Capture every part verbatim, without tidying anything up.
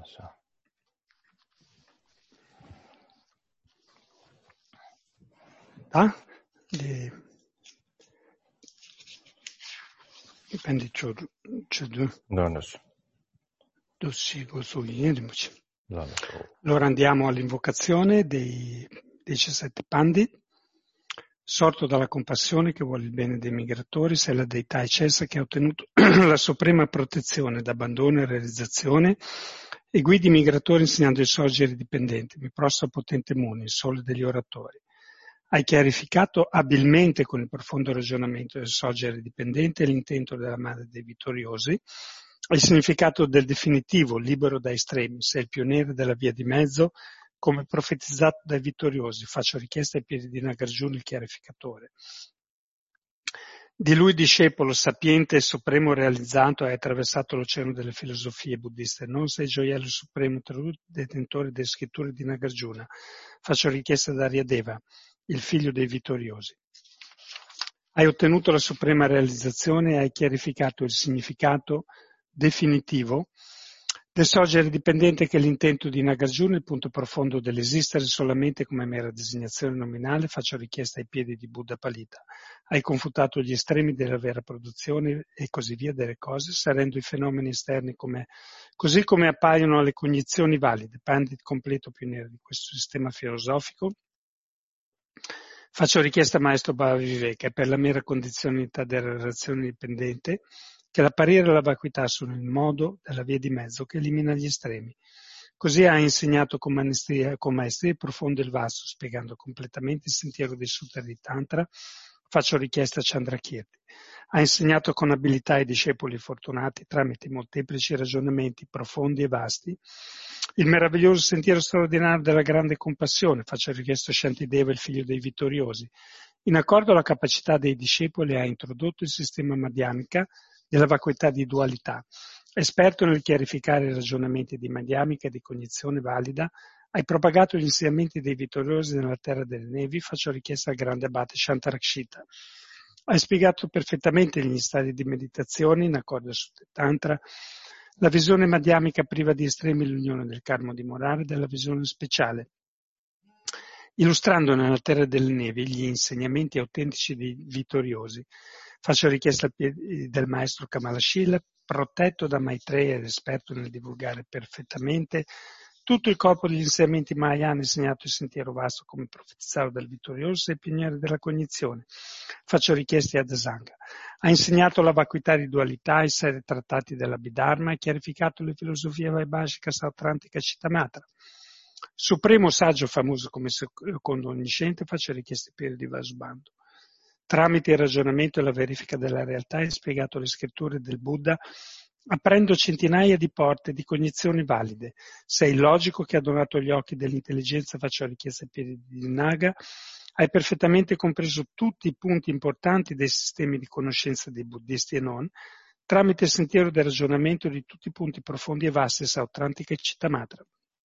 so. Ah? Di... Dipende, c'ho, c'ho due. Non lo so. Dossigo su Yerimuci. Non lo so. Allora andiamo all'invocazione dei diciassette Pandit. Sorto dalla compassione che vuole il bene dei migratori, sei la deità eccessa che ha ottenuto la suprema protezione da abbandono e realizzazione e guidi i migratori insegnando il sorgere dipendente. Mi prostro potente Muni, il sole degli oratori. Hai chiarificato abilmente con il profondo ragionamento del sorgere dipendente l'intento della madre dei vittoriosi, il significato del definitivo, libero da estremi, sei il pioniere della via di mezzo, come profetizzato dai vittoriosi. Faccio richiesta ai piedi di Nagarjuna, il chiarificatore. Di lui discepolo, sapiente e supremo realizzato, hai attraversato l'oceano delle filosofie buddiste. Non sei gioiello supremo, detentore delle scritture di Nagarjuna. Faccio richiesta da Aryadeva, il figlio dei vittoriosi. Hai ottenuto la suprema realizzazione e hai chiarificato il significato definitivo del sorgere dipendente che è l'intento di Nagarjuna, il punto profondo dell'esistere solamente come mera designazione nominale. Faccio richiesta ai piedi di Buddha Palita. Hai confutato gli estremi della vera produzione e così via delle cose, sarendo i fenomeni esterni come, così come appaiono alle cognizioni valide. Pandit completo pioniere di questo sistema filosofico. Faccio richiesta maestro Bhava Viveka per la mera condizionalità della relazione dipendente, che l'apparire e la vacuità sono il modo della via di mezzo che elimina gli estremi. Così ha insegnato con maestria, con maestria profondo il vasto, spiegando completamente il sentiero dei Sutra di Tantra. Faccio richiesta a Chandrakirti. Ha insegnato con abilità ai discepoli fortunati, tramite molteplici ragionamenti profondi e vasti, il meraviglioso sentiero straordinario della grande compassione. Faccio richiesta a Shantideva, il figlio dei vittoriosi. In accordo alla capacità dei discepoli ha introdotto il sistema Madhyamika della vacuità di dualità. Esperto nel chiarificare i ragionamenti di Madhyamika e di cognizione valida, hai propagato gli insegnamenti dei vittoriosi nella terra delle nevi. Faccio richiesta al grande abate Shantarakshita. Hai spiegato perfettamente gli stadi di meditazione in accordo su Tantra, la visione madhyamika priva di estremi, l'unione del karma di morale e della visione speciale, illustrando nella terra delle nevi gli insegnamenti autentici dei vittoriosi. Faccio richiesta al piede del maestro Kamalashila, protetto da Maitreya ed esperto nel divulgare perfettamente tutto il corpo degli insegnamenti Mahayana, insegnato il sentiero vasto come profetizzato dal vittorioso e pioniere della cognizione. Faccio richieste ad Asanga. Ha insegnato la vacuità di dualità, i sei trattati dell'Abhidharma e chiarificato le filosofie Vaibhashika, Sautrantika e Chittamatra. Supremo saggio famoso come secondo onnisciente, faccio richieste per di Vasubandhu. Tramite il ragionamento e la verifica della realtà hai spiegato le scritture del Buddha, aprendo centinaia di porte di cognizioni valide. Sei il logico che ha donato gli occhi dell'intelligenza, faccio richiesta ai piedi di Naga. Hai perfettamente compreso tutti i punti importanti dei sistemi di conoscenza dei buddisti e non, tramite il sentiero del ragionamento di tutti i punti profondi e vasti, Sautrantika e Chittamatra.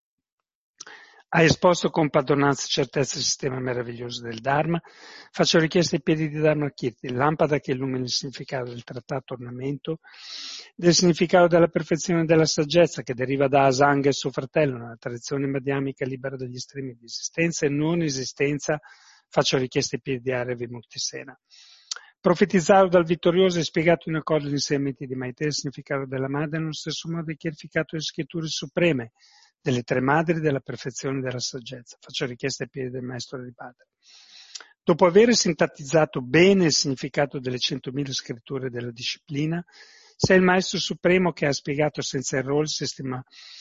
Hai esposto con padronanza e certezza il sistema meraviglioso del Dharma. Faccio richiesta ai piedi di Dharmakirti, lampada che illumina il significato del trattato ornamento, del significato della perfezione e della saggezza che deriva da Asanga e suo fratello, nella tradizione madhyamika libera dagli estremi di esistenza e non esistenza. Faccio richiesta ai piedi di Arya Vimuktisena. Profetizzato dal vittorioso e spiegato in accordo gli insegnamenti di Maitreya, il significato della madre, nello stesso modo è chiarificato le scritture supreme delle tre madri della perfezione e della saggezza. Faccio richiesta ai piedi del maestro di padre. Dopo aver sintetizzato bene il significato delle centomila scritture della disciplina, sei il maestro supremo che ha spiegato senza errore il sistema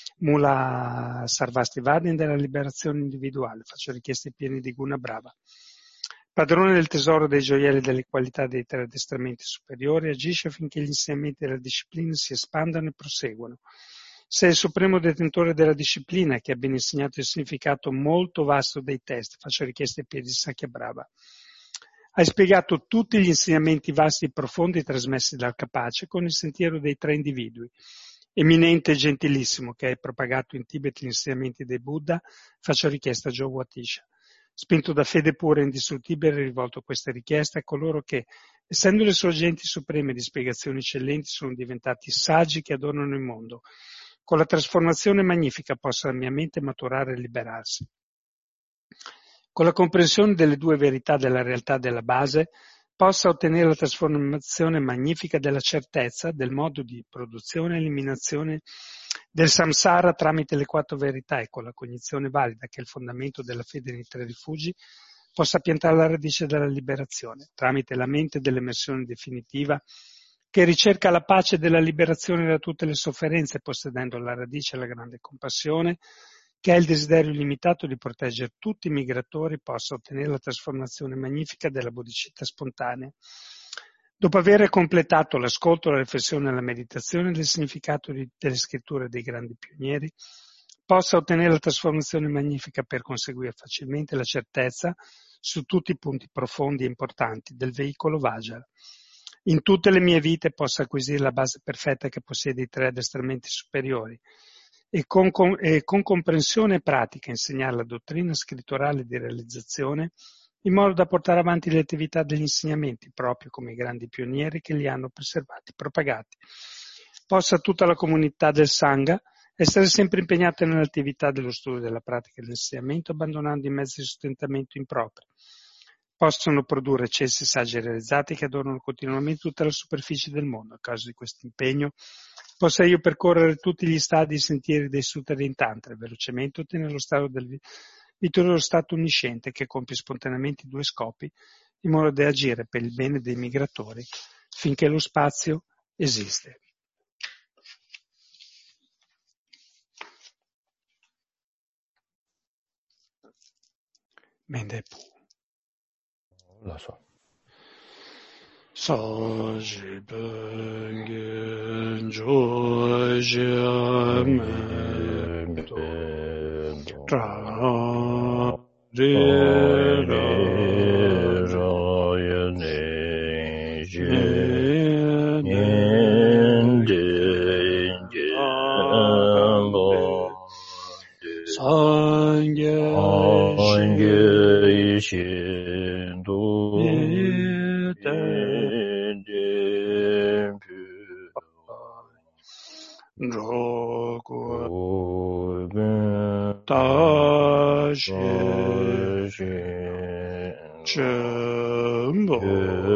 Mula Sarvastivadin della liberazione individuale. Faccio richiesta ai piedi di Guna Brava. Padrone del tesoro dei gioielli e delle qualità dei tre addestramenti superiori, agisce affinché gli insegnamenti della disciplina si espandano e proseguano. Sei il supremo detentore della disciplina che ha ben insegnato il significato molto vasto dei testi. Faccio richiesta ai piedi di Sakyabhava. Hai spiegato tutti gli insegnamenti vasti e profondi trasmessi dal capace con il sentiero dei tre individui. Eminente e gentilissimo che hai propagato in Tibet gli insegnamenti dei Buddha, faccio richiesta a Jogwatisha. Spinto da fede pura e indistruttibile, rivolto questa richiesta a coloro che, essendo le sorgenti supreme di spiegazioni eccellenti, sono diventati saggi che adornano il mondo. con la trasformazione magnifica possa la mia mente maturare e liberarsi. Con la comprensione delle due verità della realtà della base, possa ottenere la trasformazione magnifica della certezza del modo di produzione e eliminazione del samsara tramite le quattro verità e con la cognizione valida che è il fondamento della fede nei tre rifugi, possa piantare la radice della liberazione, tramite la mente dell'emersione definitiva che ricerca la pace della liberazione da tutte le sofferenze, possedendo la radice la grande compassione, che è il desiderio illimitato di proteggere tutti i migratori, possa ottenere la trasformazione magnifica della bodhicitta spontanea. Dopo aver completato l'ascolto, la riflessione e la meditazione del significato di, delle scritture dei grandi pionieri, possa ottenere la trasformazione magnifica per conseguire facilmente la certezza su tutti i punti profondi e importanti del veicolo Vajra. In tutte le mie vite possa acquisire la base perfetta che possiede i tre addestramenti superiori e con, con, e con comprensione e pratica insegnare la dottrina scritturale di realizzazione in modo da portare avanti le attività degli insegnamenti proprio come i grandi pionieri che li hanno preservati e propagati. Possa tutta la comunità del Sangha essere sempre impegnata nell'attività dello studio, della pratica e dell'insegnamento, abbandonando i mezzi di sostentamento impropri. Possono produrre cessi saggi realizzati che adornano continuamente tutta la superficie del mondo. A causa di questo impegno, possa io percorrere tutti gli stadi e sentieri dei sutri in tantra e velocemente ottenere lo stato del vittorioso stato onnisciente che compie spontaneamente i due scopi in modo da agire per il bene dei migratori finché lo spazio esiste. Mendepu. Lo so. So ji ben jo jam tra re ro ne Sangye Shindu Rogo Tashi Chembo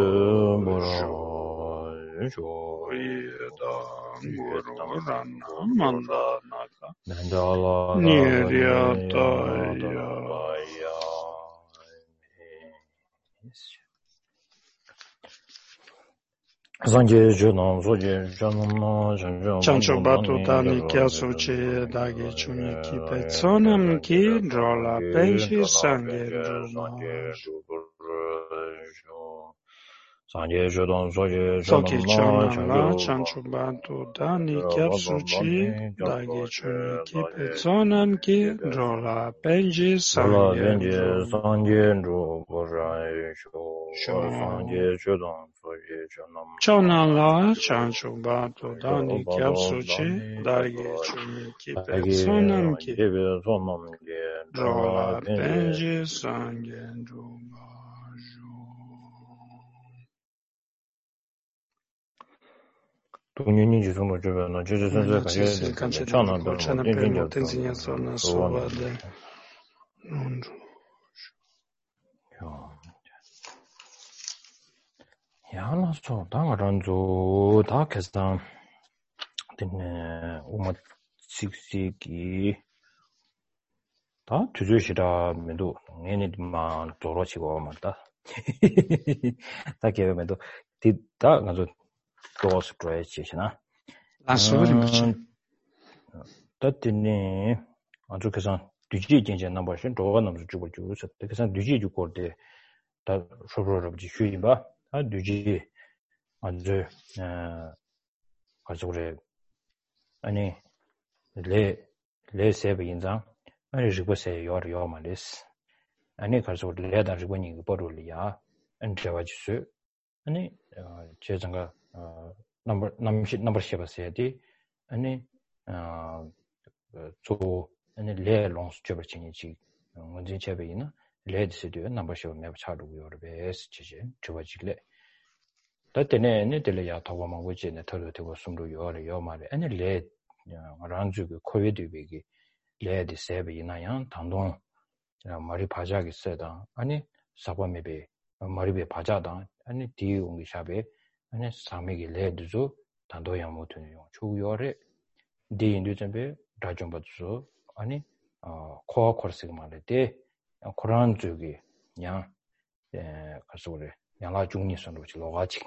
Shoyedam Guru Rana Mandanaka Niryataya Sanje Junam Soje Janam Chancho Batu Dani Kyasu Che Dagi Chunyi Ki Petsonam Ki Drola Penshi Sange Sanje Jodon Soje Soki Janam Chonan La Chancho Batu Dani Kyasu Che Dagi Chunyi Ki Petsonam Ki Drola Penshi Sange Sanje Jodon Sanje Jodon Chonan La Chancho Batu Dani Kyasu Che Dagi Chunyi Ki Petsonam Ki Drola Penshi Sange 동년이 지송도 주변은 제주선서 가셔야 Cancelli 차나 Colciana per molte insegnazioni sovade. 야, 나서 당아란조 다 계산 됐네. 오마 식식이 다 주주시라 면도 얘네들만 저러시고 맞다. 다 개면도 뒤다 가서 또 스트레치시나. Assolutamente. 따뜻니 아주 계산 뒤지 진짜 넘버신 도가 넘어 주고 주서 계산 뒤지 주고 다 쇼로럽지 휴이바 아 뒤지 아주 어 가지고 그래 아니 레 레세브 인장 아니 지고세 요르 요마레스 아니 가지고 레다 지고니 버롤이야 엔트와지스 아니 제정가 어 넘버 넘시 넘버 쉐바세디 아니 어 저 아니 레 롱스 쳬버치니지 뭔지 쳬베이나 레드스디오 넘버 쉐 매버 차르고 요르베스 지지 쳬버지래 다때네 네들이야 타고만 고지네 털어 되고 숨도 요르 요마레 아니 레 ranzu 그 코비드 비기 레디 세베 이나양 당동 머리 바자기 세다 아니 사과메베 머리베 바자다 아니 디웅이 샤베 아니 사메기 레드조 단도양 모트는 주요래 디인도 좀베 다좀버죠 아니 어 코어 코र्स가 말때 코란 쪽이 양 에, 가서 그래 양아 중니 선으로 로가지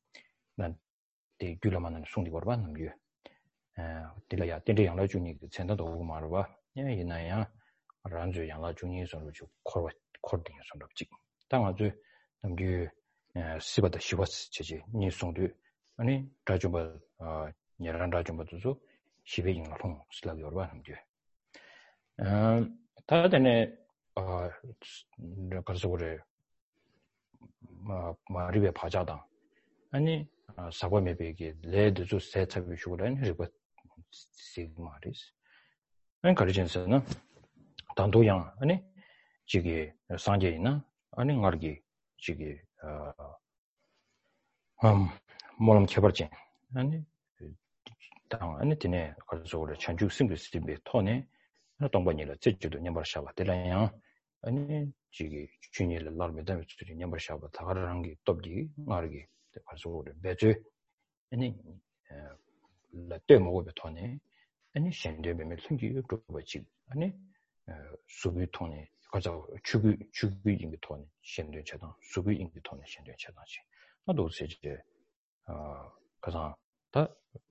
난데 귤라만은 송디 거봐 남유 에 딜라야 딜리 양아 중니 전도 오고 말어 봐 예, 이나야 란주 양아 중니 선으로 주 코어 코딩 선으로 지 당아주 남유 에 시바다 시바스 지지 니 송도 아니 다좀버 어 예란 다좀버도 시베 인가롱 슬라기 거봐 남유 음 다데네 어 가서 그래 마 마리베 바자다 아니 사과메베게 레드조 세차비 슈그란 그리고 시그마리스 난 가르친서는 단도양 아니 지게 상제이나 아니 가르기 지게 어음 몰음 개발진 아니 당 아니 되네 가서 그래 전주 싱글스팀에 토네 동반이라 제주도 냠바샤바 데라양 아니 지기 주니를 날메다 미치리 냠바샤바 다가라는 게 톱지 말기 가서 그래 배제 아니 라떼 먹어 버터네 아니 셴데베메 생기 그거지 아니 수비 통에 가자 주기 주기인 게 통에 셴데 제다 수비인 게 통에 셴데 제다지 나도 이제 어 가자 다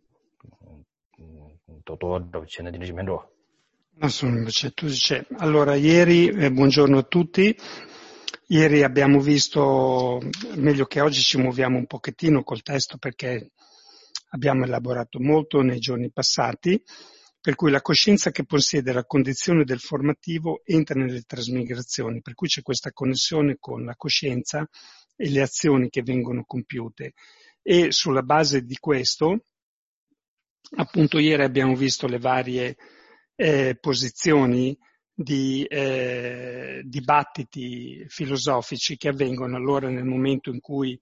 도도도 셴데 좀 해줘. Assolutamente, tu dice. Allora, ieri, eh, buongiorno a tutti, ieri abbiamo visto, meglio che oggi ci muoviamo un pochettino col testo perché abbiamo elaborato molto nei giorni passati, per cui la coscienza che possiede la condizione del formativo entra nelle trasmigrazioni, per cui c'è questa connessione con la coscienza e le azioni che vengono compiute. E sulla base di questo, appunto ieri abbiamo visto le varie Eh, posizioni di eh, dibattiti filosofici che avvengono allora nel momento in cui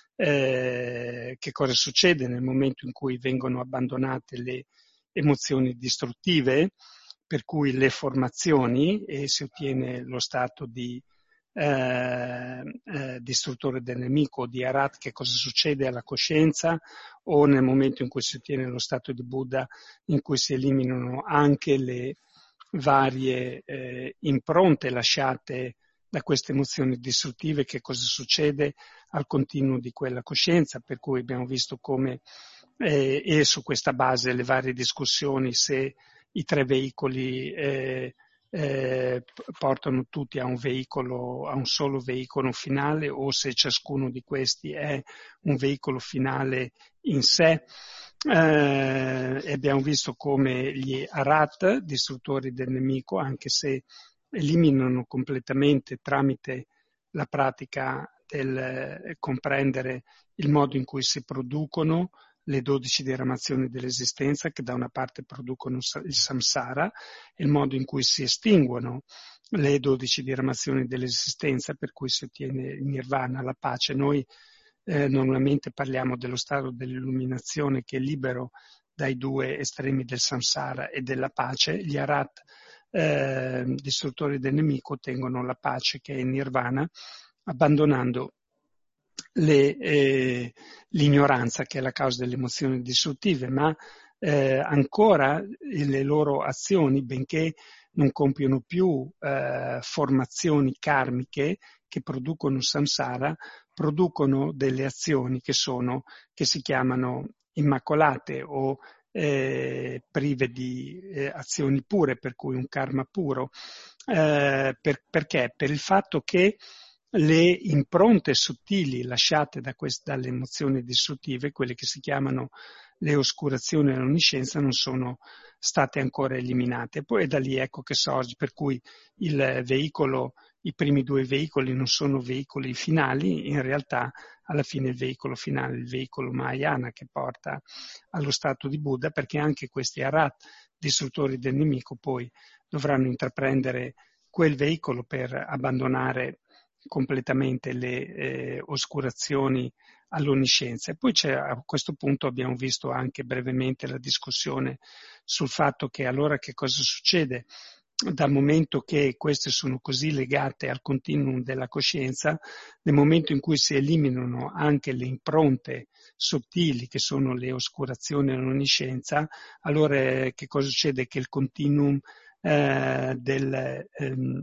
eh, che cosa succede nel momento in cui vengono abbandonate le emozioni distruttive, per cui le formazioni e si ottiene lo stato di eh, eh, distruttore del nemico, di Arat, che cosa succede alla coscienza, o nel momento in cui si ottiene lo stato di Buddha in cui si eliminano anche le varie eh, impronte lasciate da queste emozioni distruttive, che cosa succede al continuo di quella coscienza, per cui abbiamo visto come eh, e su questa base le varie discussioni se i tre veicoli eh, eh, portano tutti a un veicolo, a un solo veicolo finale, o se ciascuno di questi è un veicolo finale in sé. Eh, abbiamo visto come gli Arat, distruttori del nemico, anche se eliminano completamente tramite la pratica del eh, comprendere il modo in cui si producono le dodici diramazioni dell'esistenza, che da una parte producono il samsara, e il modo in cui si estinguono le dodici diramazioni dell'esistenza, per cui si ottiene il nirvana, la pace. Noi eh, normalmente parliamo dello stato dell'illuminazione che è libero dai due estremi del samsara e della pace. Gli Arat, eh, distruttori del nemico, ottengono la pace, che è il nirvana, abbandonando Le, eh, l'ignoranza, che è la causa delle emozioni distruttive, ma eh, ancora le loro azioni, benché non compiono più eh, formazioni karmiche che producono samsara, producono delle azioni che sono, che si chiamano immacolate o eh, prive di eh, azioni pure, per cui un karma puro. Eh, per, perché? Per il fatto che le impronte sottili lasciate da queste, dalle emozioni distruttive, quelle che si chiamano le oscurazioni dell'onniscienza, non sono state ancora eliminate. Poi da lì ecco che sorge, per cui il veicolo, i primi due veicoli non sono veicoli finali, in realtà alla fine il veicolo finale è il veicolo Mahayana che porta allo stato di Buddha, perché anche questi Arat, distruttori del nemico, poi dovranno intraprendere quel veicolo per abbandonare completamente le eh, oscurazioni all'onniscienza. E poi c'è, a questo punto abbiamo visto anche brevemente la discussione sul fatto che allora che cosa succede? Dal momento che queste sono così legate al continuum della coscienza, nel momento in cui si eliminano anche le impronte sottili che sono le oscurazioni all'onniscienza, allora che cosa succede? Che il continuum eh, del, ehm,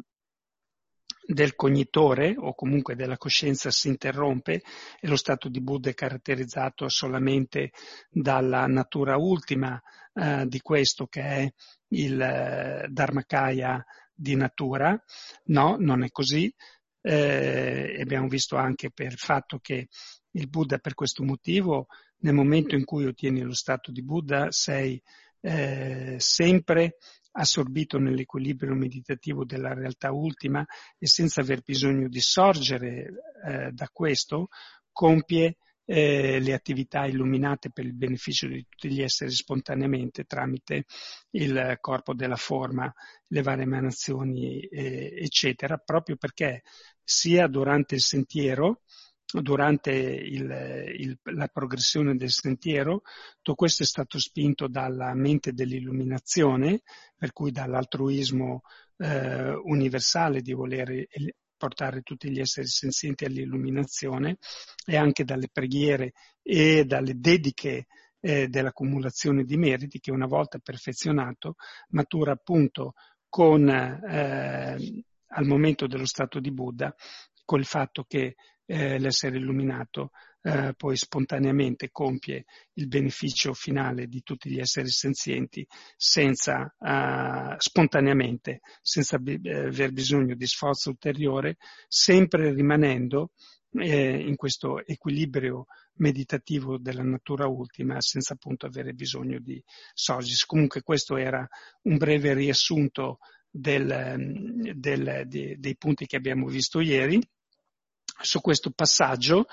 del cognitore o comunque della coscienza si interrompe e lo stato di Buddha è caratterizzato solamente dalla natura ultima eh, di questo che è il eh, Dharmakaya di natura. No, non è così. Eh, abbiamo visto anche per il fatto che il Buddha per questo motivo nel momento in cui ottieni lo stato di Buddha sei eh, sempre assorbito nell'equilibrio meditativo della realtà ultima e senza aver bisogno di sorgere eh, da questo, compie eh, le attività illuminate per il beneficio di tutti gli esseri spontaneamente tramite il corpo della forma, le varie emanazioni, eh, eccetera, proprio perché sia durante il sentiero, durante il, il, la progressione del sentiero, tutto questo è stato spinto dalla mente dell'illuminazione, per cui dall'altruismo eh, universale di voler portare tutti gli esseri senzienti all'illuminazione e anche dalle preghiere e dalle dediche eh, dell'accumulazione di meriti che una volta perfezionato matura appunto con, eh, al momento dello stato di Buddha, col fatto che eh, l'essere illuminato eh, poi spontaneamente compie il beneficio finale di tutti gli esseri senzienti senza, eh, spontaneamente, senza b- aver bisogno di sforzo ulteriore, sempre rimanendo eh, in questo equilibrio meditativo della natura ultima senza appunto avere bisogno di sorgis. Comunque questo era un breve riassunto del, del, de, dei punti che abbiamo visto ieri. Su questo passaggio,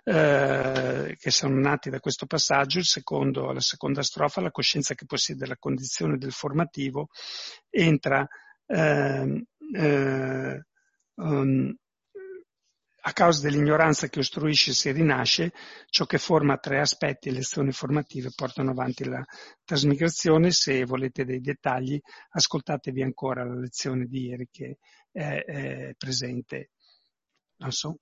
eh, che sono nati da questo passaggio, il secondo, la seconda strofa, la coscienza che possiede la condizione del formativo, entra eh, eh, um, a causa dell'ignoranza che ostruisce si rinasce, ciò che forma tre aspetti e lezioni formative portano avanti la trasmigrazione. Se volete dei dettagli, ascoltatevi ancora la lezione di ieri che è, è presente. Non so.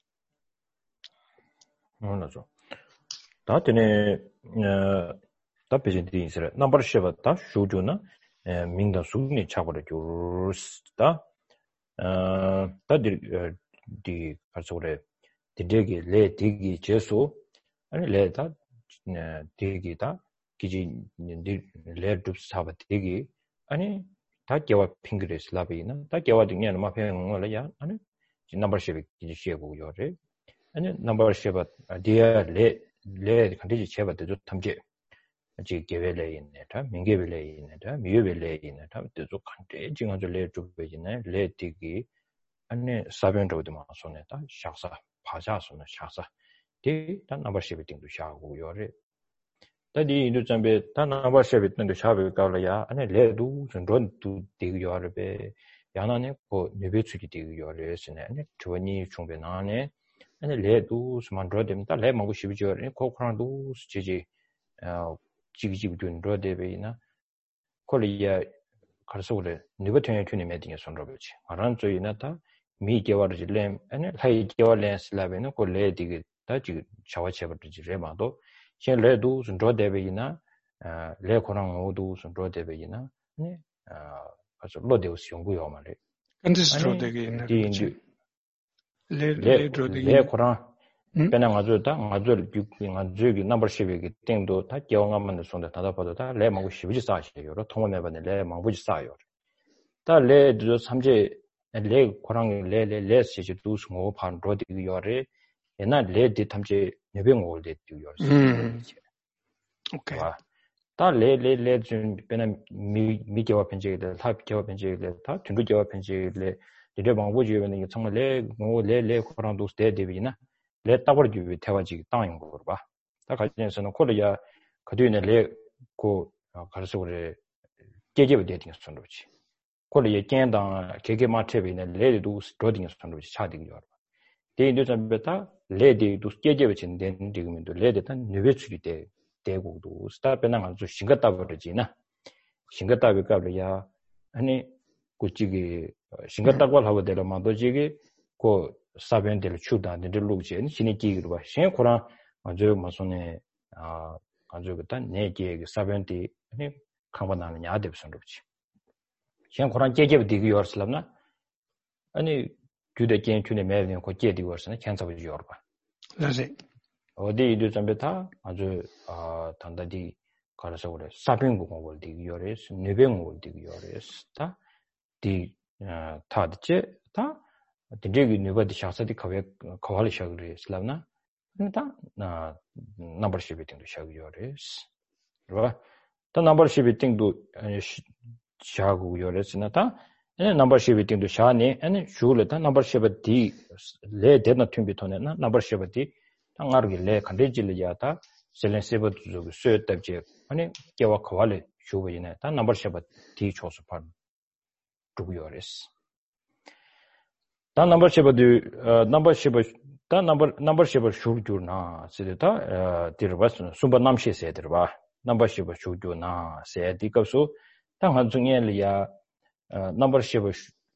몰라죠. 다 되네. 어, 다 베진디 있어요. 넘버 쉐바 다 쇼주나. 에, 민다 수니 차고를 줄스다. 어, 다들 디 가서래. 디데기 레 디기 제소. 아니 레다 네 디기다. 기지 레 둡스 사바 디기. 아니 다 개와 핑그레스 라비나. 다 개와 등에는 막 배운 거야. 아니 넘버 쉐비 기지 쉐고 요래. 아니 넘버 쉐바 디아 레 레 컨디지 쉐바도 좀 탐지 지 개벨레 있네 다 민개벨레 있네 다 미유벨레 있네 다 또 컨디 지금 저 레 쪽베지네 레 디기 아니 사변도도 마소네다 샤사 파자소네 샤사 디다 넘버 쉐비 띵도 샤고 요레 다디 인도 잠베 다 넘버 쉐비 띵도 샤베 가려야 아니 레도 전론 두 디기 요레베 야나네 고 네베츠기 디기 요레스네 아니 조니 중베나네 아니 레도 스만드로데미다 레 먹고 싶지요. 코크란도 지지 어 지기지기든 로데베이나 콜리아 가르소레 니버튼의 튜니 메딩에 손로베지. 아란 조이나다 미게와르지 렘 아니 하이 게와레 슬라베는 콜레 디기 다 지 샤와체버지 레마도 신 레도 손로데베이나 아 레코랑 오도 손로데베이나 아니 아 가서 로데우스 연구요 말에. Quando si trova che le le le Quran 음? pena ngazuda ngazul gyukki ngazugi number shibigi tingdo ta gyawngaman sonda tada pada ta le mangu shibiji saashyo ro thongme bane le manguji saayo ta le do samje le Quran le le le shiji du sungo pan rodi yore ena le di tamje nebe ngol de yore ok ta le le le jun pena mi mi gewa penje de ta gewa penje de ta tundu gewa penje le le manguji bane 정말 le ngo le le Quran do ste de비나 레 따버기 태워지 땅인 거 봐. 다 가진에서는 콜리아 그뒤에 레고 가르쳐 그래 계계부 데이팅 선로지. 콜리아 깬당 계계 마트비는 레도 로딩 선로지 차딩이 요. 대인도 잡베다 레디도 깨제베 진된 지금도 레디다 뉴베츠리 대 대국도 스타페나 아주 싱갔다 버리지나 싱갔다 비까블이야 아니 고치기 싱갔다고 하고 되려면 지기 고 사변들 추다 내들로지 신이기로 봐 신코라 아주 마손에 아 아주 그단 내게 사변티 아니 강반하는 야대선 그렇지 신코라 깨제베 되기 요르슬람나 아니 규대 개인 춘에 매는 거 깨디고 버스나 캔서버 요르 봐 라제 어디 이도 잠베타 아주 아 단다디 가라서 그래 사병국 걸 되기 요레스 네병국 되기 요레스다 디 타드체 다 디제기 네버디 샤사디 카베 카왈 샤그리 슬라나 나 나 넘버십 비팅도 샤그 요레스 그러나 또 넘버십 비팅도 샤고 요레스나 다 넘버십 비팅도 샤니 아니 슈르다 넘버십 디 레데나 튠비토네나 넘버십 디 당아르기 레 컨디질리야다 셀렌세버 주 스웨트지 아니 개와 카왈레 슈베이네 다 넘버십 디 초스판 두고요레스 다 넘버십 디 넘버십 다 넘버 넘버십 슈르주나 세데타 디르바스 숨바 남시세 들바 넘버십 슈주나 세디급수 당한 중에리야 넘버십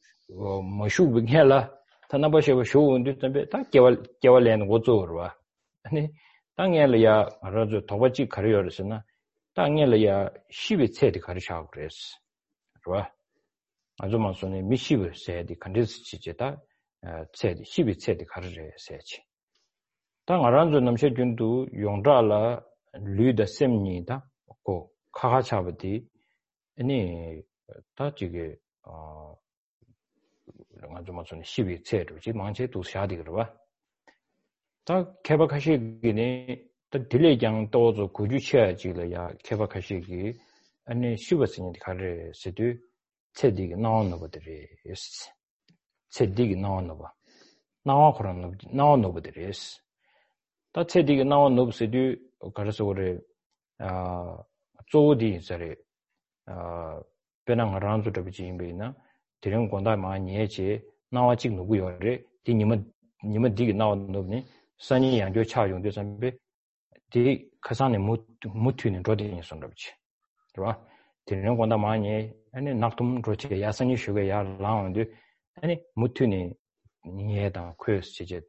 머슈빙헬라 다 넘버십 슈운디 담베 다 개월 개월에는 고조르와 아니 당에리야 아주 도바지 가려르스나 당에리야 십이 세디 가르샤고 그랬어 그러와 아주 많소네 미십을 세디 컨디스 지제다 세디 십이 세디 가르제 세지 당 아란조 남셰 준도 용라라 류다 셈니다 고 카하차버디 아니 다지게 어 아주 많소네 십이 세로 지 망체 도샤디 그러와 다 개박하시기니 또 딜레장 또저 구주쳐야지려야 개박하시기 아니 십어스니 가르 세두 체디기 나오는 것들이 있어. 체디기 나오는 거. 나와 그런 나오는 것들이 있어. 다 체디기 나오는 것들이 가르쳐 그래 아 조디 저래 아 배낭 하란주도 비지인베나 대령 권다 많이 해지 나와 지금 누구요래 디 님은 님은 디기 나오는 거니 산이 양조 차용도 선배 디 가산에 못 못튀는 로딩이 선럽지. 그렇아? 대령 권다 많이 아니 낙tum 로체 야산이 슈가 야 라운드 아니 못튀니 니에다 퀘스 이제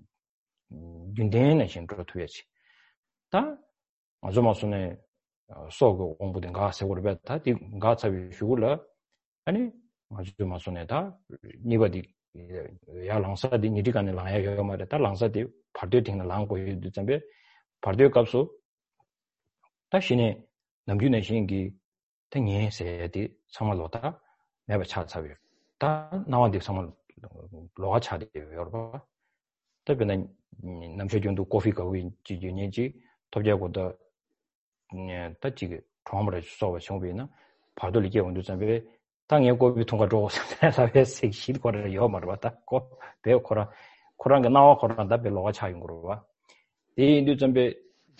윤대는 신으로 투야지. 다 아주마선에 소고 공부된 가 세고를 뱉다 디 가차비 슈굴라 아니 아주마선에다 니버디 야 랑사디 니디간에 라야 요마데 다 랑사디 파르데팅나 랑고 유드점베 파르데 값소 다시네 남주네 신기 땡예세디 정말로다 내가 차차비 다 나와디 정말 로가 차디 여러분 특별히 남주준도 커피 거위 지주니지 도자고도 네 따지게 처음으로 수업을 정비나 파도리게 원두점베 당연 고비 통과 줘 사회 섹시 거를 요 말을 봤다 고 배우 코라 코란가 나와 코란다 별로가 차인 거로 봐. 이 인도점베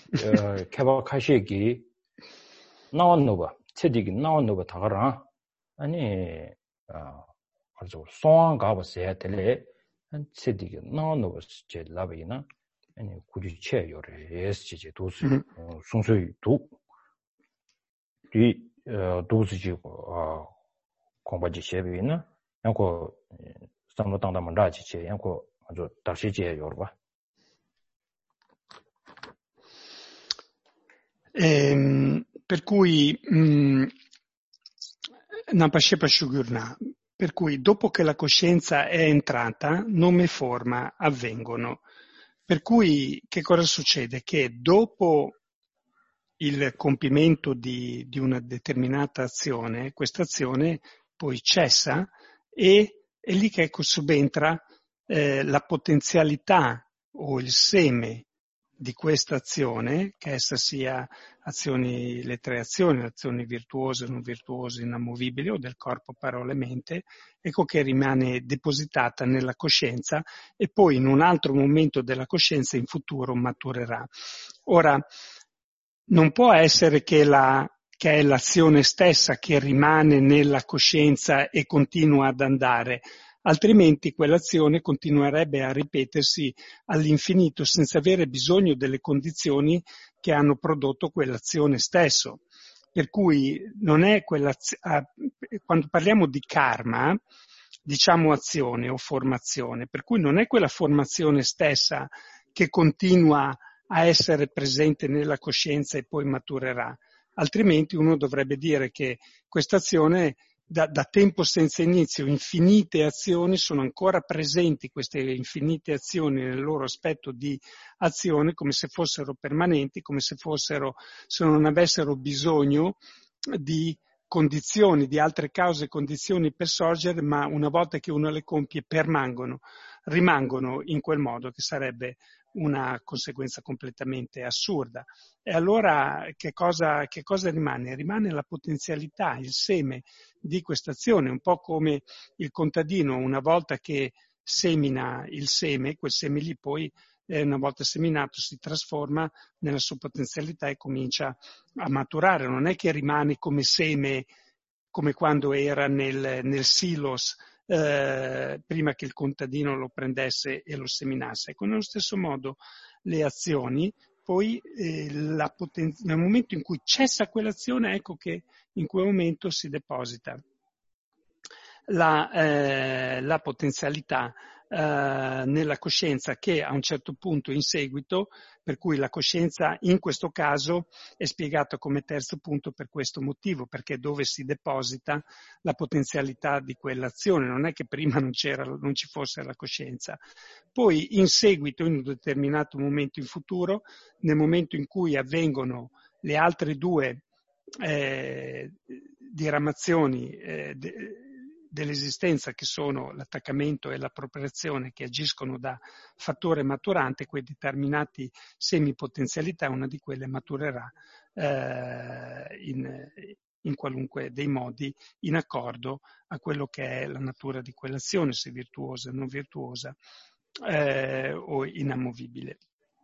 개박하시기 나왔노 봐. 체디기 나왔노 봐 다가라. 아니 아 아주 송한 가버서야 될래. 한 체디기 나왔노 봐. 제 라베이나 아니 구주체 요래 에스지 도수 송소이 도 이 도수지 아 공부지 셰비나 양고 상로 당담은 라지체 양고 아주 다시제 요르바 ehm per cui mh, Nampashepa Shugurna, per cui dopo che la coscienza è entrata nome e forma avvengono, per cui che cosa succede? Che dopo il compimento di, di una determinata azione, questa azione poi cessa e è lì che ecco subentra eh, la potenzialità o il seme di questa azione, che essa sia azioni, le tre azioni, azioni virtuose, non virtuose, inamovibili o del corpo, parole, mente, ecco che rimane depositata nella coscienza e poi in un altro momento della coscienza in futuro maturerà. Ora, non può essere che, la, che è l'azione stessa che rimane nella coscienza e continua ad andare. altrimenti quell'azione continuerebbe a ripetersi all'infinito senza avere bisogno delle condizioni che hanno prodotto quell'azione stesso. Per cui non è quell'azione, quando parliamo di karma, diciamo azione o formazione, per cui non è quella formazione stessa che continua a essere presente nella coscienza e poi maturerà, altrimenti uno dovrebbe dire che questa azione da, da tempo senza inizio, infinite azioni sono ancora presenti, queste infinite azioni nel loro aspetto di azione, come se fossero permanenti, come se fossero, se non avessero bisogno di condizioni, di altre cause e condizioni per sorgere, ma una volta che uno le compie permangono, rimangono in quel modo, che sarebbe una conseguenza completamente assurda. E allora che cosa, che cosa rimane? Rimane la potenzialità, il seme di questa azione, un po' come il contadino una volta che semina il seme, quel seme lì poi eh, una volta seminato si trasforma nella sua potenzialità e comincia a maturare, non è che rimane come seme come quando era nel, nel silos eh, prima che il contadino lo prendesse e lo seminasse. Ecco, nello stesso modo le azioni, poi eh, la poten- nel momento in cui cessa quell'azione, ecco che in quel momento si deposita la, eh, la potenzialità eh, nella coscienza che a un certo punto in seguito, per cui la coscienza in questo caso è spiegata come terzo punto per questo motivo, perché dove si deposita la potenzialità di quell'azione, non è che prima non c'era, non ci fosse la coscienza. Poi in seguito, in un determinato momento in futuro, nel momento in cui avvengono le altre due eh, diramazioni eh, de, dell'esistenza, che sono l'attaccamento e l'appropriazione, che agiscono da fattore maturante, quei determinati semipotenzialità, una di quelle maturerà eh, in, in qualunque dei modi in accordo a quello che è la natura di quell'azione, se virtuosa, non virtuosa eh, o inamovibile.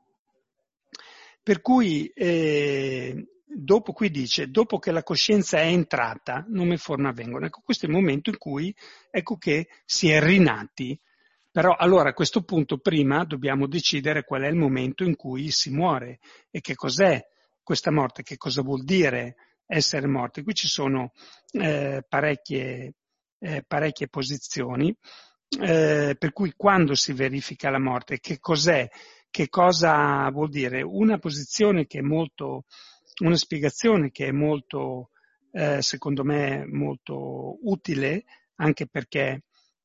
Per cui eh, dopo, qui dice, dopo che la coscienza è entrata, nome e forma vengono. Ecco, questo è il momento in cui, ecco che si è rinati. Però allora a questo punto prima dobbiamo decidere qual è il momento in cui si muore e che cos'è questa morte, che cosa vuol dire essere morti. Qui ci sono eh, parecchie, eh, parecchie posizioni, eh, per cui quando si verifica la morte, che cos'è, che cosa vuol dire? Una posizione che è molto, una spiegazione che è molto, eh, secondo me, molto utile, anche perché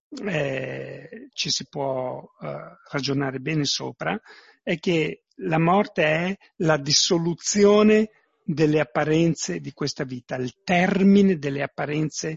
eh, ci si può eh, ragionare bene sopra, è che la morte è la dissoluzione delle apparenze di questa vita, il termine delle apparenze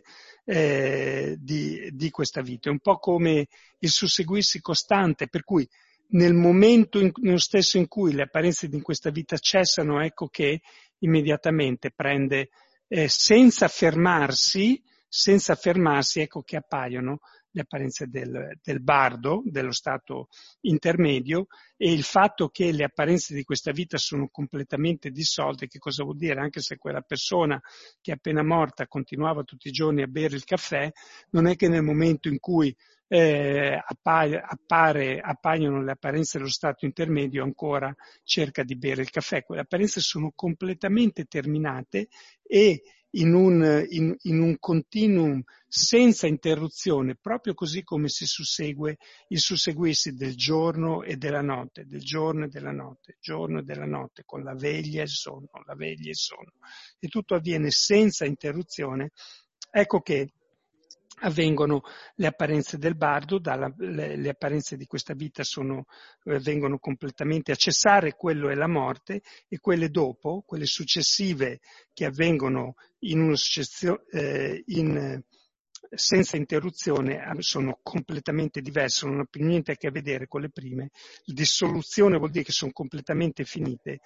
eh, di, di questa vita. È un po' come il susseguirsi costante, per cui nel momento in, nello stesso in cui le apparenze di questa vita cessano, ecco che immediatamente prende, eh, senza fermarsi, senza fermarsi, ecco che appaiono le apparenze del, del bardo, dello stato intermedio, e il fatto che le apparenze di questa vita sono completamente dissolte, che cosa vuol dire? Anche se quella persona che è appena morta continuava tutti i giorni a bere il caffè, non è che nel momento in cui eh, appare, appare, appaiono le apparenze dello stato intermedio ancora cerca di bere il caffè. Quelle apparenze sono completamente terminate e in un, in, in un continuum senza interruzione, proprio così come si sussegue il susseguirsi del giorno e della notte, del giorno e della notte, giorno e della notte, con la veglia e il sonno, la veglia e il sonno. E tutto avviene senza interruzione. Ecco che avvengono le apparenze del bardo, dalla, le, le apparenze di questa vita sono, eh, vengono completamente a cessare, quello è la morte, e quelle dopo, quelle successive che avvengono in una eh, in, senza interruzione, sono completamente diverse, non hanno più niente a che vedere con le prime. La dissoluzione vuol dire che sono completamente finite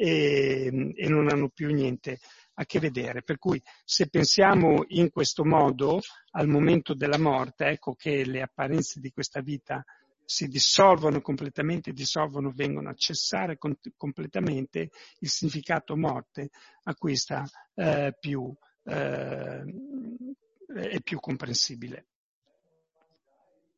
e, e non hanno più niente a che vedere. Per cui se pensiamo in questo modo al momento della morte, ecco che le apparenze di questa vita si dissolvono completamente, dissolvono, vengono a cessare con- completamente, il significato morte acquista eh, più, eh, è più comprensibile.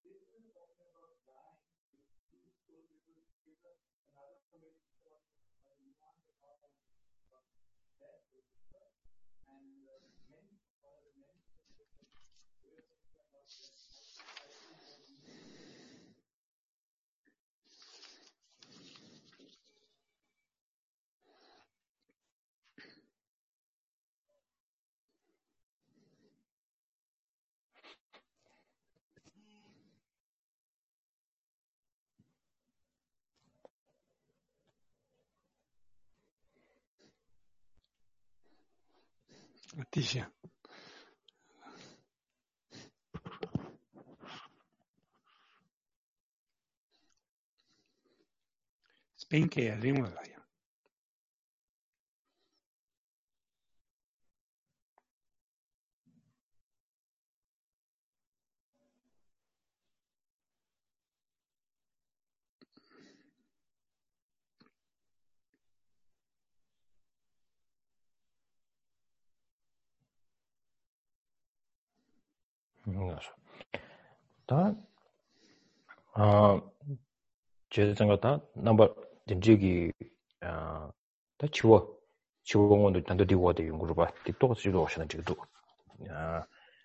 Tisha. Spinke arriva là. 다 아, 제가 다 넘버 진지기 아, 다 치워 치워원도 단도 디워도 연구를 봐. 또 지도 오시는 지도. 아,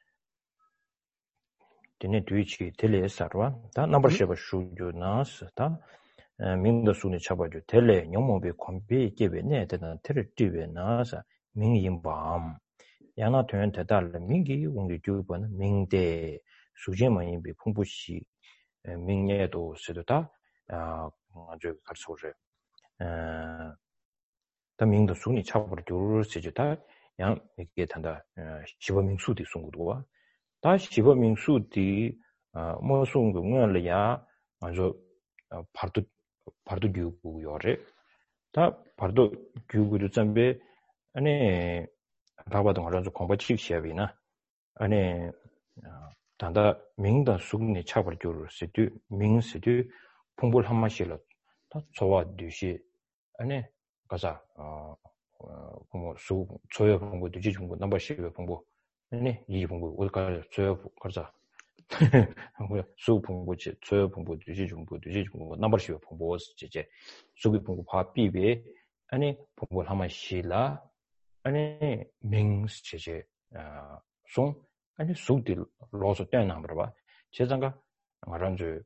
되네 뒤치 텔레사로 다 넘버 쉐버 슈주 나스 다 민도 수니 잡아줘 텔레 영모비 콤비 개베네 되는 텔레 뒤에 나서 민임밤 야나 되는 대달 민기 우리 주번 민대 수제만이 비 풍부시 민예도 쓰다 아 아주 가르쳐줘 어 민도 수니 잡아줘 줄을 쓰지다 양 이게 단다 십오민 수디 송구도와 다 십오민 수디 뭐 송구면이야 아주 바르도 바르도 규고 요래 다 바르도 규고도 점배 아니 라바도 그런 공부치 시합이나 아니 단다 민다 수군이 차버 줄을 쓰듯 민스도 풍불 한 마실로 다 좋아 뒤시 아니 가자 어 공부 수 조여 공부 뒤지 공부 넘버 십의 공부 아니 이 공부 어디까지 조여 가자 한국에 수 공부지 조여 공부 뒤지 공부 뒤지 공부 넘버 십의 공부 이제 수비 공부 바 비비 아니 공부 한 마실라 아니 맹스 제제 아송 아니 수디 로서 때나 봐 제장가 말한 줄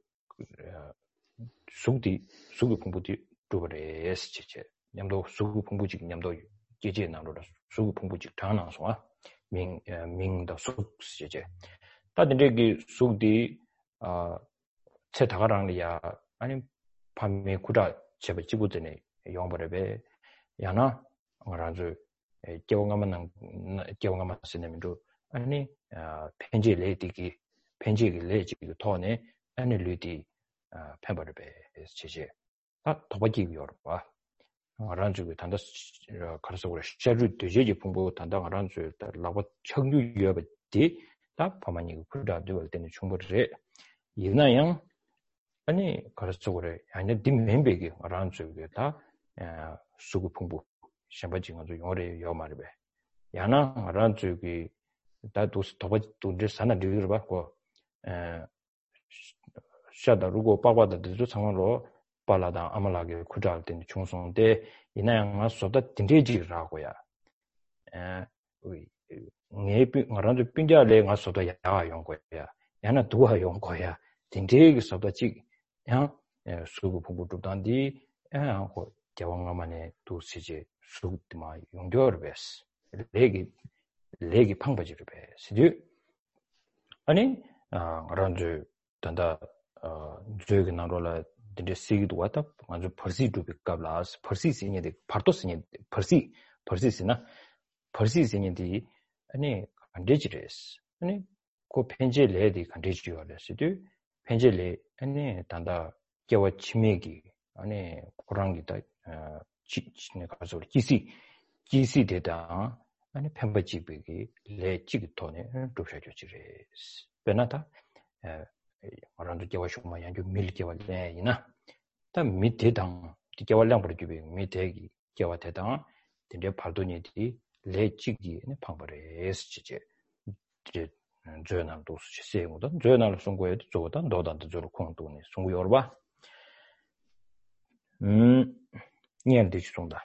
수디 수비 공부디 두버레스 제제 냠도 수비 공부지 냠도 제제 나로라 수비 공부지 다나서와 민 민도 수 제제 다들이 수디 아 채다가랑이야 아니 밤에 구라 제가 지구전에 영벌에 야나 말한 줄 개원가만 개원가만 쓰내면도 아니 펜지 레디기 펜지 레지기 토네 아니 레디 펜버베 제제 다 도바기 요르바 아란주고 단다 가르쳐 그래 셔주 되지 풍부 단다 아란주 라고 청유 유업디 다 파마니 그다 되을 때는 충분히 이나양 아니 가르쳐 그래 아니 딤멤베기 아란주게 다 수고 풍부 샤바징 아주 요래 요 말베 야나 아란주기 다 도스 도바 도제 사나 리르 바고 에 샤다 루고 빠바다 드 상황으로 발라다 아말라게 쿠잘 때 총송데 이나양아 소다 딘데지라고야 에 우리 네비 말한도 빈자래 가서도 야 용거야 야나 두아 용거야 딘데기 소다지 야 수고 부부도 단디 야고 대왕만에 도시제 수고마 용도르베스 레기 레기 팡바지르베스 아니 아 그런지 단다 어 저기 나로라 딘데 시기도 왔다 아주 퍼시도 비까블라스 퍼시시니데 파토스니 퍼시 퍼시시나 퍼시시니디 아니 간데지레스 아니 고 펜제 레디 간데지요레스도 펜제 레 아니 단다 개와 치메기 아니 고랑기다 어 치치네 가서 기시 기시 되다 아니 펜바지비기 레치기 토네 도셔주지레스 베나타 에 아란도 개와 쇼마 양주 밀 개와 레이나 다 밑에당 개와량 버리기 밑에기 개와 대당 근데 발도니디 레치기 네 방벌에스 지제 이제 zönar dosu chi seguda zönar songoye zodan dodan de zoro kontuni songoyorba mm niente ci sonda.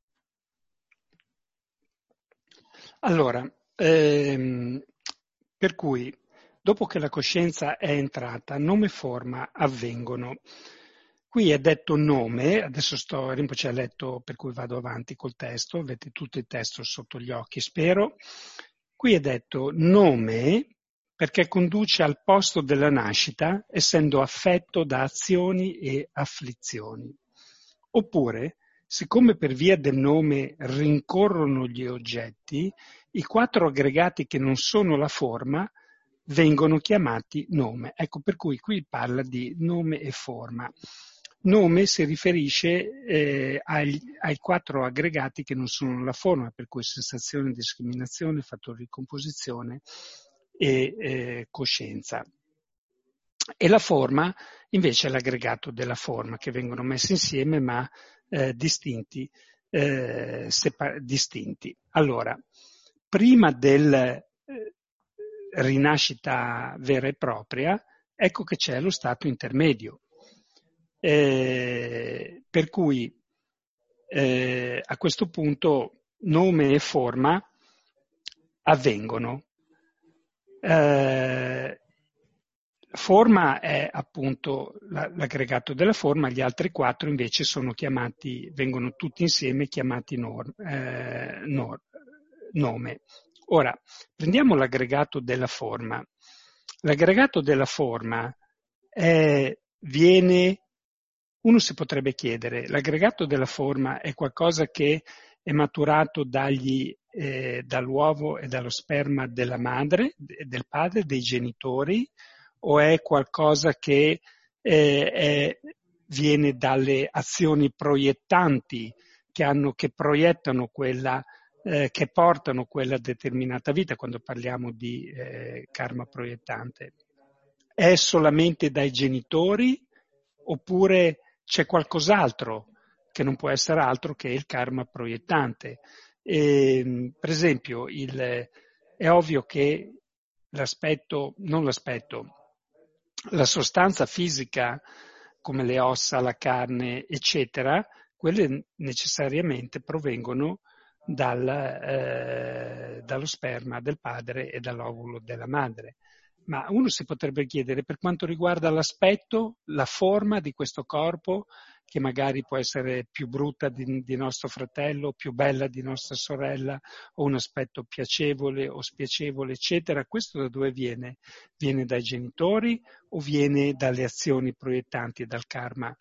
Allora, ehm, per cui dopo che la coscienza è entrata, nome e forma avvengono. Qui è detto nome, adesso sto, Rinpoche ha letto, per cui vado avanti col testo, avete tutto il testo sotto gli occhi, spero. Qui è detto nome perché conduce al posto della nascita, essendo affetto da azioni e afflizioni. Oppure, siccome per via del nome rincorrono gli oggetti, i quattro aggregati che non sono la forma vengono chiamati nome. Ecco, per cui qui parla di nome e forma. Nome si riferisce eh, ai, ai quattro aggregati che non sono la forma, per cui sensazione, discriminazione, fattori di composizione e eh, coscienza. E la forma invece è l'aggregato della forma, che vengono messi insieme ma eh, distinti, eh, separ- distinti. Allora, prima della eh, rinascita vera e propria, ecco che c'è lo stato intermedio. Eh, per cui eh, a questo punto nome e forma avvengono. Eh, forma è appunto l'aggregato della forma, gli altri quattro invece sono chiamati, vengono tutti insieme chiamati norm, eh, nor, nome. Ora, prendiamo l'aggregato della forma. L'aggregato della forma è, viene, uno si potrebbe chiedere, l'aggregato della forma è qualcosa che è maturato dagli, eh, dall'uovo e dallo sperma della madre, del padre, dei genitori, o è qualcosa che eh, è, viene dalle azioni proiettanti che, hanno, che proiettano quella, eh, che portano quella determinata vita, quando parliamo di eh, karma proiettante? È solamente dai genitori oppure c'è qualcos'altro che non può essere altro che il karma proiettante? E, per esempio, il, è ovvio che l'aspetto, non l'aspetto, la sostanza fisica come le ossa, la carne, eccetera, quelle necessariamente provengono dal, eh, dallo sperma del padre e dall'ovulo della madre. Ma uno si potrebbe chiedere, per quanto riguarda l'aspetto, la forma di questo corpo, che magari può essere più brutta di, di nostro fratello, più bella di nostra sorella, o un aspetto piacevole o spiacevole, eccetera, questo da dove viene? Viene dai genitori o viene dalle azioni proiettanti, dal karma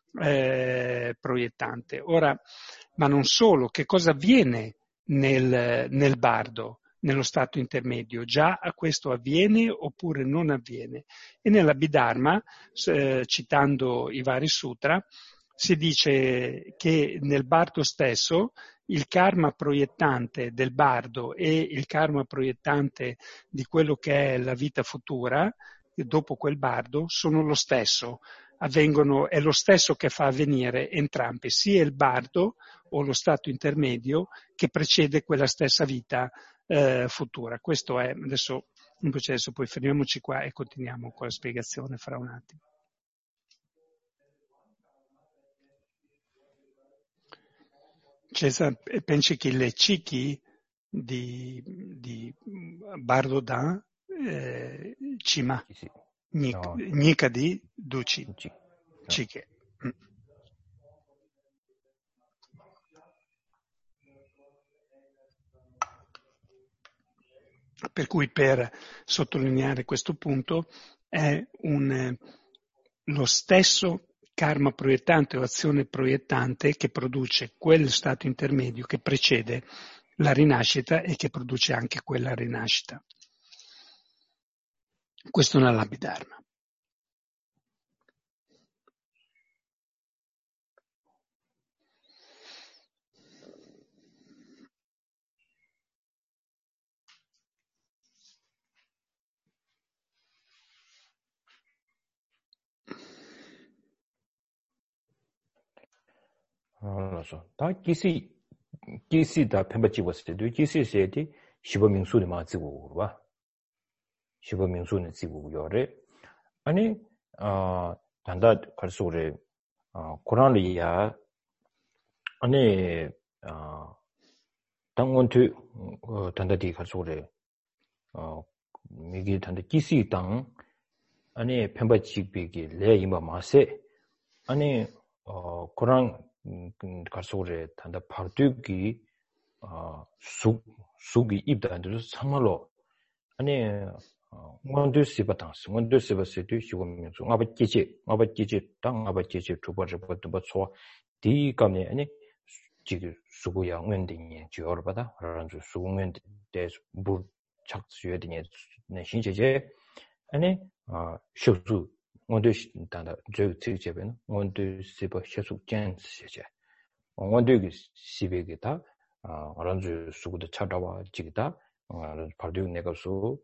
eh, proiettante? Ora, ma non solo, che cosa avviene nel, nel bardo? Nello stato intermedio, già questo avviene oppure non avviene? E nell'Abhidharma, eh, citando i vari sutra, si dice che nel bardo stesso il karma proiettante del bardo e il karma proiettante di quello che è la vita futura, dopo quel bardo, sono lo stesso, avvengono, è lo stesso che fa avvenire entrambi, sia il bardo o lo stato intermedio che precede quella stessa vita Eh, futura. Questo è, adesso, adesso poi fermiamoci qua e continuiamo con la spiegazione fra un attimo. Cesare, pensi che le cicchi di, di Bardodan, eh, Cima, Sì. Nic, No, Nica di Duci, ci. No. Ciche. Per cui per sottolineare questo punto è un, lo stesso karma proiettante o azione proiettante che produce quel stato intermedio che precede la rinascita e che produce anche quella rinascita. Questo nell'Abhidharma. Non lo so. 다 기시 기시 다 펜바지 왔을 때 기시 세디 십오 명수리 맞고 그러봐. shiba mingsu ne tsigu yore. Ani tanda karsukure Quran ya ani 당원투 단다디 가서래 어 미기 단다 기시 당 아니 펜바치비기 레 임바 마세 아니 어 그런 가서래 단다 파르투기 어숙 숙이 입다들 상말로 아니 원두시바당스 원두시바세도 시고면서 아버지지 아버지지 땅 아버지지 두버버두버서 디감네 아니 지금 수고야 원딩이 지어버다 그런 주 수고면 대해서 뭐 착수여딩이 내 신체제 아니 어 쇼수 원두 단다 저 지제ben 원두 시바 쇼수 젠스제 원두 시베기다 어 그런 주 수고도 찾아와 지기다 어 바로 내가 수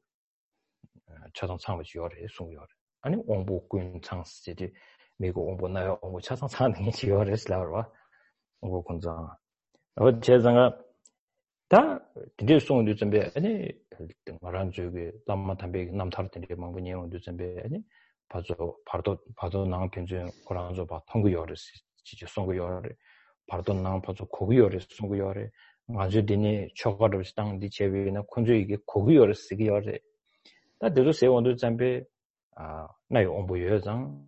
차상 상을 지어래 송여래 아니 원복군 창스제 미국 원본나요 원고 차상 상을 지어래 슬라와 뭐 건자 어 제가 다 디디 송도 준비 아니 말한 저기 남만 담배 남타를 텐데 망분이 온도 준비 아니 봐줘 바로 봐줘 나랑 편지 고란조 봐 통구여를 지지 송구여를 바로 나랑 봐줘 고구여를 송구여를 아주 디니 초과를 땅디 제비나 콘조 이게 고구여를 쓰기여를 다 들어 세원도 준비 아 나요 온보여장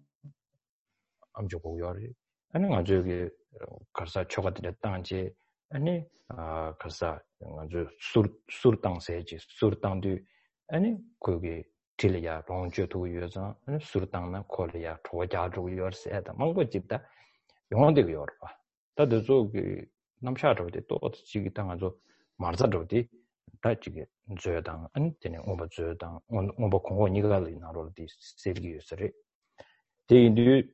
암조 고구여를 아니 아주 여기 가서 초과들 땅지 아니 아 가서 아주 술 술땅세지 술땅도 아니 거기 tilya rongje tu yuza surtang na kolya thoja ru yorse da mangbo jibda yongde yor ba da de zo ge namsha ro de to chi gi tang zo marza ro de da chi ge zo dang an tene oba zo dang oba kongo ni ga li na ro de sevgi yusre de indu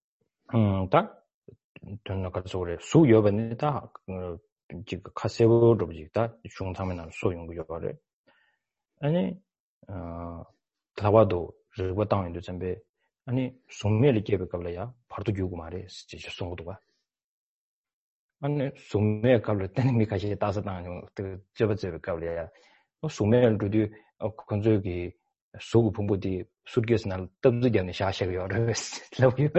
음 딱 전나 가서 그래 수 여번에 다 지금 카세로 로직다 중상면은 소용 요거를 아니 어 다와도 저거 당인도 전에 아니 소매를 개백걸려야 바로 주고 말해 진짜 송도가 아니 소매 걸을 때는 미가시 따서 당하는 그 저버저 걸려야 소매를 두디 건조기 소고 분부디 술게스 날 떡지견이 샤샤가 여러스 러브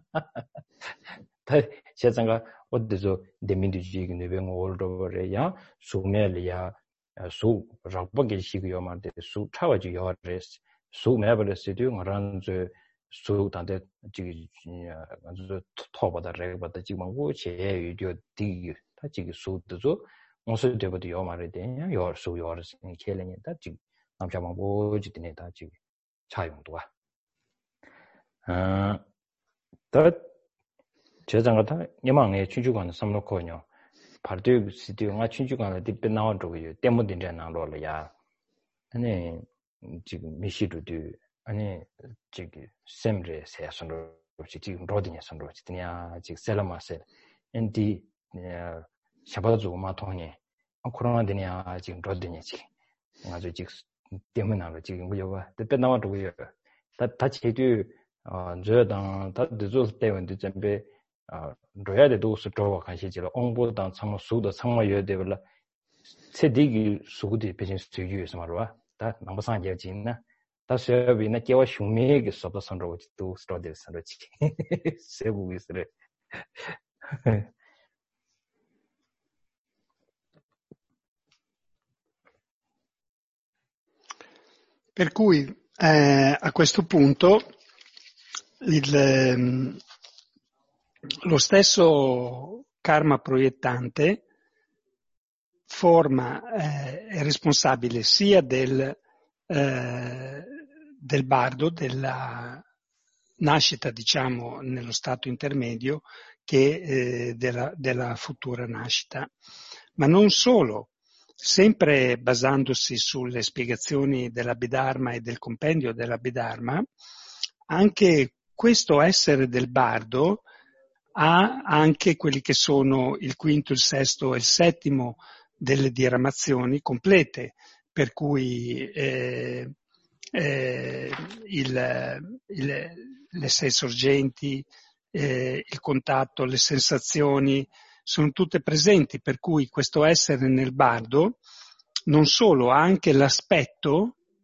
다 세상가 어디서 데민디지기 네뱅 올더버야 소매리아 소 rakbagi shigi yomarte su chawaji yores su mebalesidu ngaranzo su tande ji ganzo toboda rebada jimanggo che yudio di ta ji su dozo onso debodi yomare de yor su yores ni keleni ta ji 남자망고 지드네 다 지 차용도가 아 제장가다 예망에 춘주관의 삼로코요 바르드 시티가 춘주관의 뒷배 나와도요 때문에 나로려야 아니 지금 미시도도 아니 저기 셈레 세선로 지금 로딩에 선로 지드냐 지금 셀라마세 엔디 샤바도 마통에 코로나 되냐 지금 로딩에 지금 아주 지금 때문에 나로 지금 뭐야 뒷배 나와도요 다 다치도 어 저당 다 늦을 때문에 준비 아 로야데 도스 도와 간시지로 옹보단 참 수도 상마여 되블라 세디기 수구디 베진 스튜디오에서 말와 다 남부산 예진나 다 서비나 개와 흉미게 서버 선로지 또 스토디스 선로지 세부기스를 Per cui eh, a questo punto il, lo stesso karma proiettante forma, eh, è responsabile sia del, eh, del bardo, della nascita, diciamo, nello stato intermedio, che eh, della, della futura nascita. Ma non solo, sempre basandosi sulle spiegazioni dell'Abhidharma e del compendio dell'Abhidharma, anche questo essere del bardo ha anche quelli che sono il quinto, il sesto e il settimo delle diramazioni complete, per cui eh, eh, il, il, le sei sorgenti, eh, il contatto, le sensazioni sono tutte presenti, per cui questo essere nel bardo non solo ha anche l'aspetto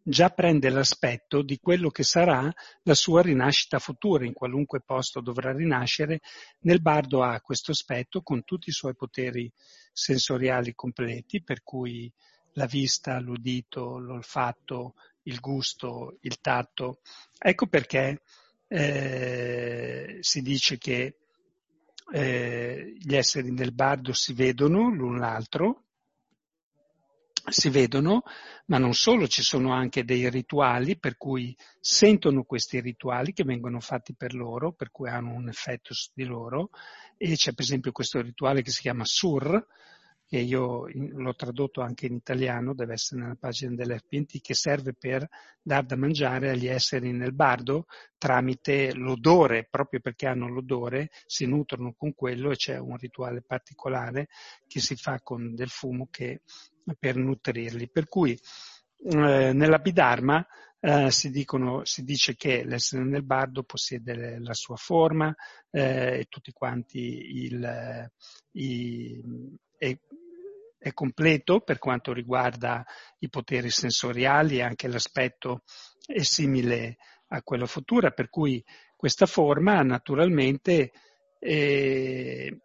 già prende l'aspetto di quello che sarà la sua rinascita futura, in qualunque posto dovrà rinascere. Nel bardo ha questo aspetto con tutti i suoi poteri sensoriali completi, per cui la vista, l'udito, l'olfatto, il gusto, il tatto. Ecco perché eh, si dice che eh, gli esseri del bardo si vedono l'un l'altro, si vedono, ma non solo, ci sono anche dei rituali per cui sentono questi rituali che vengono fatti per loro, per cui hanno un effetto su di loro, e c'è per esempio questo rituale che si chiama Sur, che io l'ho tradotto anche in italiano, deve essere nella pagina dell'F P N T, che serve per dar da mangiare agli esseri nel bardo tramite l'odore, proprio perché hanno l'odore, si nutrono con quello e c'è un rituale particolare che si fa con del fumo che, per nutrirli. Per cui eh, nell'Abhidharma eh, si, dicono, si dice che l'essere nel bardo possiede la sua forma eh, e tutti quanti il, i, è, è completo per quanto riguarda i poteri sensoriali e anche l'aspetto è simile a quella futura, per cui questa forma naturalmente eh,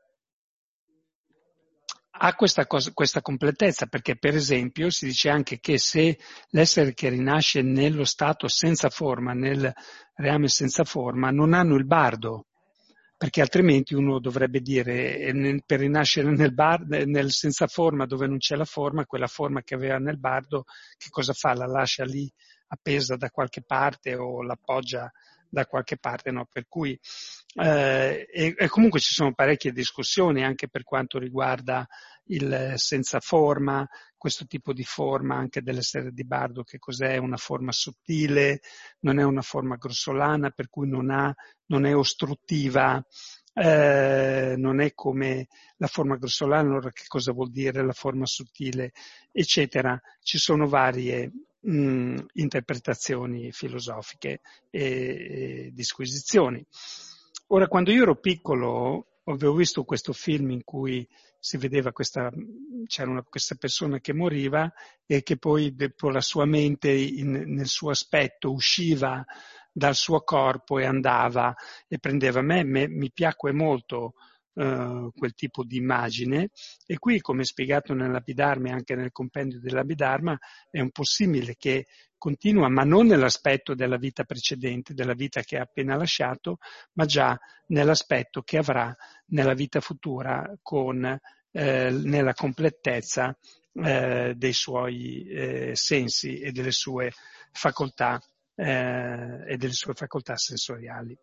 ha questa, cosa, questa completezza, perché per esempio si dice anche che se l'essere che rinasce nello stato senza forma, nel reame senza forma, non hanno il bardo, perché altrimenti uno dovrebbe dire per rinascere nel, bar, nel senza forma dove non c'è la forma, quella forma che aveva nel bardo, che cosa fa? La lascia lì appesa da qualche parte o l'appoggia da qualche parte, no? Per cui eh, e, e comunque ci sono parecchie discussioni anche per quanto riguarda il senza forma, questo tipo di forma anche dell'essere di bardo, che cos'è? Una forma sottile, non è una forma grossolana, per cui non ha, non è ostruttiva, eh, non è come la forma grossolana, allora che cosa vuol dire la forma sottile, eccetera. Ci sono varie mh, interpretazioni filosofiche e, e disquisizioni. Ora, quando io ero piccolo, avevo visto questo film in cui si vedeva questa, c'era una, questa persona che moriva e che poi dopo la sua mente in, nel suo aspetto usciva dal suo corpo e andava e prendeva me, me mi piacque molto uh, quel tipo di immagine e qui, come spiegato nell'Abhidharma e anche nel compendio dell'Abhidharma, è un po' simile che continua, ma non nell'aspetto della vita precedente, della vita che ha appena lasciato, ma già nell'aspetto che avrà nella vita futura con, eh, nella completezza eh, dei suoi eh, sensi e delle sue facoltà eh, e delle sue facoltà sensoriali.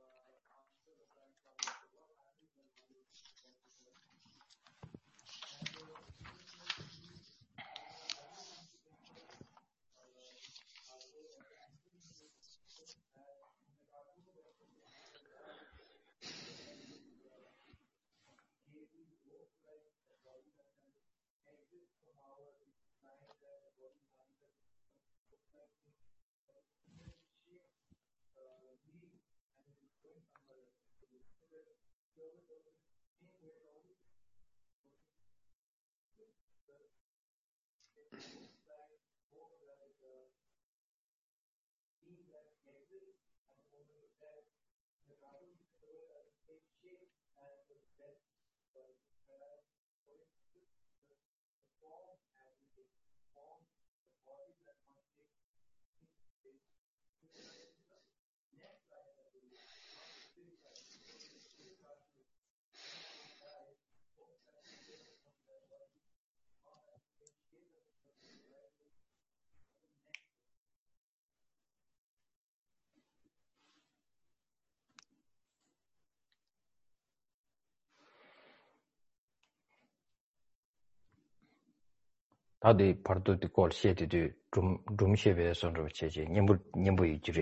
다들 바로도 걸 시에도 좀 좀시에 선로 체제 님부 님부 이지리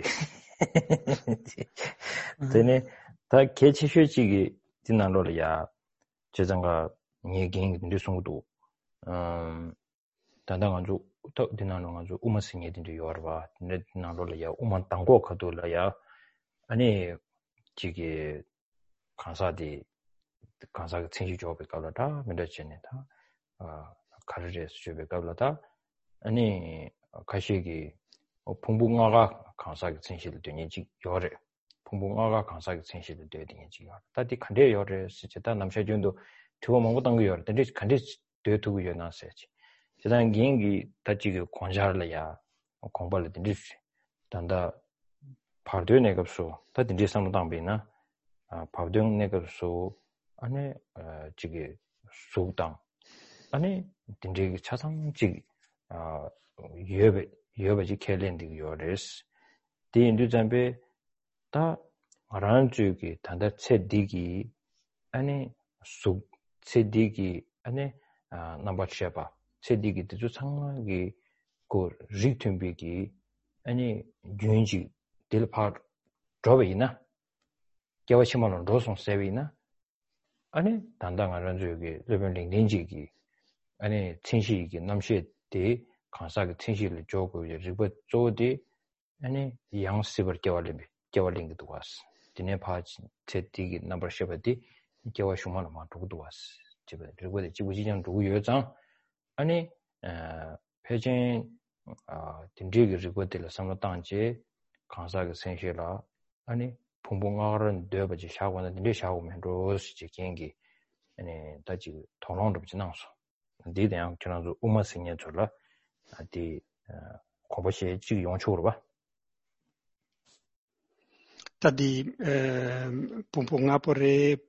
되네 다 개치셔지기 지난로야 제장가 얘기인 뉴스도 음 단단한주 또 지난로가지고 우마싱이 된도 요르바 지난로야 우만 땅고 가도라야 아니 지게 간사디 간사가 생시 조업에 가려다 면대전에다 아 카르레스 조업에 가려다 아니 가시기 풍부가가 강사기 진실을 되는지 요래 풍부가가 강사기 진실을 되는지 요래 다디 칸데 요래 시제다 남셔준도 두어 먹고 당거 요래 근데 칸데 되두고 요나세지 제단 기행기 다지고 권자를야 공부를 된지 단다 파르드 내급소 다든지 상담비나 아 파르드 내급소 안에 어 지게 소당 아니 딘지 차상지 아 예배 예배지 캘린딩 요레스 디인도 잠베 다 아란주기 단다 체디기 아니 수 체디기 아니 아 넘버셔바 체디기 도 상하기 그 리듬비기 아니 윤지 딜파 드로베이나 겨워시만은 로송 세비나 아니 단당 아란주기 레벨링 닌지기 아니 친시기 남시에 강사가 친시를 조고 리버 조디 아니 양습을 겨월림 겨월링도 왔어 디네 파지 제디기 넘버셔버디 겨워시만은 마도도 왔어 지금 리버의 지구지장 누구 요장 아니 어 패진 아 딘디기 리버들 상당지 강사가 생시라 아니 봉봉아는 되어버지 샤고는 딘디 샤고면 로스 지경기 아니 다지 통론도 지나서 디대양 저는 우마생에 줄라 디 고보시 지 용초로 봐 tadi pomponga pore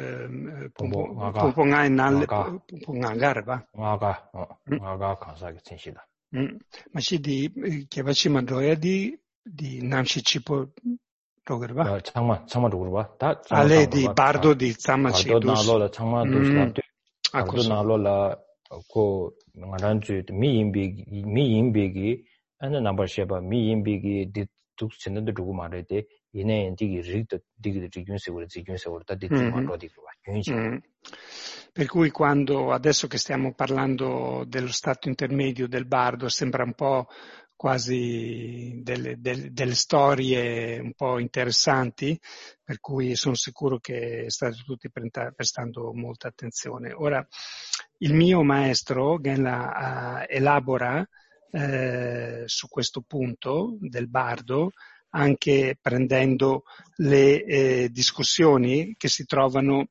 pomponga nal pomponga garba ngaga ngaga kansa kinshida mashi di kebachi mandoya di di namshi chipo rogerba 창만 창만 roger 봐 다 ale di bardo di zamachi bardo nalola 창만 도스라 bardo nalola 고 ngaran주 미인비 미인비기 아니 넘버 쉐바 미인비기 디 tukchinda dugu marete ine digi rit digi region segura region segura da di mando di qua per cui quando adesso che stiamo parlando dello stato intermedio del bardo sembra un po' quasi delle, delle, delle storie un po' interessanti, per cui sono sicuro che state tutti prestando molta attenzione. Ora, il mio maestro Genla uh, elabora eh, su questo punto del bardo, anche prendendo le eh, discussioni che si trovano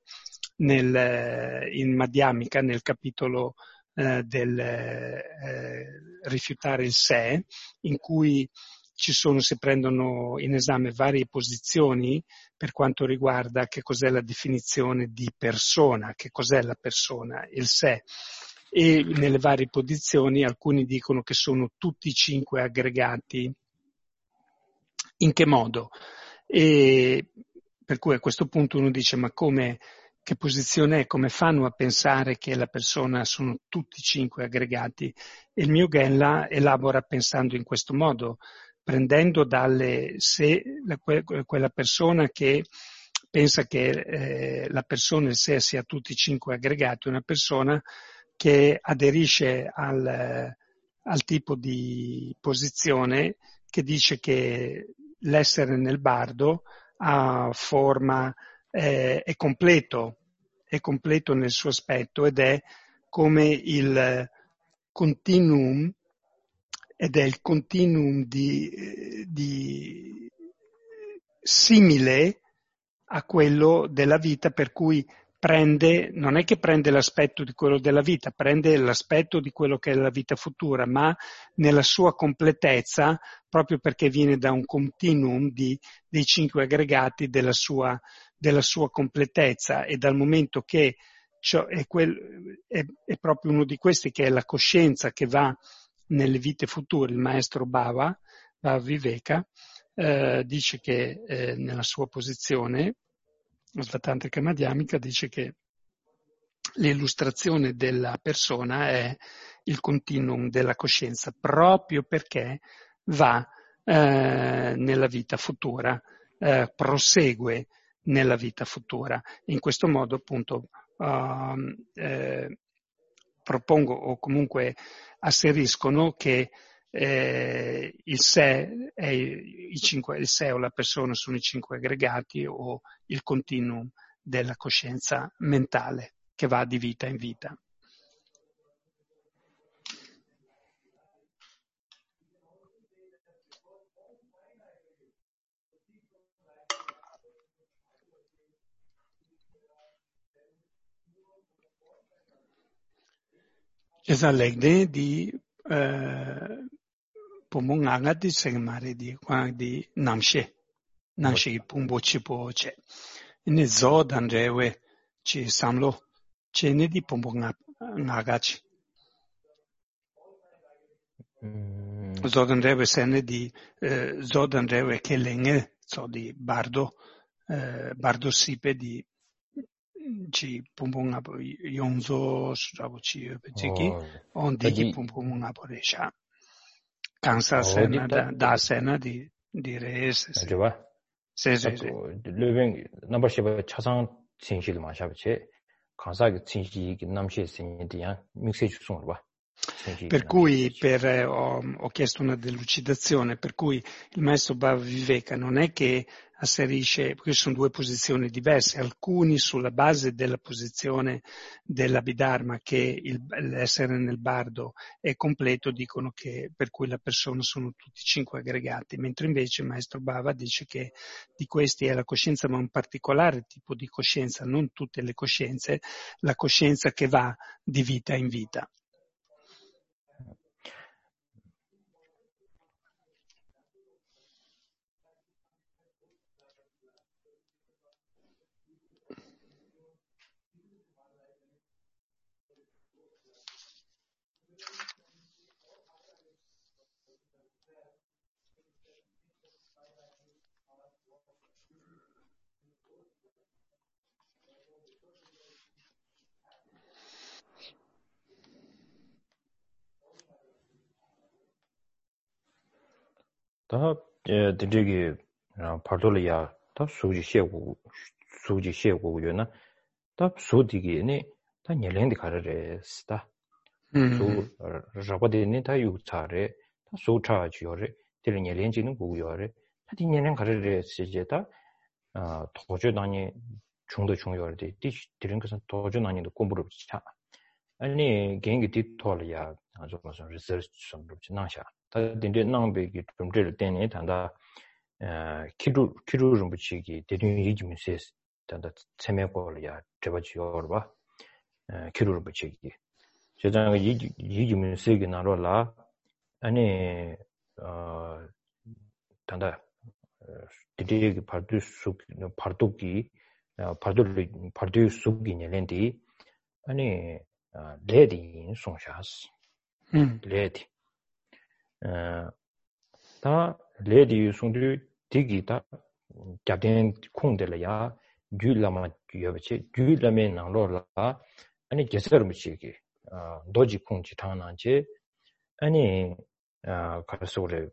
nel, in Madhyamika, nel capitolo eh, del eh, rifiutare il sé, in cui ci sono, si prendono in esame varie posizioni per quanto riguarda che cos'è la definizione di persona, che cos'è la persona, il sé. E nelle varie posizioni alcuni dicono che sono tutti cinque aggregati. In che modo? E per cui a questo punto uno dice ma come, che posizione è? Come fanno a pensare che la persona sono tutti cinque aggregati? E il mio Genla elabora pensando in questo modo, prendendo dalle se la, quella persona che pensa che eh, la persona in sé sia tutti cinque aggregati, una persona che aderisce al, al tipo di posizione che dice che l'essere nel bardo ha forma, eh, è completo, è completo nel suo aspetto ed è come il continuum, ed è il continuum di, di simile a quello della vita, per cui prende, non è che prende l'aspetto di quello della vita, prende l'aspetto di quello che è la vita futura, ma nella sua completezza, proprio perché viene da un continuum di, dei cinque aggregati della sua, della sua completezza, e dal momento che cioè, è, quel, è, è proprio uno di questi che è la coscienza che va nelle vite future, il maestro Bhava, Bhava Viveka, eh, dice che eh, nella sua posizione, la Svatantrika Madhyamika dice che l'illustrazione della persona è il continuum della coscienza, proprio perché va eh, nella vita futura, eh, prosegue nella vita futura. In questo modo appunto uh, eh, propongo o comunque asseriscono che eh, il sé è i cinque, il sé o la persona sono i cinque aggregati o il continuum della coscienza mentale che va di vita in vita. Esa legde di pomong anga di sengmare di kwa di namshe. Namshe pumbo chipo che. Ne zo danrewe chi samlo che ne di pomong ngagachi. Zo danrewe sene di zo danrewe che lenge so di bardo bardo sipe di ci pumpung apo yongzo shabo chi pechiki on digi pumpung apo resha kansa sena da da sena di di res 맞아 봐. 세세세 레뱅 넘버 십 차상 진실을 마셔보지. 간사기 진실이 남시 생이디야 믹스 주송을 봐. Per cui per, eh, ho, ho chiesto una delucidazione, per cui il maestro Bhava Viveka non è che asserisce, perché sono due posizioni diverse, alcuni sulla base della posizione dell'Abhidharma che il, l'essere nel bardo è completo dicono che per cui la persona sono tutti cinque aggregati, mentre invece il maestro Bhava dice che di questi è la coscienza ma un particolare tipo di coscienza, non tutte le coscienze, la coscienza che va di vita in vita. 다 되게 파돌이야 다 수지 셰고 수지 셰고요나 다 수디기네 다 녀랭디 가르레스다 수 저거데네 다 유차레 다 수차지요레 들 녀랭지는 고요레 다 녀랭 가르레스제다 아 도저단이 중도 중요하대 디 들은 것은 도저단이도 공부를 차 아니 개인기 디토리아 아주 무슨 리서치 좀 나샤 다 딘데 남베기 좀 될 때네 단다 어 키루 키루 좀 붙이기 대륜 얘기면서 단다 체매고야 저버지요 봐 키루를 붙이기 제가 얘기 얘기면서 이게 나로라 아니 어 단다 디디기 파르투 수 파르투기 파르투 파르투 수기 녀렌디 아니 레디 송샤스 레디 다 레디 송두 디기다 잡된 콩들이야 귤라마 쥐여버치 귤라메 나로라 아니 제스르 미치기 도지 콩지 타나지 아니 가서래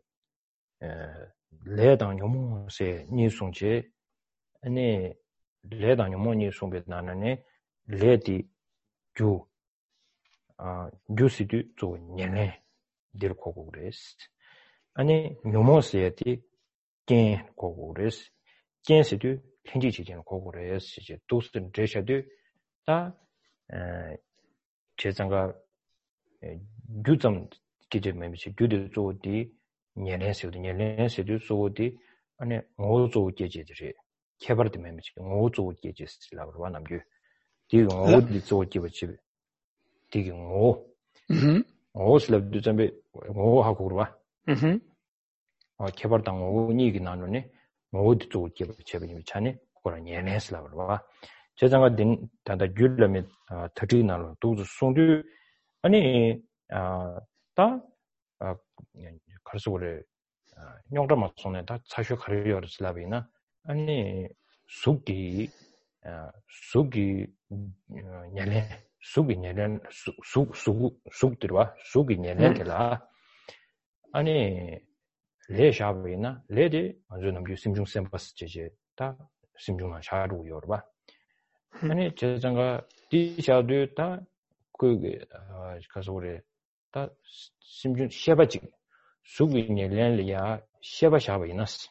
레당 요모세 니송제 아니 레당 요모니 송베 나나네 레디 주 아, 주시도 저 년에 될 거고 그랬어. 아니, 묘모스에티 겐 거고 그랬어. 겐스도 현지 지진 거고 그랬어. 이제 도스든 제셔도 다 에, 제장가 주점 기재 매미시 주도 조디 년에서도 년에서도 조디 아니 오조 계제들이 개발도 매미시 오조 계제스라고 와 남겨. 디고 어디 조지 버치 되게 오. 음. 오슬럽도 좀비 오 하고 그러와. 음. 어 개발당 오니기 나누네. 모두 쪽게 제비님 차네. 그거는 예내스라 그러와. 제장가 된 다다 줄려면 터지나로 도주 송두 아니 아다 가서 그래. 용도만 손에 다 사실 가려를 슬라비나 아니 숙기 숙기 년에 숙이 년에 숙숙 숙들와 숙이 년에라 아니 레샤베나 레디 아주 남주 심중 셈버스 제제 다 심중만 샤루 요르바 아니 제장가 디샤도 다그 가서 그래 다 심중 셰바지 숙이 년에야 셰바샤베나스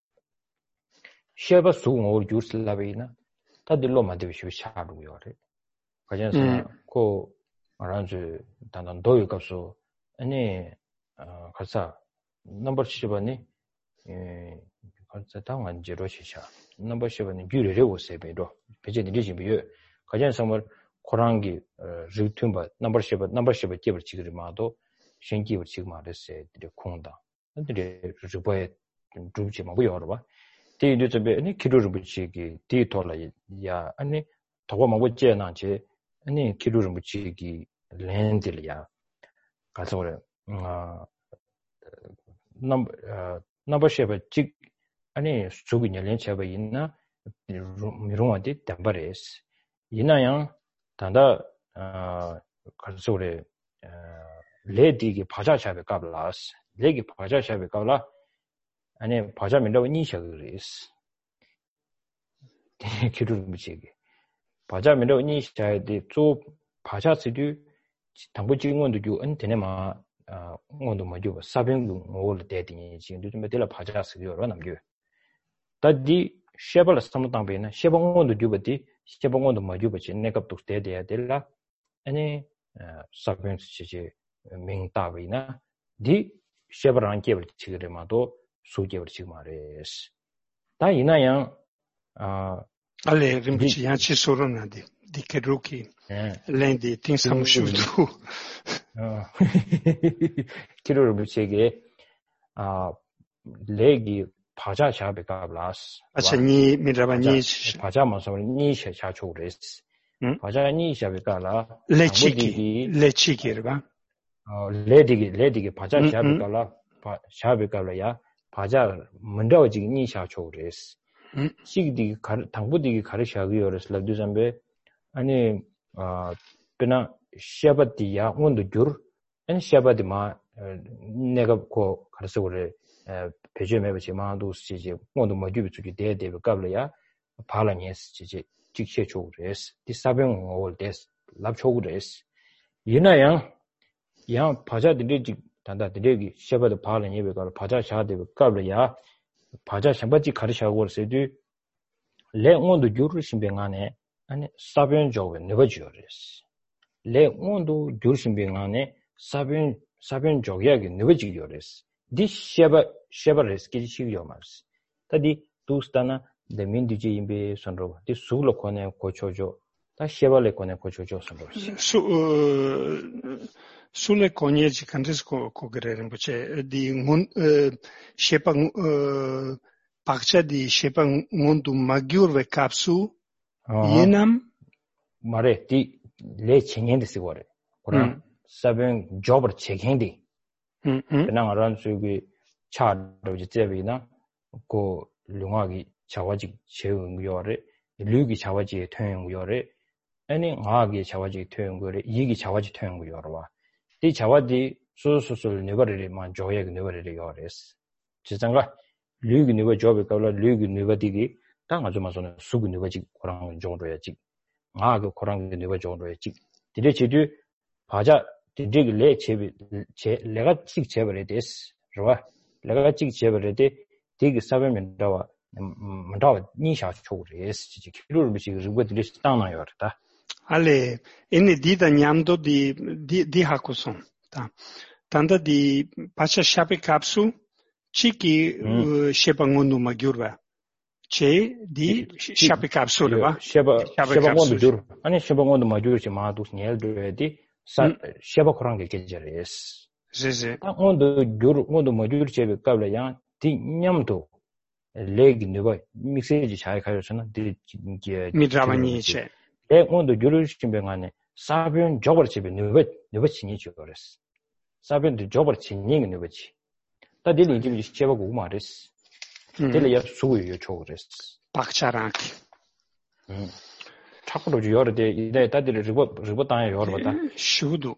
셰바 숙을 주슬라베나 다들로 만들고 샤루 요르 가전서 그 알아주 단단 도요 값소 아니 어 가서 넘버 칠번이 에 당한 지로시샤 넘버 쉐는 규례로 세베로 배제는 리지비요 가장 선물 고랑기 리tumba 넘버 쉐 넘버 쉐 기버 지그마도 신기버 지그마레세 드려 콩다 근데 리보에 두지 뭐 여러 봐 뒤에 저배 아니 기로를 붙이기 뒤에 돌아 야 아니 더고 뭐 제나지 아니 기로를 붙이기 랜딜이야 가서 그래 아 넘버 넘버 쉐 직 아니 수족이 열린 제가 있나 미롱한테 담바레스 이나양 단다 어 가서 그래 레디기 바자샤베 까블라스 레기 바자샤베 까블라 아니 바자민도 니셔그리스 기름 무지게 바자민도 니셔야데 또 바자스도 당부 직원도 주 은테네마 아 원도 뭐죠 사병도 올 때딩이 지금도 좀 되라 바자스요로 남겨 다디 쉐벌 스타무당베나 쉐봉원도 주버디 쉐봉원도 뭐주버지 내갑도 때돼야 될라 아니 사병스 지지 맹따베나 디 쉐벌한 게버 지그레마도 소개버 지금 말레스 다 이나양 아 alle rimbici sono di di Keruki lendi tinsamu shudu 어 기로를 붙이게 아 레기 바자 샤베 가블라스 아니 미라바니 바자 마서 니 샤초레스 바자 니 샤베 가라 레치기 레치기르바 어 레디기 레디기 바자 샤베 가라 샤베 가라야 바자 문다오지 니 샤초레스 시기디 당부디기 가르샤기요레스 라두잠베 아니 아 그나 샤바디야 온도 줄 엔 샤바디마 내가 고 가르쳐 그래 배제매버지 마도 시지 온도 뭐주비 주기 대대로 갑려야 발라니스 지지 직체 조그레스 디사병 올데스 랍초그레스 이나양 양 바자들이 단다들이 샤바도 발라니베 가 바자 샤데 갑려야 바자 샤바지 가르쳐고 그래도 레 온도 줄을 신병안에 아니 사병 조베 네버지요레스 레 온도 줄신병안에 사변 사변 조기하게 느버지요레스 디 쉐바 쉐바레스 기시요마스 다디 두스타나 데민디지 임베 선로 디 수로 코네 고초조 다 쉐발레 코네 고초조 선로 su sulle cognici cantisco cogerere c'è di shepa parcha di shepa mundu magyurve kapsu yenam 말에 디 레 칭엔데 시고래 그럼 사변 조버 체행디 음 그냥 알아서 여기 차로 제비나 고 룡하기 자와지 제응요래 류기 자와지 퇴행요래 아니 하기 자와지 퇴행요래 이기 자와지 퇴행요래 이 자와디 수수술 네버리만 조예 네버리 요레스 지장가 류기 네버 조베 가라 류기 네버디기 땅 아주 마서는 수기 네버지 고랑 정도야지 아 그 고랑 네버 정도야지 디레 제주 바자 디디기 레 제비 제 내가 찍 제버레 데스 좋아 내가 찍 제버레 데 디기 사베면 다와 만다와 니샤 초그레스 지지 키로를 비시 그거들이 땅나요다 alle ene di dagnando di di di hakuson ta tanda di pacha shape kapsu chiki shepangondu magyurva che di shape kapsu va sheba shepangondu jur ani shepangondu magyur치 마도 넬드디 사 쉐바 코랑게 게제레스 제제 온도 줄 온도 뭐줄 제베 까블야 디 냠도 레기 네바 믹세지 잘 가르쳐나 디 이게 미드라바니체 에 온도 줄을 신병안에 사변 저버 집에 네바 네바 친이 줘버렸어 사변도 저버 친이 네바지 다들 이제 쉐바고 말했어 데려야 수고요 줘버렸어 박차랑키 음 자꾸로 여러데 이제 다들 리버 리버 땅에 여러보다 슈도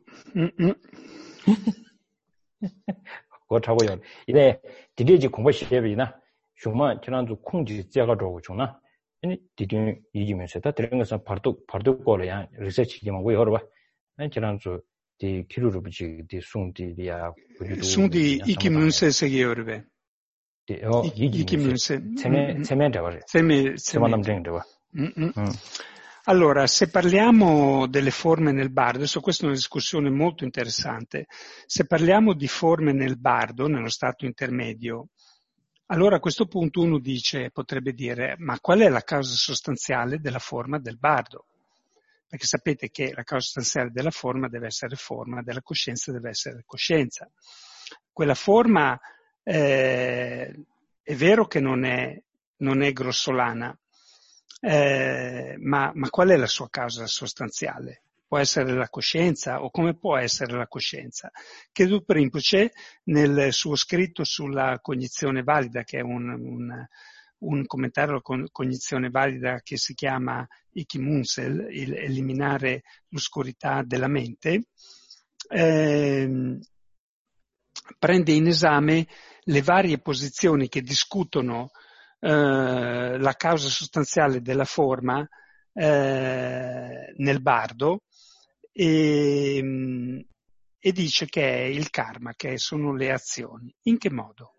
그거 타고요 이제 디디지 공부 시험이나 정말 지난주 콩지 제가 저거 주나 아니 디디 이기면서 다 들은 것은 바로 바로 거래야 리서치 좀 하고 여러 봐 아니 지난주 디 키루르 비지 디 숭디리아 숭디 이기면서 세계여르베 어 이기면서 세메 세메 되버려 세메 세메 남정 되버 음 Allora, se parliamo delle forme nel bardo, adesso questa è una discussione molto interessante, se parliamo di forme nel bardo, nello stato intermedio, allora a questo punto uno dice, potrebbe dire, ma qual è la causa sostanziale della forma del bardo? Perché sapete che la causa sostanziale della forma deve essere forma, della coscienza deve essere coscienza. Quella forma eh, è vero che non è, non è grossolana, eh, ma, ma qual è la sua causa sostanziale? Può essere la coscienza, o come può essere la coscienza? Khedrup Rinpoche, nel suo scritto sulla cognizione valida, che è un, un, un commentario alla cognizione valida che si chiama Ikimunsel, il eliminare l'oscurità della mente, eh, prende in esame le varie posizioni che discutono eh, la causa sostanziale della forma eh, nel bardo e, e dice che è il karma, che sono le azioni. In che modo?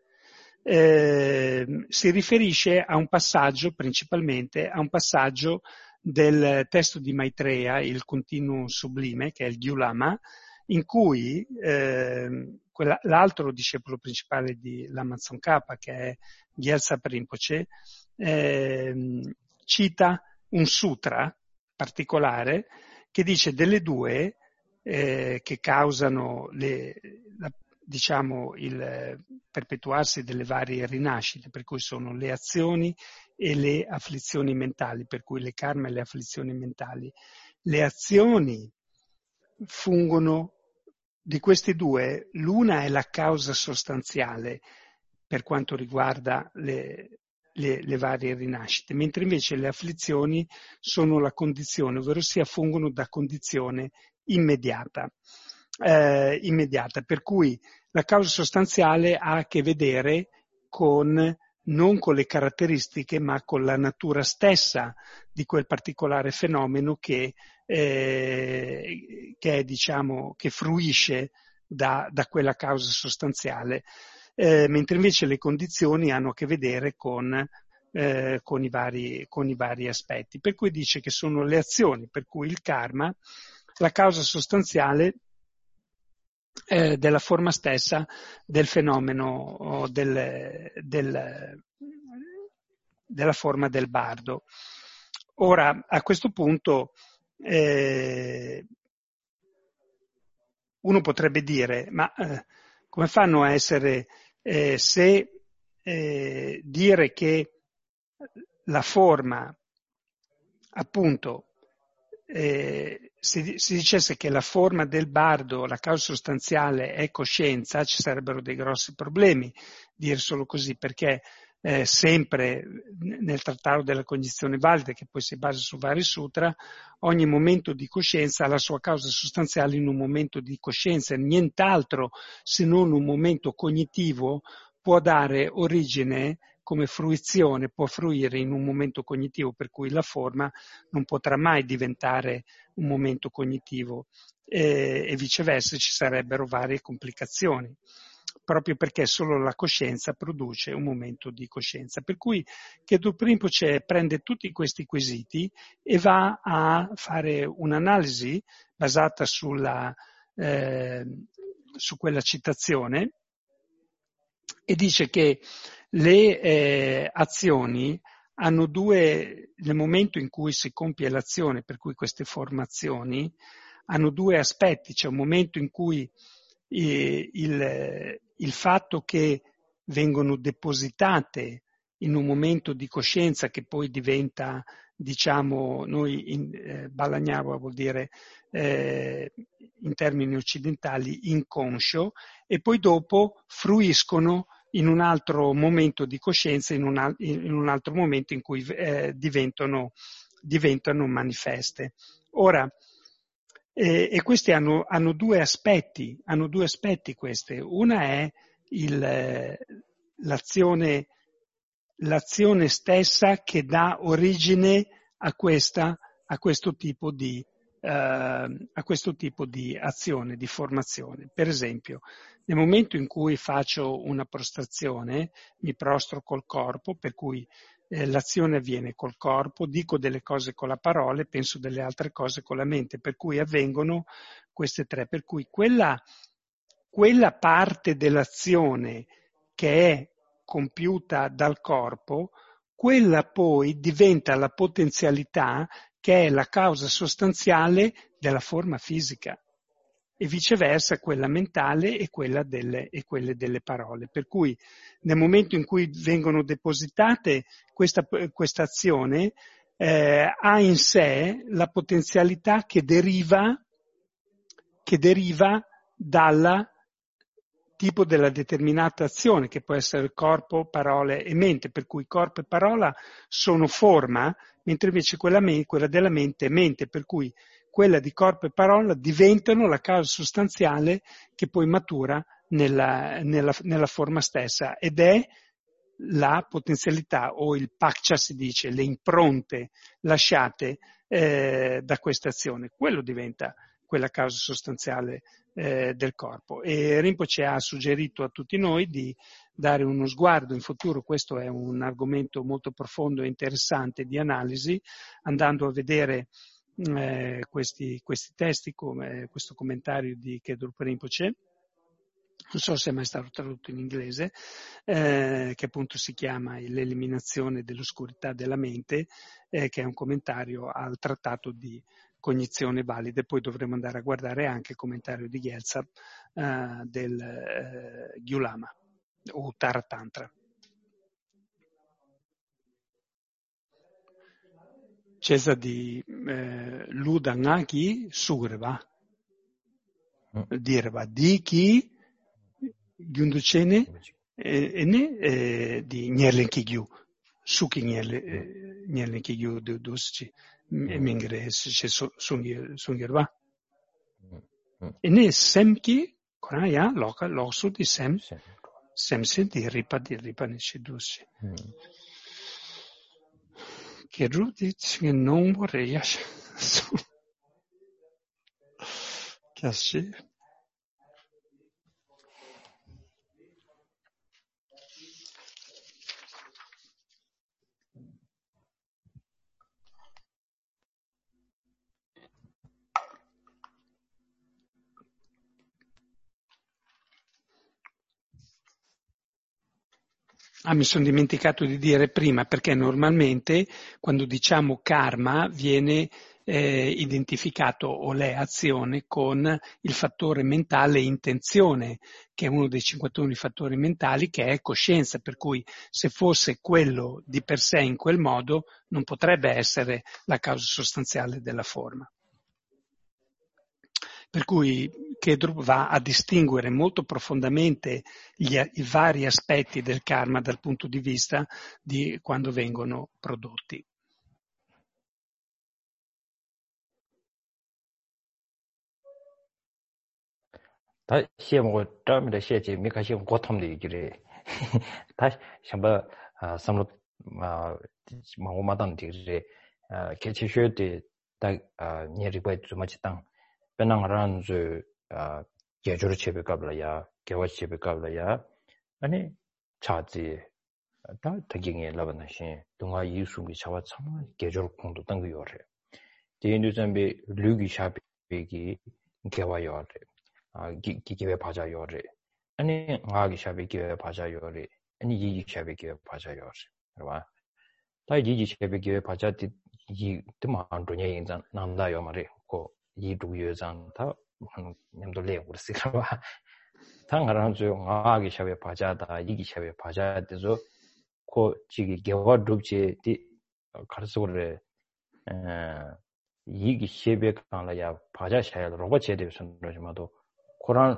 Eh, si riferisce a un passaggio, principalmente a un passaggio del testo di Maitreya, il continuo sublime, che è il Gyulama, in cui eh, quella, l'altro discepolo principale di Lama Tsongkhapa, che è Gyaltsa Rinpoche, eh, cita un sutra particolare che dice delle due eh, che causano le, la, diciamo il perpetuarsi delle varie rinascite, per cui sono le azioni e le afflizioni mentali, per cui le karma e le afflizioni mentali. Le azioni fungono di questi due, l'una è la causa sostanziale per quanto riguarda le, le, le varie rinascite, mentre invece le afflizioni sono la condizione, ovvero sia fungono da condizione immediata, eh, immediata, per cui la causa sostanziale ha a che vedere con non con le caratteristiche, ma con la natura stessa di quel particolare fenomeno che, eh, che è, diciamo, che fruisce da, da quella causa sostanziale, eh, mentre invece le condizioni hanno a che vedere con, eh, con, i vari, con i vari aspetti. Per cui dice che sono le azioni, per cui il karma, la causa sostanziale Eh, della forma stessa del fenomeno del, del, della forma del bardo. Ora, a questo punto, eh, uno potrebbe dire, ma eh, come fanno a essere, eh, se eh, dire che la forma, appunto, Eh, se si dicesse che la forma del bardo, la causa sostanziale è coscienza, ci sarebbero dei grossi problemi dire solo così, perché eh, sempre nel trattato della cognizione valida, che poi si basa su vari sutra, ogni momento di coscienza ha la sua causa sostanziale in un momento di coscienza, nient'altro se non un momento cognitivo può dare origine come fruizione, può fruire in un momento cognitivo, per cui la forma non potrà mai diventare un momento cognitivo e, e viceversa ci sarebbero varie complicazioni, proprio perché solo la coscienza produce un momento di coscienza. Per cui Khedrup Rinpoche prende tutti questi quesiti e va a fare un'analisi basata sulla, eh, su quella citazione e dice che le eh, azioni hanno due, nel momento in cui si compie l'azione, per cui queste formazioni, hanno due aspetti. C'è un momento in cui eh, il, il fatto che vengono depositate in un momento di coscienza che poi diventa, diciamo, noi in eh, Balagnava vuol dire eh, in termini occidentali inconscio, e poi dopo fruiscono in un altro momento di coscienza, in un, al- in un altro momento in cui eh, diventano, diventano manifeste. Ora, eh, e questi hanno, hanno due aspetti, hanno due aspetti queste. Una è il, eh, l'azione, l'azione stessa che dà origine a questa, a questo tipo di, eh, a questo tipo di azione, di formazione. Per esempio, nel momento in cui faccio una prostrazione, mi prostro col corpo, per cui eh, l'azione avviene col corpo, dico delle cose con la parola e penso delle altre cose con la mente, per cui avvengono queste tre. Per cui quella, quella parte dell'azione che è compiuta dal corpo, quella poi diventa la potenzialità che è la causa sostanziale della forma fisica, e viceversa quella mentale e quella delle, e quelle delle parole. Per cui nel momento in cui vengono depositate questa, questa azione eh, ha in sé la potenzialità che deriva, che deriva dal tipo della determinata azione, che può essere corpo, parole e mente, per cui corpo e parola sono forma, mentre invece quella, me, quella della mente è mente, per cui quella di corpo e parola diventano la causa sostanziale che poi matura nella, nella, nella forma stessa, ed è la potenzialità, o il pakcha si dice, le impronte lasciate eh, da questa azione. Quello diventa quella causa sostanziale eh, del corpo. E Rinpoche ha suggerito a tutti noi di dare uno sguardo in futuro, questo è un argomento molto profondo e interessante di analisi, andando a vedere Eh, questi, questi testi, come questo commentario di Kedrupa Rinpoche, non so se è mai stato tradotto in inglese, eh, che appunto si chiama L'eliminazione dell'oscurità della mente, eh, che è un commentario al trattato di cognizione valida. Poi dovremo andare a guardare anche il commentario di Gyaltsab eh, del eh, Gyulama o Taratantra. Cesa di eh, Luda Ngaki Surva, dirva di chi Gyunducene e ne di Nyerlenkigyu, Suki Nyerlenkigyu de Dusci, e Mingre se Sungirva. E ne Semki, Koraya, Loka, Losu di Sem, Semse di Ripa di Ripa ne Dusci. Che Rudit che non vorrei che sì. Ah, mi sono dimenticato di dire prima, perché normalmente quando diciamo karma viene eh, identificato o le azione con il fattore mentale intenzione, che è uno dei cinquantuno fattori mentali, che è coscienza, per cui se fosse quello di per sé in quel modo non potrebbe essere la causa sostanziale della forma. Per cui Kedrup va a distinguere molto profondamente gli, i vari aspetti del karma dal punto di vista di quando vengono prodotti. 다 시험고 점을 시험지 미카 시험 고통도 이기래 다 샴바 아 삼로 아 마오마단 디르 아 개체셔데 딱 니리바이 좀 맞지 땅 배낭하라는 저아 계조를 체백갑라야 개와 체백갑라야 아니 차지 다 되게 라바나시 동아 이수기 차와 참 계조를 공도 땅그 요래 대인도 잠비 류기 샤베기 개와 요래 아 기기회 바자 요래 아니 나기 샤베 기회 바자 요래 아니 이기 샤베 기회 바자 요래 알아 다 이기 샤베 기회 바자 이 드만 돈에 인자 남다요 말이 고 이두 여장 다 님도 레 우르시 봐 당하랑 저 나기 샤베 바자다 이기 샤베 바자데서 고 지기 개와 룹제 디 가르소래 에 이기 샤베 강라야 바자 샤야 로봇 제대 선로지마도 코란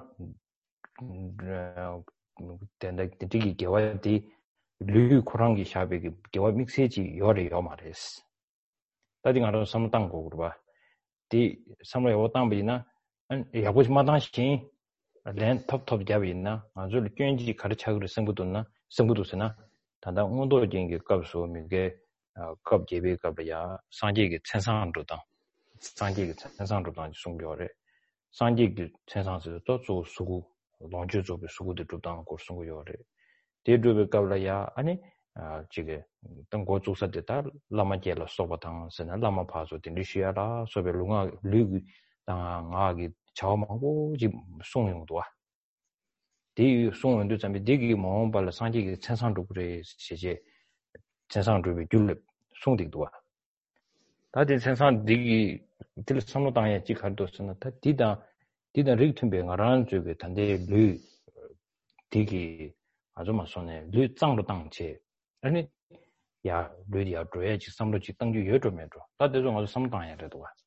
된다 되게 개와디 류 코란기 샤베기 개와 믹세지 요래 요 말했어. 다들 알아 삼땅 거로 봐. 디 삼로에 오땅비나 안 야고지 마당시 렌 톱톱 잡이 있나 아주 쩐지 가르쳐그를 생부도나 생부도스나 단다 온도 쟁게 값소 미게 컵 제베 값이야 상제게 천상도다 상제게 천상도다 송별에 상제게 천상서 또 수고 lonju zobe sugu de dudang ko sungu yore de dube kabla 아니 아 지게 동고 조사 데이터 라마 제라 소바탕 세나 라마 파조 딘리시아라 소베 룽아 르기 당아기 자오마고 지 송용도아 디 송원도 잠비 디기 모험발 상지기 천상족의 시제 천상족의 줄 송득도와 다들 천상 디기 들 삼로당에 지간도스는 다 디다 디다 리튼베 가라는 쪽에 단대 르 디기 아주 맞소네 르 장로 당체 아니 야 르디야 줘야지 삼로지 당주 여줘면줘 다들 좀 아주 삼당해라도 와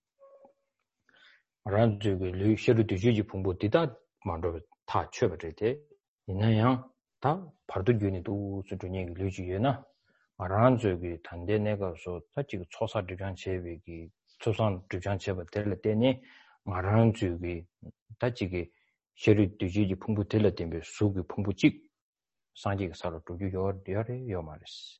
ran 쪽에 르 셔르 뒤지 풍부 디다 만도 다 쳐버리대 이나양 다 바로 유니도 수준이 르지에나 ran 쪽에 단대 내가서 사실 초사 주장 제외기 초선 주장 제외 될 때니 ran 쪽에 다지게 셔르 뒤지 풍부 될 때면 수기 풍부직 상지가 살아 두고 요래 요 말이스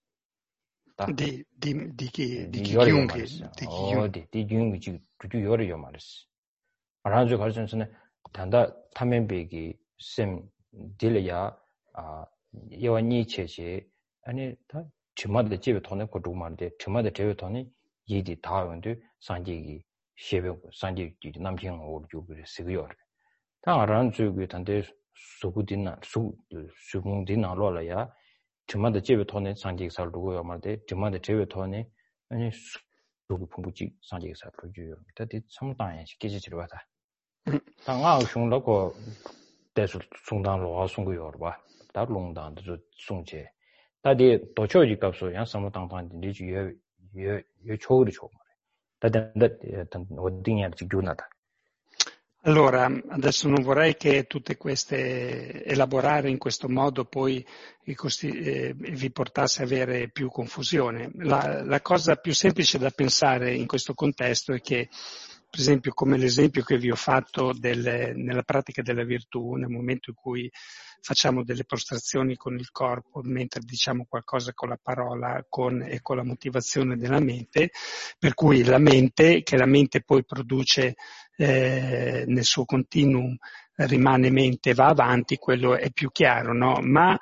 di di di chi di chi 요래 chiunque 말이스 di chi 어디 디 중기 두고 요래 요 말이스 ran 쪽 가르쳐서는 단다 타면배기 셈 딜이야 아 여원이 체시 아니 다 주마다 집에 돈에 거두 말인데 주마다 제외 돈이 예디 다원도 상지기 셰베 상지 남편 오르고 그랬어요. 당한 쪽에 단대 수구디나 수 수공디나 로라야 주마다 집에 돈에 상지기 살고요 말인데 주마다 제외 돈에 아니 수구 풍부지 상지기 살고요. 다들 상당히 시키지 지르다. 당아熊了过 대수 송당로 송고요 봐. 다 롱당도 송제. 다디 도초지 값소 양 삼당당 리지 예 초리 초. 다데 어디냐 지구나다. Allora, adesso non vorrei che tutte queste, elaborare in questo modo poi vi, costi, eh, vi portasse a avere più confusione. La, la cosa più semplice da pensare in questo contesto è che, per esempio, come l'esempio che vi ho fatto del, nella pratica della virtù, nel momento in cui facciamo delle prostrazioni con il corpo, mentre diciamo qualcosa con la parola con, e con la motivazione della mente, per cui la mente, che la mente poi produce eh, nel suo continuum, rimane mente e va avanti, quello è più chiaro, no? Ma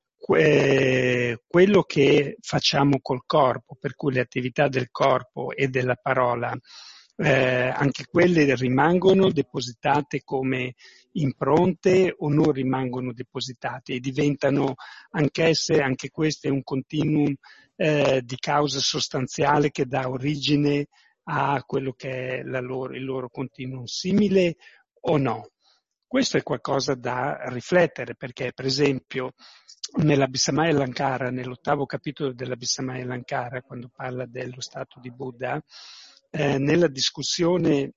que, quello che facciamo col corpo, per cui le attività del corpo e della parola, Eh, anche quelle rimangono depositate come impronte o non rimangono depositate e diventano anch'esse, anche queste, un continuum eh, di causa sostanziale che dà origine a quello che è la loro, il loro continuum simile o no. Questo è qualcosa da riflettere perché, per esempio, nell'Abhisamaya Lankara, nell'ottavo capitolo dell'Abhisamaya Lankara, quando parla dello stato di Buddha, Eh, nella discussione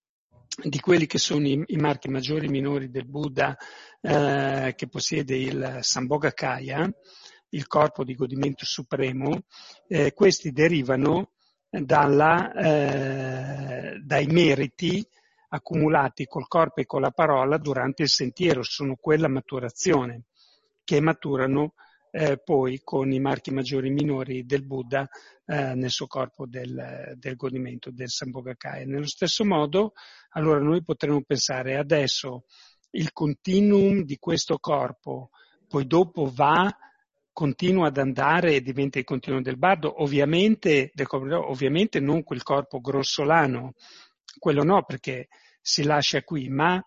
di quelli che sono i, i marchi maggiori e minori del Buddha eh, che possiede il Sambhogakaya, il corpo di godimento supremo, eh, questi derivano dalla, eh, dai meriti accumulati col corpo e con la parola durante il sentiero, sono quella maturazione che maturano Eh, poi con i marchi maggiori e minori del Buddha eh, nel suo corpo del, del godimento del Sambhogakaya. Nello stesso modo, allora noi potremmo pensare adesso il continuum di questo corpo, poi dopo va, continua ad andare e diventa il continuum del bardo, ovviamente, del corpo, ovviamente non quel corpo grossolano, quello no perché si lascia qui, ma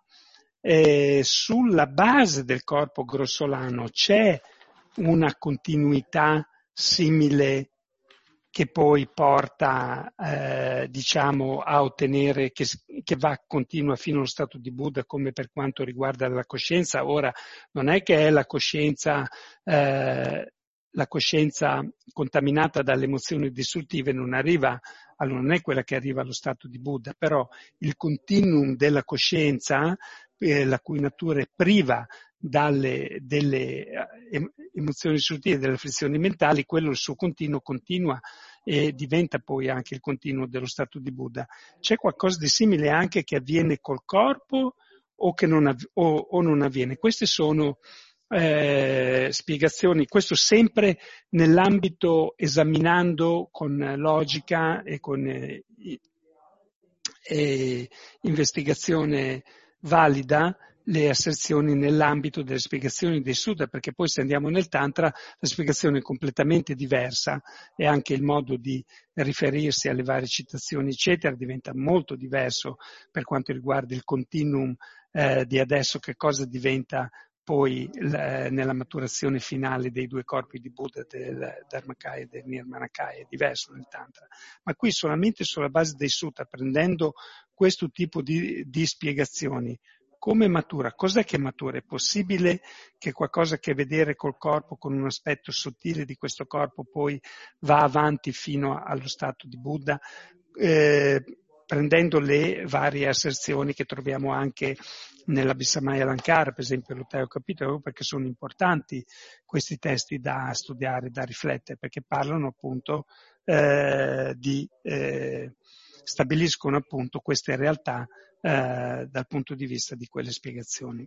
eh, sulla base del corpo grossolano c'è una continuità simile che poi porta, eh, diciamo, a ottenere, che, che va, continua fino allo stato di Buddha come per quanto riguarda la coscienza. Ora, non è che è la coscienza, eh, la coscienza contaminata dalle emozioni distruttive non arriva, allora non è quella che arriva allo stato di Buddha, però il continuum della coscienza, eh, la cui natura è priva dalle delle emozioni distruttive, delle afflizioni mentali, quello il suo continuo continua e diventa poi anche il continuo dello stato di Buddha. C'è qualcosa di simile anche che avviene col corpo o che non, av- o, o non avviene. Queste sono eh, spiegazioni, questo sempre nell'ambito esaminando con logica e con eh, eh, investigazione valida le asserzioni nell'ambito delle spiegazioni dei sutta, perché poi se andiamo nel Tantra la spiegazione è completamente diversa e anche il modo di riferirsi alle varie citazioni eccetera diventa molto diverso per quanto riguarda il continuum eh, di adesso che cosa diventa poi la, nella maturazione finale dei due corpi di Buddha, del Dharmakaya e del Nirmanakaya, è diverso nel Tantra, ma qui solamente sulla base dei sutta, prendendo questo tipo di, di spiegazioni, come matura? Cos'è che matura? È possibile che qualcosa che ha a che vedere col corpo, con un aspetto sottile di questo corpo, poi va avanti fino allo stato di Buddha, eh, prendendo le varie asserzioni che troviamo anche nella Abhisamaya Lankara, per esempio l'ottavo capitolo, perché sono importanti questi testi da studiare, da riflettere, perché parlano appunto eh, di, eh, stabiliscono appunto queste realtà eh, dal punto di vista di quelle spiegazioni.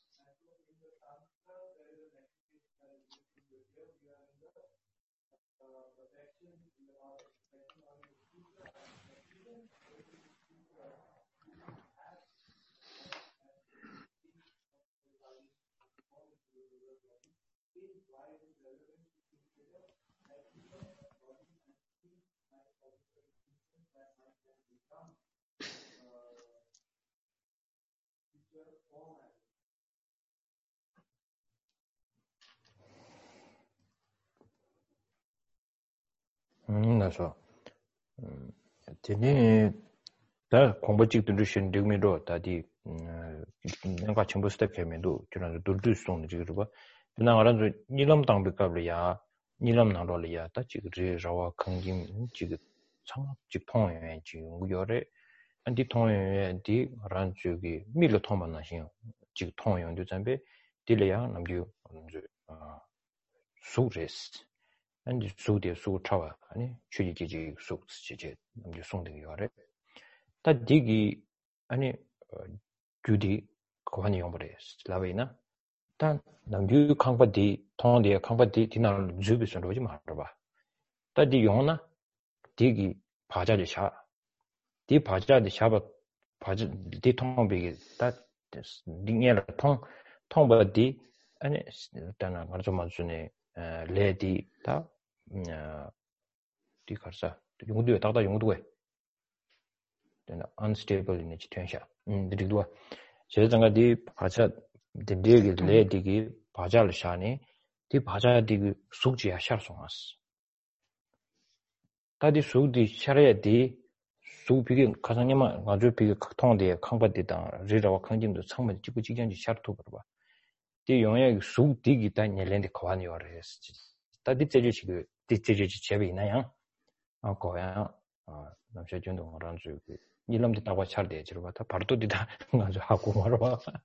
음, 그래서 음, 되게 다 공부 찍던 주신 능미로 다디 음, 내가 전부 스텝 개면도 저는 둘둘 송 지금 봐. 나 알아서 니람 당백qab이야. 니람 나로리야. 다 지금 저와 강김 지금 상업 집통에 지금 우열에 안디 통에 디 란주기 밀로 통만 나신 지금 통용도 잠배 딜이야 남주 이제 아 수레스 안디 수대 수 차와 아니 취지지 수 지지 남주 송되게 요래 다 디기 아니 주디 거한이 용버레 라베나 단 남주 강바디 통데 강바디 디나를 주비선 로지 말아봐 다디 용나 디기 바자리 샤 디 바자리 샤바 바자 디 통비기 다 딩에라 통 통바디 아니 일단은 말좀 맞으네 레디 다 디 가서 용도에 따다 용도에 되나 unstable in its tension 음 드리도와 제가 디 바자 딘데기 레디기 바자를 샤니 디 바자디 숙지야 샤송아스 다디 숙디 샤레디 수비기 가상님은 아주 비기 통데 강바디다 리라와 강진도 상면 지구 직전지 샤르토 버봐 디 용의 수디기 다 녀렌데 거한이 와레스 다디 제주시 그 디제주지 제비 있나요 아 거야 아 남셔 준동 그런 줄 이름도 따고 차르데 지로 봤다 바로도 디다 아주 하고 말아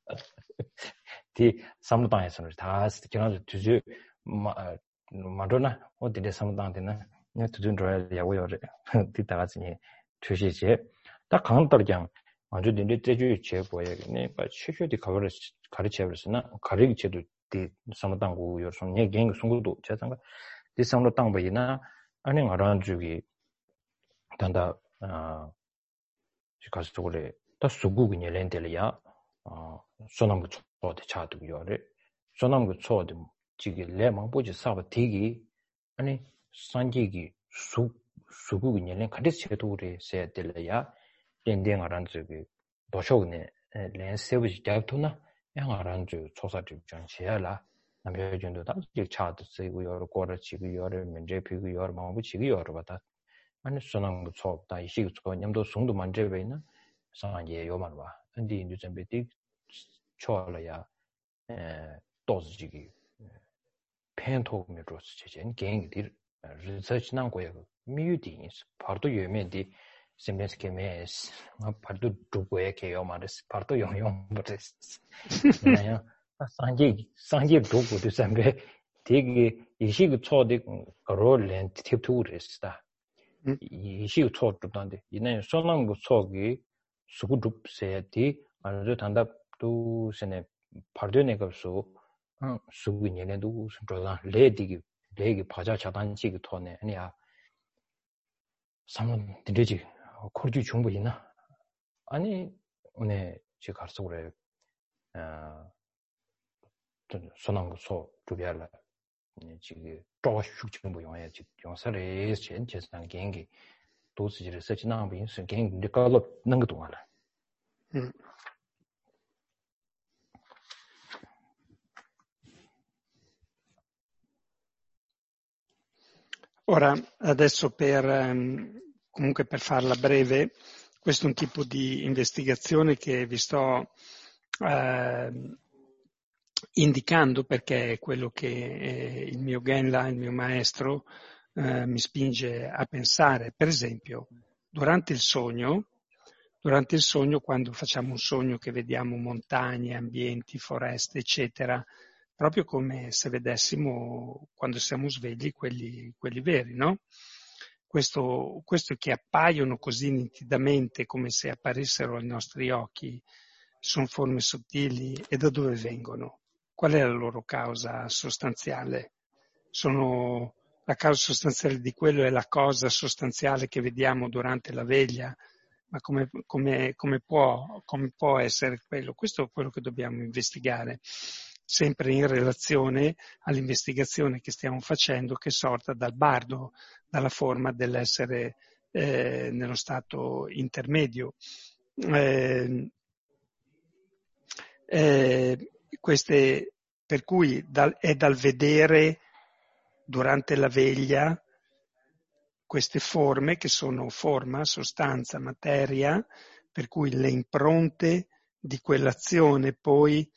디 삼당에서는 다 지나서 주주 마도나 어디에 삼당되나 네 두준 줘야 야고요 디다가지니 주시지 딱 강떨장 아주 닌데 제주 제보에네 바 최효디 가버를 가르쳐버렸으나 가르치도 디 삼당고 요선 얘기행 송구도 제상가 디 삼로 땅바이나 아니 알아는 주기 단다 아 가서 그래 다 수국이 년들이야 어 소나무 초대 차도 요래 소나무 초대 지기 레망 보지 사바 되기 아니 산지기 수 수국이 년 가르쳐도 그래 세야 될래야 땡땡아란 저기 도쇼네 렌세브지 잡토나 양아란 저 조사 좀 전시해라 남여준도 다 차도 쓰고 여러 거를 지고 여러 문제 비고 여러 마음을 지고 여러 받아 아니 소나무 초다 이식 초 냠도 송도 만제베나 상하게 요만 와 근데 이제 좀 비디 초라야 에 도즈지기 펜토미 로스 제젠 갱디 리서치 난 거야 미유디스 바로 요면디 심레스 케메스 바로 두고에 개요 말스 바로 용용 버스 나야 상지 상지 두고도 삼베 되게 이식 초데 거롤렌 팁투르스다 이식 초도던데 이내 소나무 초기 수구룹세디 아주 단답도 세네 파르데네가서 어 수구년에도 선조다 레디기 레기 바자 차단지기 토네 아니야 삼은 드리지 코르지 중부 있나 아니 오늘 제가 가서 그래 어 소나무 초 주비알라 지금 또 숙지부 용해 지금 용사를 전체상 경기 도시지를 서지나 비인스 경기 걸로 넘는 것도 알아. 음. Ora, adesso per, ehm, comunque per farla breve, questo è un tipo di investigazione che vi sto eh, indicando perché è quello che eh, il mio Genla, il mio maestro, eh, mi spinge a pensare. Per esempio, durante il sogno, durante il sogno, quando facciamo un sogno che vediamo montagne, ambienti, foreste, eccetera, proprio come se vedessimo quando siamo svegli quelli, quelli veri, no? Questo, questo che appaiono così nitidamente come se apparissero ai nostri occhi, sono forme sottili e da dove vengono? Qual è la loro causa sostanziale? Sono, la causa sostanziale di quello è la cosa sostanziale che vediamo durante la veglia, ma come, come, come, può, come può essere quello? Questo è quello che dobbiamo investigare, sempre in relazione all'investigazione che stiamo facendo che sorta dal bardo, dalla forma dell'essere eh, nello stato intermedio. Eh, eh, queste, per cui dal, è dal vedere durante la veglia queste forme che sono forma, sostanza, materia, per cui le impronte di quell'azione poi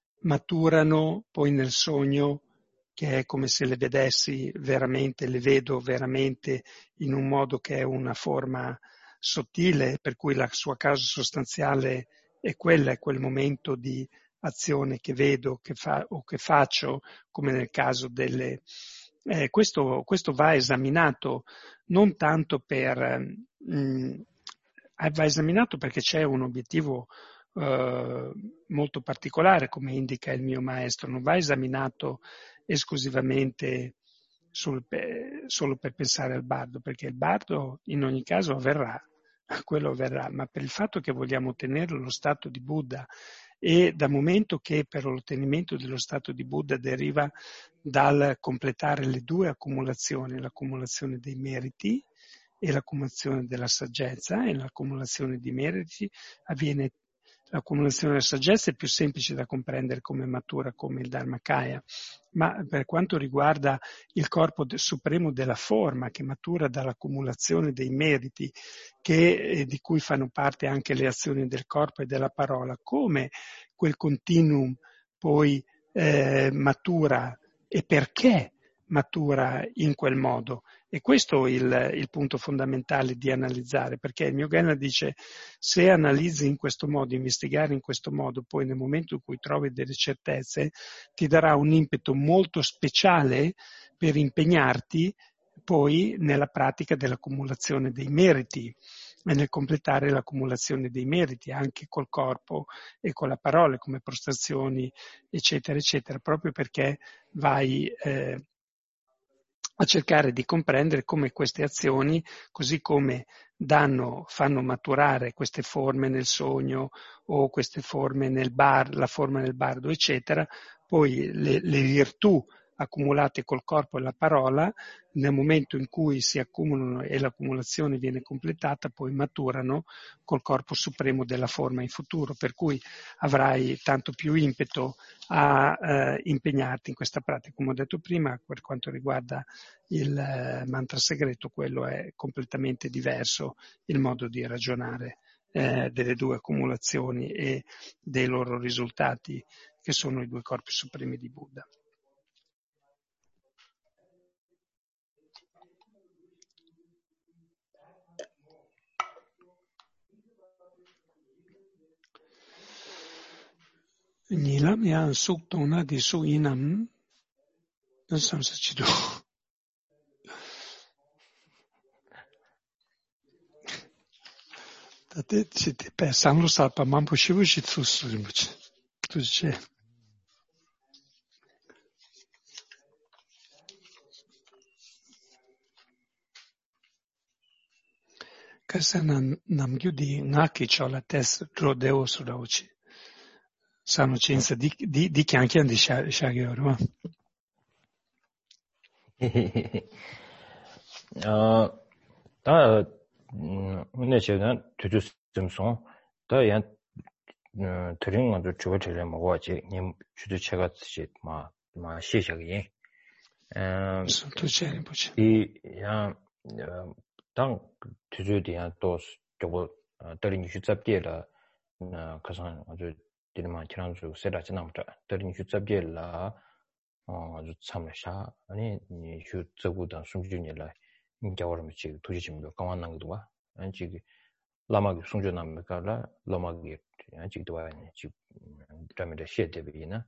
maturano poi nel sogno, che è come se le vedessi veramente, le vedo veramente in un modo che è una forma sottile, per cui la sua causa sostanziale è quella, è quel momento di azione che vedo che fa, o che faccio, come nel caso delle... Eh, questo, questo va esaminato non tanto per... Mh, va esaminato perché c'è un obiettivo eh, molto particolare, come indica il mio maestro, non va esaminato esclusivamente sul, solo per pensare al bardo, perché il bardo in ogni caso avverrà, quello avverrà, ma per il fatto che vogliamo ottenere lo stato di Buddha e dal momento che per l'ottenimento dello stato di Buddha deriva dal completare le due accumulazioni, l'accumulazione dei meriti e l'accumulazione della saggezza, e l'accumulazione di meriti avviene. L'accumulazione della saggezza è più semplice da comprendere come matura come il Dharmakaya, ma per quanto riguarda il corpo de- supremo della forma che matura dall'accumulazione dei meriti, che, eh, di cui fanno parte anche le azioni del corpo e della parola, come quel continuum poi eh, matura e perché matura in quel modo. E questo è il, il punto fondamentale di analizzare, perché il mio Genna dice se analizzi in questo modo, investigare in questo modo, poi nel momento in cui trovi delle certezze, ti darà un impeto molto speciale per impegnarti poi nella pratica dell'accumulazione dei meriti e nel completare l'accumulazione dei meriti anche col corpo e con la parola, come prostrazioni, eccetera, eccetera, proprio perché vai eh, a cercare di comprendere come queste azioni, così come danno, fanno maturare queste forme nel sogno o queste forme nel bar, la forma nel bardo, eccetera, poi le, le virtù accumulate col corpo e la parola, nel momento in cui si accumulano e l'accumulazione viene completata, poi maturano col corpo supremo della forma in futuro, per cui avrai tanto più impeto a eh, impegnarti in questa pratica. Come ho detto prima, per quanto riguarda il eh, mantra segreto, quello è completamente diverso il modo di ragionare eh, delle due accumulazioni e dei loro risultati, che sono i due corpi supremi di Buddha. Nilam yan suk tona di su inam non so se ci do. Tate ci te pe samlo salpa mampo shivu shi tsusu rimbuchi. Tu dice. Kasa namgyu di ngaki chola tes rodeo surauchi. Sanno cinza di di di chianchian di shagyoru. 아, 다 근데 제가 두두 좀송 다 야, 드링은 저 주가 제일 먹어야지. 님 주도 제가 막 막 시작이. 이, 야, 당, 주주디야, 또, 저거, 떨어진 휴잡디라, 가서 아주, 이름만 지난주 세라 지난부터 떨어진 휴잡디라, 어, 아주 참샤, 아니, 이 휴저구다 숨준이라, 인자워름 지금 도지심도 강한난 것도 와. 아니, 지금, 라마기 숨준남가라, 라마기, 아직도 와, 지금, 드라마의 시에 대비나,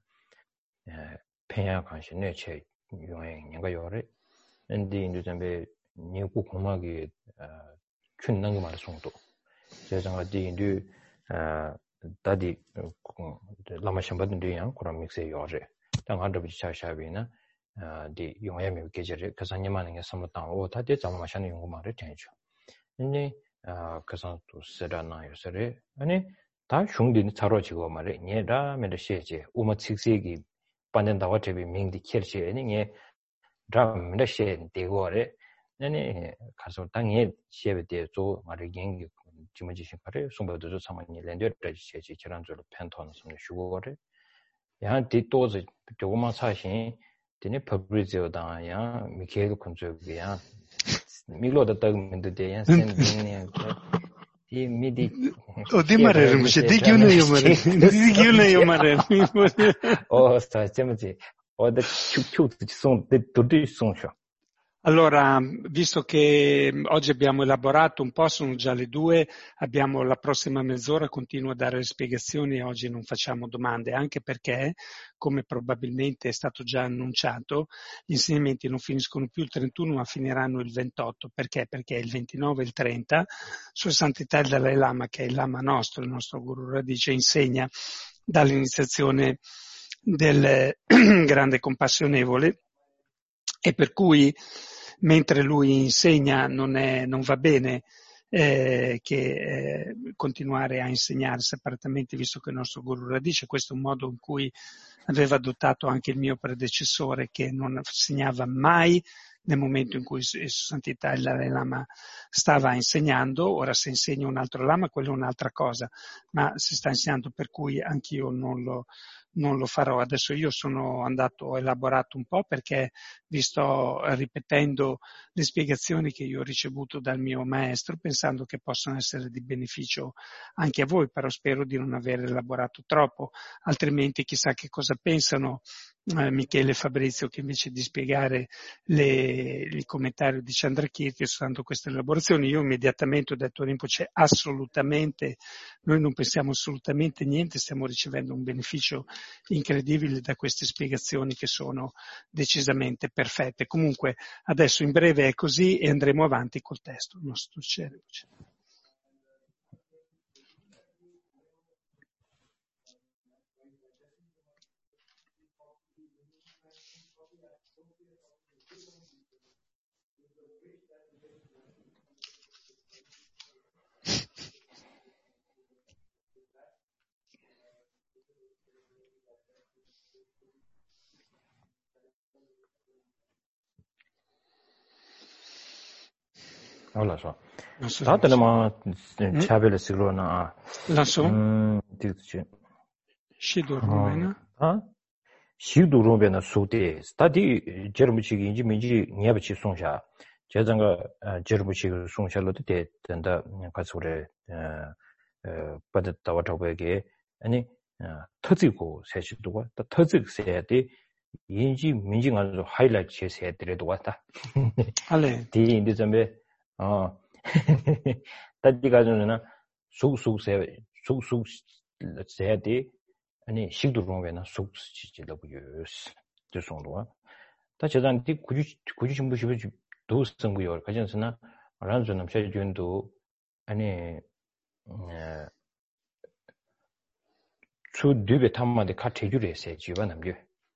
평양 관심 내체 유행 연가 요래 근데 이제 전에 니고 공막이 춘는 거 말을 송도 제가 뒤인도 아 다디 라마션 받는 데야 그런 믹스에 요래 당 한도 비차샤비나 아디 용야미 계절에 가산님만은 게 삼았다 오 다디 잠마샤는 용거 말을 되죠 근데 아 그래서 또 쓰라나 요새에 아니 다 흉딘 자로지고 말에 얘라 메르시지 우마칙세기 반den다와 제비 명디 켈시에닝에 드라마시에 되고래 아니 가서 당에 시에베 되죠 말이 경기 지문지신 거래 송바도 상만이 렌더를 시에지 지난주로 펜톤 섬 쉬고거래 야 디토즈 조금만 사신 되네 퍼브리지오다야 미케일 컨트롤이야 미로다 따면도 돼야 센딩네 이 미디 어디말을 무시 디기우네 요말을 디기우네 요말을 어 스타체무지 어디 축축 송 도디 송쇼. Allora, visto che oggi abbiamo elaborato un po', sono già le due, abbiamo la prossima mezz'ora, continuo a dare le spiegazioni e oggi non facciamo domande, anche perché, come probabilmente è stato già annunciato, gli insegnamenti non finiscono più il trentuno ma finiranno il ventotto. Perché? Perché il ventinove e il trenta, Sua Santità il Dalai Lama, che è il Lama nostro, il nostro Guru Radice, insegna dall'iniziazione del grande compassionevole, e per cui mentre lui insegna non, è, non va bene eh, che eh, continuare a insegnare separatamente, visto che il nostro Guru Radice, questo è un modo in cui aveva adottato anche il mio predecessore, che non insegnava mai nel momento in cui Sua Santità il Dalai Lama stava insegnando. Ora se insegna un altro Lama, quello è un'altra cosa, ma si sta insegnando, per cui anch'io non lo non lo farò. Adesso io sono andato, ho elaborato un po' perché vi sto ripetendo le spiegazioni che io ho ricevuto dal mio maestro, pensando che possano essere di beneficio anche a voi, però spero di non aver elaborato troppo, altrimenti chissà che cosa pensano eh, Michele e Fabrizio, che invece di spiegare le, il commentario di Chandrakirti usando queste elaborazioni, io immediatamente ho detto a Rinpoche, assolutamente, noi non pensiamo assolutamente niente, stiamo ricevendo un beneficio incredibile da queste spiegazioni che sono decisamente perfette. Comunque adesso in breve è così e andremo avanti col testo. Non sto dicendo. 올라서. 다들만 차별을 쓰러나. 라소. 음, 뒤지. 시도로메나. 아? 시도로메나 소데. 스타디 제르무치기 민지 니아버치 송샤. 제장가 제르무치 송샤로도 돼 된다. 가서래 어 받았다 와타고에게 아니 터지고 세시도가 터지세야 돼. 인지 민지 가서 하이라이트 해야 되려도 왔다. 알레. 디 인디 점에 어 따지가 전에는 속속 세 속속 세야 돼. 아니 식도로면은 속지지라고 요스. 저 정도와 다 제단디 구주 구주 정도 싶어 도 성구요. 가전스나 란전은 셔준도 아니 어 수 뒤에 탐만데 카테주를 했어요. 지가 남겨.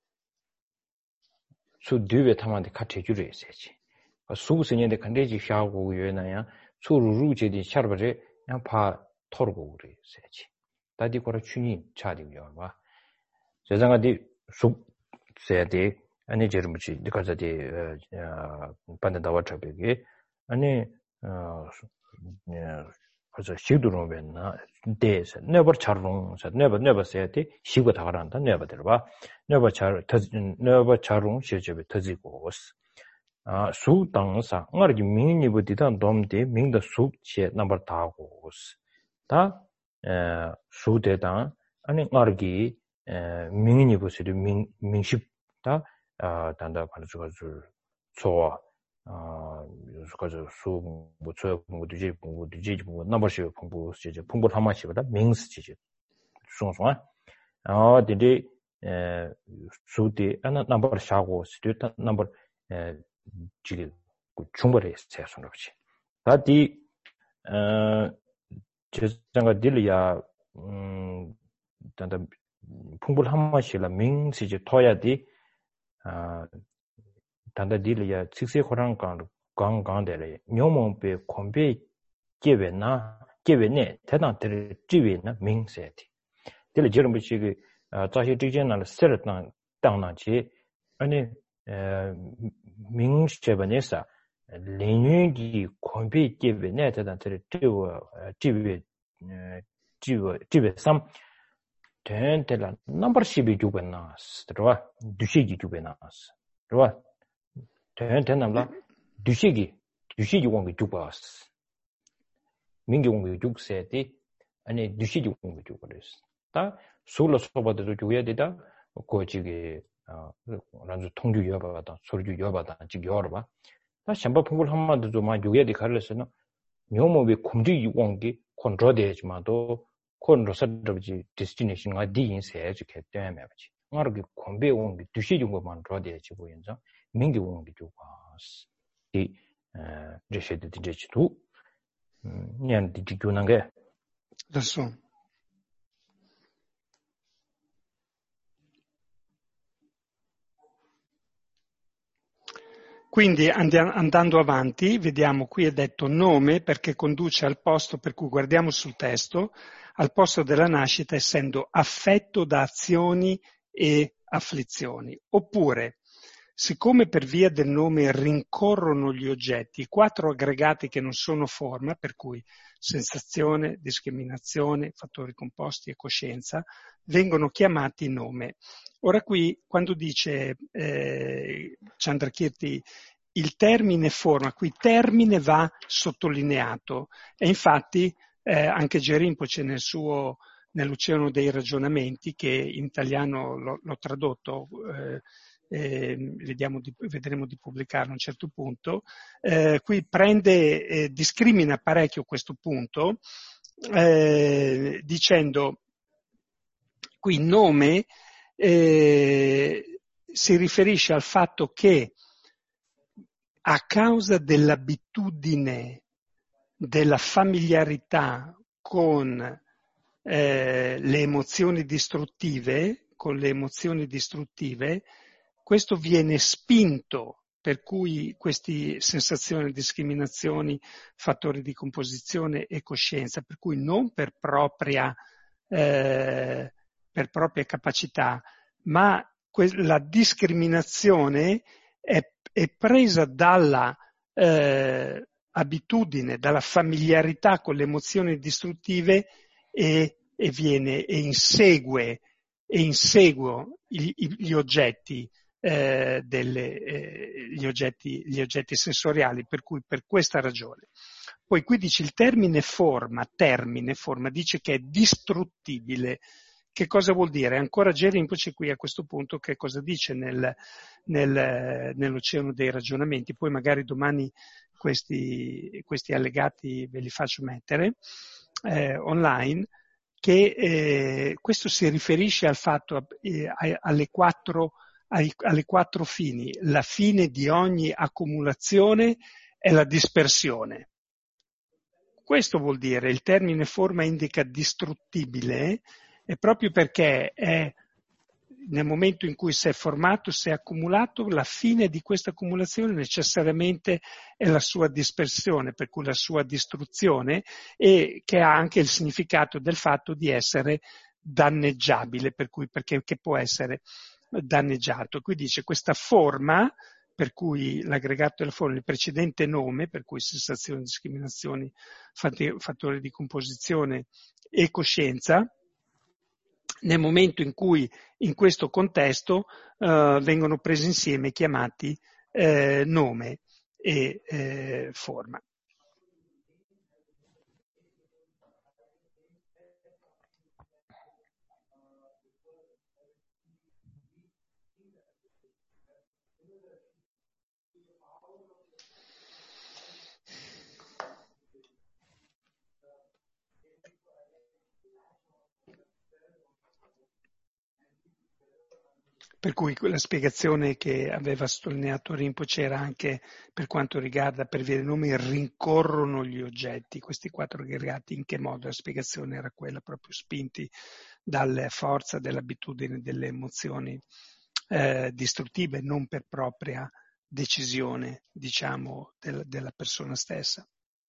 수 뒤에 탐만데 카테주를 했어야지. 수부스년데 간대지 샤고 요나야 수루루제디 샤르버제 양파 토르고 그랬어야지. 다디 거라 춘이 차디요. 봐. 저장아디 수 세야디 아니 제르무치 니가자디 어 반다와 차베게 아니 어 그래서 시도로 벤나 데서 never charung 사 never never 세티 시고 다가란다 never 들어봐 never char never charung 시제베 터지고 아 수당사 응아르기 민니 부디단 돔데 민다 수체 넘버 다고 다 수대당 아니 응아르기 민니 부스리 민 민십 다 단다 반주가 줄 소와 아, 그래서 수 뭐저 공부 뒤지 공부 뒤지 공부 넘버시 공부 이제 공부 하마시보다 명스 지지 송송아 아 근데 에 수디 하나 넘버 샤고 스튜트 넘버 에 지리 충분히 세선 없이 다디 어 제가 딜이야 음 단다 풍불 하마시라 명스 이제 토야디 아 단다 딜이야 직세 호랑 강 강강들에 녀몽배 콤배 개베나 개베네 대단들 지위나 명세티 딜 저런 비치 자시 디제널 세르탄 땅나지 아니 명세번에서 레뉴기 콤배 개베네 대단들 지위 지위 지위 지위 삼 된텔라 넘버 십이 주변나스 들어와 두시기 주변나스 들어와 된된남라 두시기 두시기 원기 주바스 민기 원기 죽세디 아니 두시기 원기 주버스 다 솔로 소바도 주야 되다 고지기 어 란주 통주 여바다 소리주 여바다 지기 여러봐 다 샴바 풍불 한마도 좀만 요게디 갈래서는 묘모비 콤지 원기 컨트롤되지만도 콘로서드지 데스티네이션가 디인세 이렇게 되면 아버지 말기 콤베 원기 두시기 원만 로되지 보인다 민기 원기 주바스 이 제시드 디제치도 년 디지교는 게 adesso quindi andando avanti vediamo qui è detto nome perché conduce al posto per cui guardiamo sul testo al posto della nascita essendo affetto da azioni e afflizioni oppure siccome per via del nome rincorrono gli oggetti, i quattro aggregati che non sono forma, per cui sensazione, discriminazione, fattori composti e coscienza, vengono chiamati nome. Ora qui, quando dice eh, Chandrakirti il termine forma, qui termine va sottolineato e infatti eh, anche Gerimpoce nel suo, nell'Oceano dei ragionamenti, che in italiano l'ho, l'ho tradotto, eh, Eh, vediamo di, vedremo di pubblicarlo a un certo punto, eh, qui prende, eh, discrimina parecchio questo punto, eh, dicendo qui nome eh, si riferisce al fatto che a causa dell'abitudine, della familiarità con eh, le emozioni distruttive, con le emozioni distruttive, questo viene spinto, per cui queste sensazioni, discriminazioni, fattori di composizione e coscienza, per cui non per propria, eh, per propria capacità, ma que- la discriminazione è, è presa dalla eh, abitudine, dalla familiarità con le emozioni distruttive e, e viene e insegue, e insegue gli, gli oggetti. Eh, delle, eh, gli, oggetti, gli oggetti sensoriali, per cui per questa ragione. Poi qui dice il termine forma, termine forma, dice che è distruttibile. Che cosa vuol dire? Ancora Gerimpoce qui a questo punto che cosa dice nel, nel, nell'Oceano dei ragionamenti, poi magari domani questi, questi allegati ve li faccio mettere eh, online, che eh, questo si riferisce al fatto eh, alle quattro Ai, alle quattro fini. La fine di ogni accumulazione è la dispersione. Questo vuol dire, il termine forma indica distruttibile, è proprio perché è nel momento in cui si è formato, si è accumulato, la fine di questa accumulazione necessariamente è la sua dispersione, per cui la sua distruzione, e che ha anche il significato del fatto di essere danneggiabile, per cui perché che può essere danneggiato. Qui dice questa forma per cui l'aggregato della forma, il precedente nome, per cui sensazioni, discriminazioni, fattori di composizione e coscienza, nel momento in cui in questo contesto eh, vengono presi insieme chiamati eh, nome e eh, forma. Per cui la spiegazione che aveva sottolineato Rinpoche era anche per quanto riguarda per via dei nomi rincorrono gli oggetti, questi quattro aggregati, in che modo? La spiegazione era quella, proprio spinti dalla forza dell'abitudine delle emozioni eh, distruttive, non per propria decisione, diciamo, del, della persona stessa.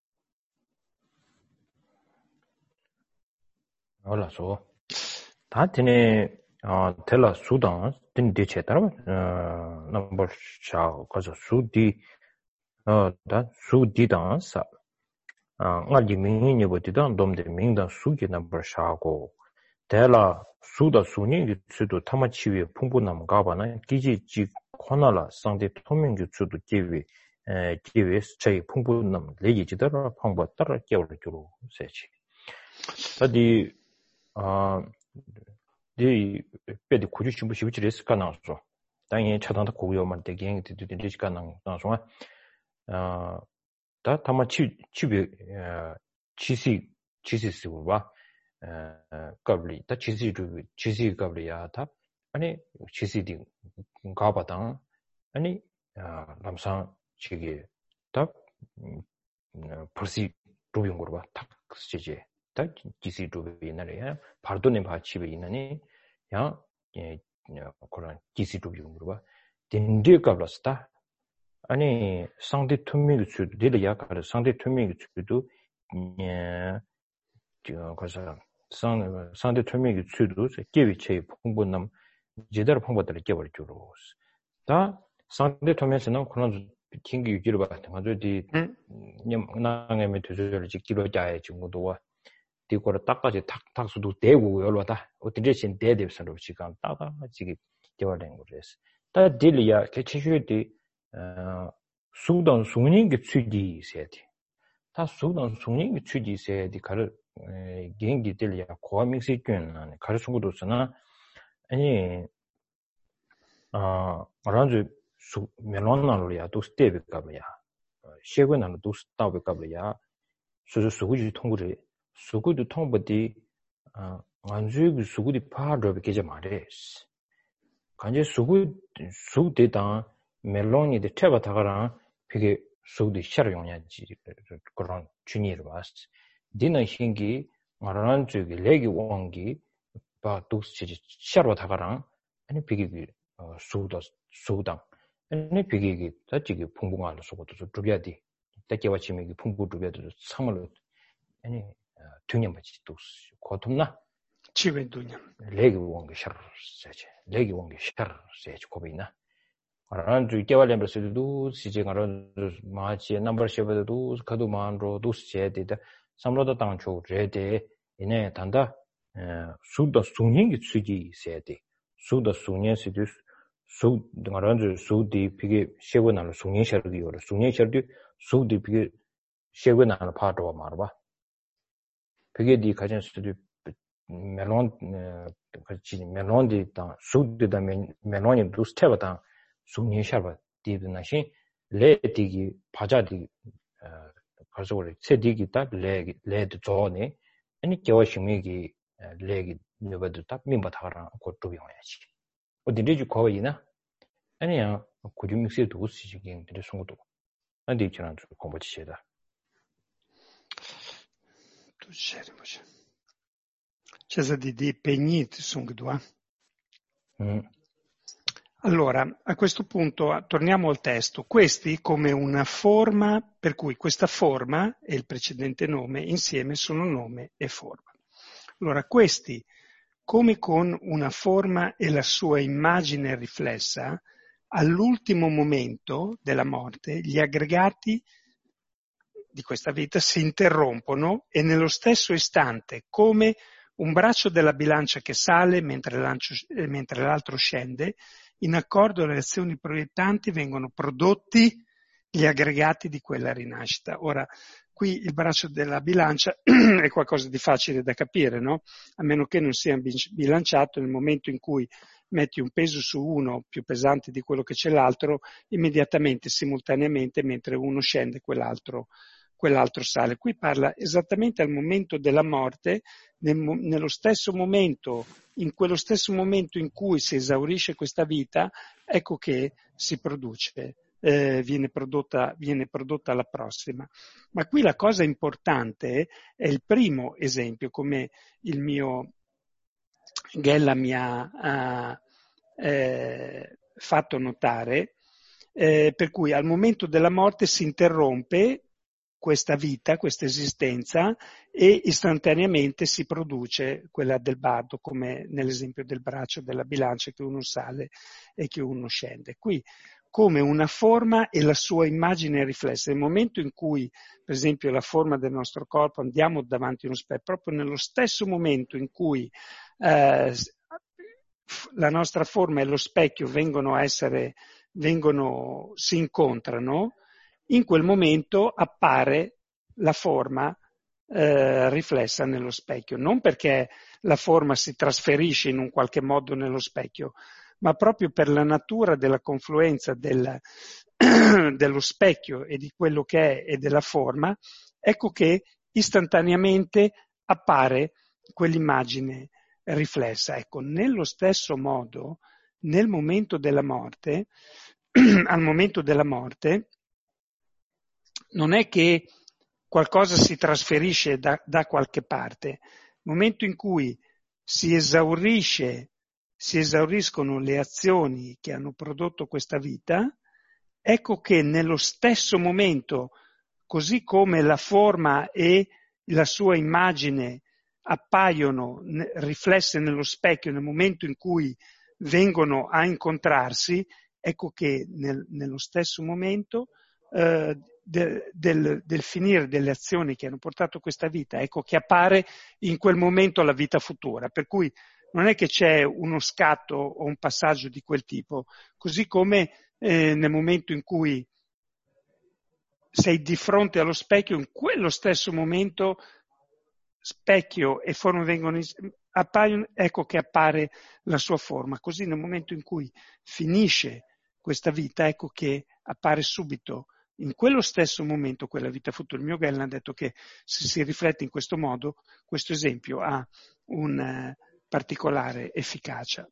Hola, so. Tantine 아, 텔라 수단 딘데 체타라 어 넘버 샤 가서 수디 어다 수디단사 아 알지 민이 버티던 돔데 민다 수기 넘버 샤고 텔라 수다 수니 수도 타마치위 풍부남 가바나 기지지 코나라 상대 토명주 수도 기위 에 기위스 제 풍부남 레기지더라 방법 따라 깨우르기로 세치 어디 아 이 배디 구주 신부 시부치 리스크가 나왔어. 당연히 차단다 고요만 되게 되게 리스크가 나왔어. 아, 다 다만 치 치비 치시 치시스고 봐. 어, qabli 다 치시 치시 qab리야 다. 아니 치시디 가바당 아니 아, 남상 지기 다 벌시 로빙 거봐. 탁 쓰지. 다 치시 로빙이나래. 바르도네 바치비 있나니 야 예 그런 치시 로빙으로 봐. 딘디 qablas다. 아니 상대 투명이 수도 되려 가르 상대 투명이 수도 예 그래서 상 상대 투명이 수도 개위체 풍부남 제대로 풍부들을 깨버릴 줄로 다 상대 투명에서는 그런 긴기 유지를 받는 거죠. 디 나랑에 되저를 지키려 자의 친구도와 디고를 딱까지 탁탁 수도 대고 열어다 어떻게 신 대대선으로 시간 따다 지기 되어낸 거です. 다 딜이야 개체슈디 어 수단 수능이 취지 세디 다 수단 수능이 취지 세디 가를 gengidelya 고함익시 균은 가르sun구도서나 아니 아 말한주 수 멜론나로야 도 스테비가브야 셰고나로 도 스타비가브야 수수 수구지 통구리 수구도 통부디 아 안주의 수구디 파르베 계제 말레스 간제 수구 수대다 멜론이 데 태바다가랑 비게 수구디 샤르 용냐지 그런 주니를 봤어 디나 hingi 말하는 쪽이 레기 원기 바 독스지 샤로 다가랑 아니 비기기 수도 수당 아니 비기기 자지기 풍부가로 속도 좀 두비야디 딱게와 지미기 풍부 두비야도 상을 아니 두년 받지 독스 고통나 치wen 두년 레기 원기 샤르 세지 레기 원기 샤르 세지 고비나 말하는 쪽 개발렘버스도 시제가로 마치 넘버십도 가도만로 도스제데다 삼로도 당초 레데 이내 단다 수도 수능이 취지 세데 수도 수능 시도 수 등아런주 수디 비게 셰고나로 수능 셔르디요 수능 셔르디 수디 비게 셰고나로 파도 말봐 비게 디 가진 수디 멜론 같이 멜론디 다 수디다 멜론이 두 스텝다 수능 셔르바 디드나시 레디기 바자디 가서 우리 세디기 딱 레기 레드 존에 아니 겨워심이기 레기 너버도 딱 민바타랑 고도 용해야지 어디리지 거기나 아니야 고주믹스에 두고 쓰시긴 되는 송도 안돼 있잖아 좀 공부치시다 tu c'eri voce c'è di di pegnit sungdua Allora, a questo punto torniamo al testo. Questi come una forma, per cui questa forma e il precedente nome insieme sono nome e forma. Allora, questi come con una forma e la sua immagine riflessa, all'ultimo momento della morte gli aggregati di questa vita si interrompono e nello stesso istante, come un braccio della bilancia che sale mentre, eh, mentre l'altro scende, in accordo alle azioni proiettanti vengono prodotti gli aggregati di quella rinascita. Ora, qui il braccio della bilancia è qualcosa di facile da capire, no? A meno che non sia bilanciato, nel momento in cui metti un peso su uno più pesante di quello che c'è l'altro, immediatamente, simultaneamente, mentre uno scende, quell'altro, quell'altro sale. Qui parla esattamente al momento della morte, nel, nello stesso momento, in quello stesso momento in cui si esaurisce questa vita, ecco che si produce. Eh, viene prodotta, viene prodotta la prossima. Ma qui la cosa importante è il primo esempio, come il mio Ghella mi ha eh, fatto notare, eh, per cui al momento della morte si interrompe questa vita, questa esistenza, e istantaneamente si produce quella del bardo, come nell'esempio del braccio della bilancia, che uno sale e che uno scende. Qui come una forma e la sua immagine riflessa. Nel momento in cui, per esempio, la forma del nostro corpo, andiamo davanti a uno specchio, proprio nello stesso momento in cui eh, la nostra forma e lo specchio vengono a essere, vengono, si incontrano, in quel momento appare la forma eh, riflessa nello specchio. Non perché la forma si trasferisce in un qualche modo nello specchio, ma proprio per la natura della confluenza del, dello specchio e di quello che è e della forma, ecco che istantaneamente appare quell'immagine riflessa. Ecco, nello stesso modo, nel momento della morte, al momento della morte, non è che qualcosa si trasferisce da, da qualche parte. Nel momento in cui si esaurisce si esauriscono le azioni che hanno prodotto questa vita, ecco che nello stesso momento, così come la forma e la sua immagine appaiono riflesse nello specchio nel momento in cui vengono a incontrarsi, ecco che nel, nello stesso momento eh, del, del, del finire delle azioni che hanno portato questa vita, ecco che appare in quel momento la vita futura. Per cui non è che c'è uno scatto o un passaggio di quel tipo, così come eh, nel momento in cui sei di fronte allo specchio, in quello stesso momento specchio e forma vengono appaiono, ecco che appare la sua forma. Così nel momento in cui finisce questa vita, ecco che appare subito in quello stesso momento quella vita futura. Il mio Gellen ha detto che se si riflette in questo modo, questo esempio ha un eh, particolare efficacia.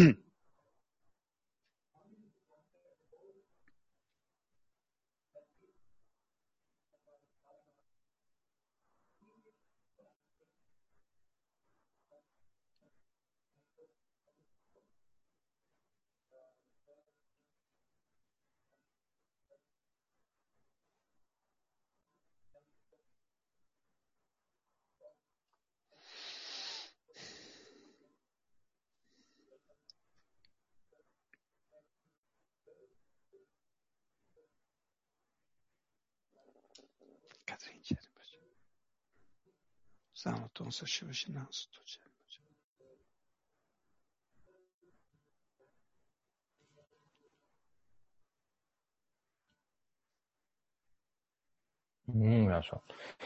Samo to se še veći nas to će. 음, 알았어.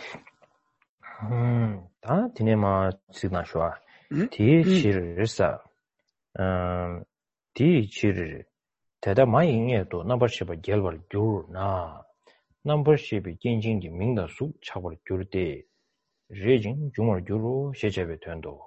음, 다 디네마 지나셔. 디 치르사. 음, 디 치르. 대다 많이 인해도 넘버십을 결벌 줄나. 넘버십이 진진지 민다 수 차벌 줄때 레진 중얼 줄로 시제베 된도.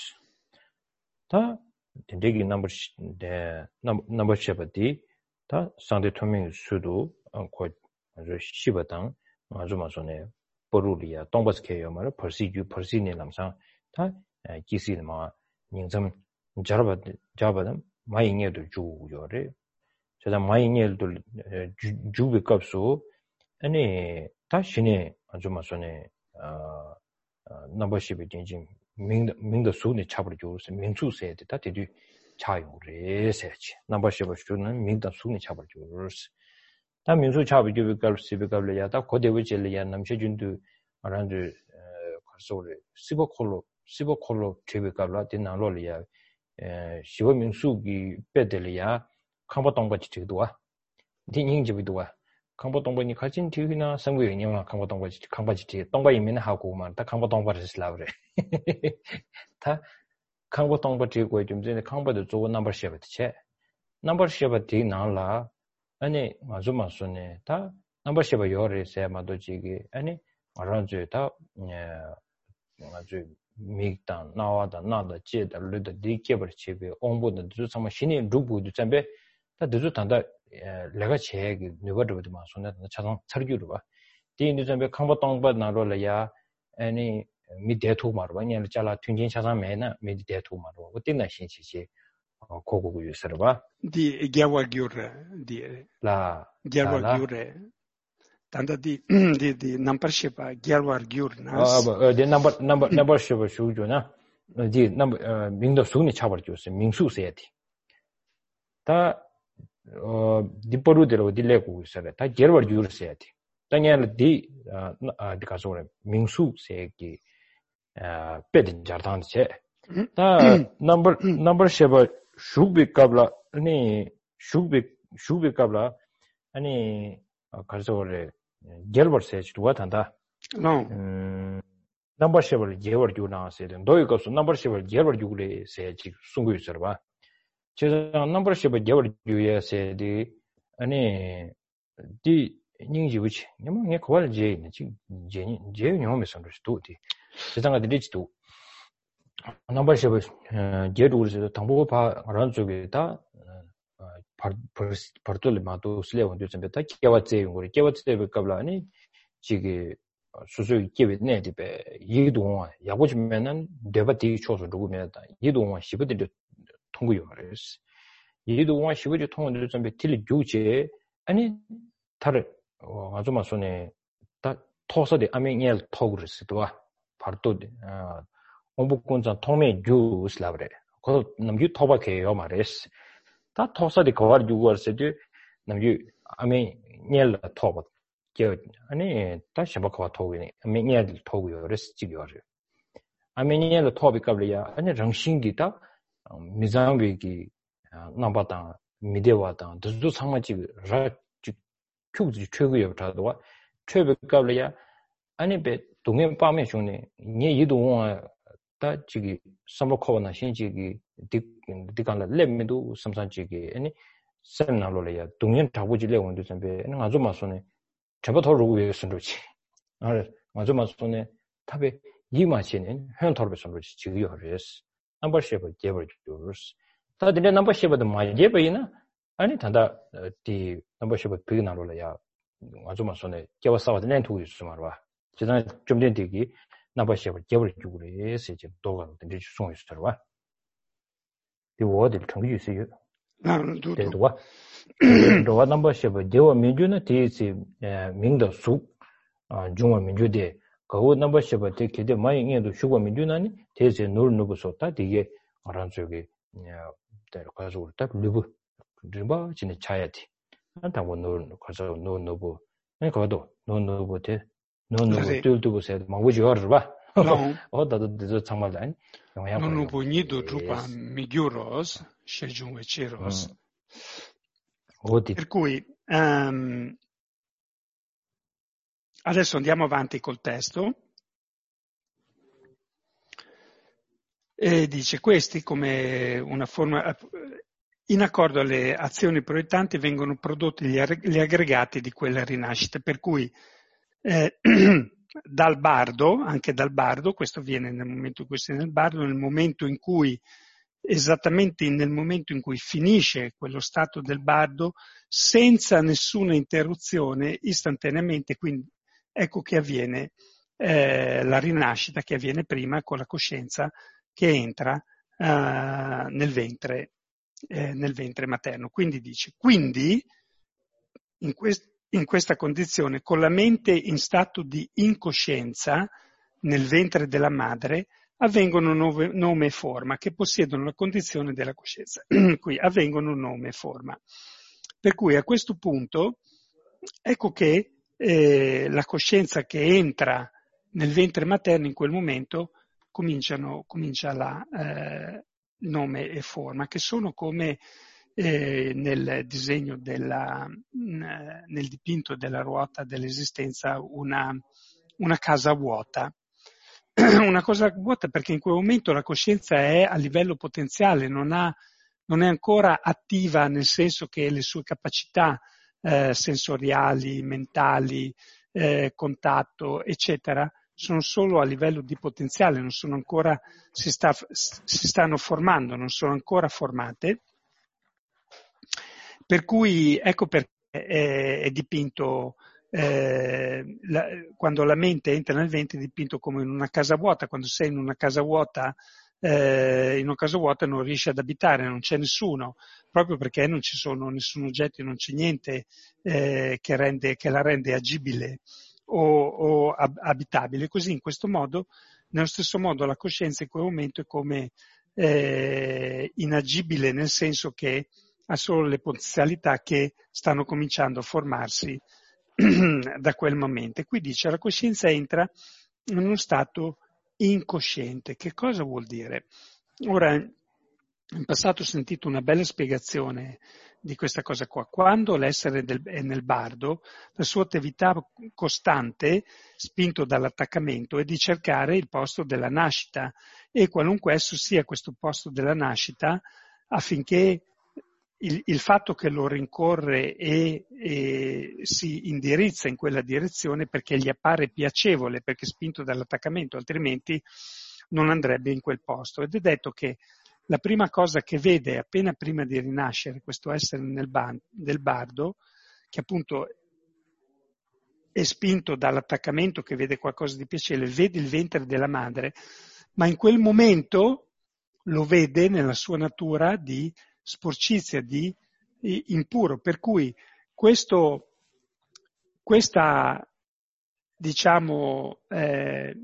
다 된대기 넘버십 데 넘버십이 다 상대 투명 수도 거 아주 십어당 아주 맞네. 보루리아 동버스케요 말 퍼시규 퍼시네 남상 다 기시마 닝점 자르바 자바담 마이녜도 주요래 제가 마이녜도 주비 값수 아니 다시네 아주 맞네 어 넘버십이 진진 민더 민더 수네 차버려 주스 민수세에 다 되디 차용래 세지 넘버십을 주는 민다 수니 차버 주스 다 민수 차버 주비갈 시비갈이야 다 고대부 jel이야 남셔준도 아란주 거소를 시버콜로 시버콜로 제비갈라 된나로리야 에 시버 민수기 빼들이야 컴버동바치 지도와 딩잉지비도와 컴버동바니 가진 뒤나 상구영이야 컴버동바치 컴바치 동바이면 하고만 다 컴버동바를 슬라브래 다 강보 동바 지고 좀 전에 강보도 좋은 넘버 쉐버 체 넘버 쉐버 디 나라 아니 아주 맞소네 다 넘버 쉐버 요래서 마도 지기 아니 알아줘 다 아주 미익단 나와다 나다 제다 르다 디케버 치비 온보도 주 정말 신이 루부도 잠베 다 두주 단다 내가 제기 누가도 맞소네 차상 철규로 봐 디인도 잠베 강보 동바 나로라야 아니 mi detu marwa nyal chala tunjin chasa mena mi detu marwa utina shinchi kogo gu yusarwa di gyawa gyur di la gyawa gyur tanda di di di namparship gyawa gyur nas ah de number number number ship shuju na di number mingdo suni chabar jus mingsu seti ta diporu dero dilegu yusare ta gyarwa gyur seti tanyal di di kasore mingsu seki pedin jardan che ta number number sheba shubik kabla ani shubik shubik kabla ani karsore gelbar se chwa tanda no number sheba gelbar ju na se den doi kaso number sheba gelbar ju le se chi sungu yusarba che number sheba gelbar ju ye se di ani di 닝지 위치 냐면 내 거를 제 지 제니 제 녀면 선도도 디 세상에 들리지도 넘버 쉐브 제도르서 당보고 봐 그런 쪽에 다 버틀 마도 슬레원도 좀 뱉다 깨웠지 우리 깨웠지 베까블 아니 지게 수수 깨베네 디베 이동화 야고 주면은 데바티 초소 누구면다 이동화 시부들 통구요 그래서 이동화 시부들 통을 좀 뱉을 주제 아니 다른 어 아주 맞소네 다 토서데 아메니엘 토그르스도와 바르도 아 온복군자 통메 주스라브레 그 남주 토바케요 말레스 다 토서데 거와 주거스데 남주 아메니엘 토바 게 아니 다 샤바카 토기네 아메니엘 토고요 레스 지겨르 아메니엘 토비까블이야 아니 정신기다 미장비기 남바다 미데와다 두두 상마지 라 큐지 최고의 자도와 최백값이야 아니 배 동행 밤에 중에 니 이동화 다 지기 삼복코나 신지기 디간라 렘미도 삼산지기 아니 세나로래야 동행 타고지래 원도 선배 아니 아주 마소네 저부터로 왜 선로지 아 아주 마소네 탑에 이마시는 현토로 선로지 지기요 그래서 넘버십을 개벌 주스 다들 넘버십도 많이 개벌이나 아니 단다 디 넘버십을 비게 나로래야 아주 마소네 개와사와도 렌투 있어 말와 지난 좀 된 되기 넘버십을 개벌 주고 그래서 이제 도가 된지 송이 있어와 디 워드 통기 있어요 나도 대도와 도와 넘버십을 개와 민주는 대시 민도 수 중화 민주대 그 넘버십을 되게 많이 인도 수고 민주는 대시 놀 누구서다 되게 알아 저기 대 가지고 딱 누구 드바 진짜 차야지 한다고 노 가서 노 노고 아니 거도 노 노고데 노 노고 뚫뚫고 세 마우지 얼바 어 다도 저 정말 아니 영향 non lo bonito trupa miglioros scegliamo ceros 어디 per cui um, adesso andiamo avanti col testo e dice questi come una forma in accordo alle azioni proiettanti vengono prodotti gli, ag- gli aggregati di quella rinascita, per cui eh, dal bardo, anche dal bardo, questo avviene nel momento in cui sei nel bardo, nel momento in cui, esattamente nel momento in cui finisce quello stato del bardo, senza nessuna interruzione, istantaneamente, quindi ecco che avviene eh, la rinascita che avviene prima con la coscienza che entra eh, nel ventre Eh, nel ventre materno. Quindi dice, quindi in, quest- in questa condizione, con la mente in stato di incoscienza nel ventre della madre, avvengono nome, nome e forma, che possiedono la condizione della coscienza. Qui avvengono nome e forma. Per cui a questo punto, ecco che eh, la coscienza che entra nel ventre materno in quel momento cominciano, comincia la eh, nome e forma, che sono come eh, nel disegno della, mh, nel dipinto della ruota dell'esistenza una, una casa vuota. Una cosa vuota perché in quel momento la coscienza è a livello potenziale, non, ha, non è ancora attiva nel senso che le sue capacità eh, sensoriali, mentali, eh, contatto, eccetera, sono solo a livello di potenziale, non sono ancora, si, sta, si stanno formando, non sono ancora formate. Per cui ecco perché è, è dipinto, eh, la, quando la mente entra nel ventre è dipinto come in una casa vuota, quando sei in una casa vuota, eh, in una casa vuota non riesci ad abitare, non c'è nessuno, proprio perché non ci sono nessun oggetto, non c'è niente eh, che, rende, che la rende agibile o, o ab- abitabile. Così in questo modo, nello stesso modo la coscienza in quel momento è come eh, inagibile, nel senso che ha solo le potenzialità che stanno cominciando a formarsi da quel momento. E qui dice la coscienza entra in uno stato incosciente. Che cosa vuol dire? Ora, in passato ho sentito una bella spiegazione di questa cosa qua. Quando l'essere del, è nel bardo, la sua attività costante, spinto dall'attaccamento, è di cercare il posto della nascita e qualunque esso sia questo posto della nascita, affinché il, il fatto che lo rincorre e, e si indirizza in quella direzione perché gli appare piacevole, perché è spinto dall'attaccamento, altrimenti non andrebbe in quel posto. Ed è detto che la prima cosa che vede appena prima di rinascere questo essere nel ban- del bardo, che appunto è spinto dall'attaccamento, che vede qualcosa di piacevole, vede il ventre della madre, ma in quel momento lo vede nella sua natura di sporcizia, di impuro, per cui questo, questa, diciamo, eh,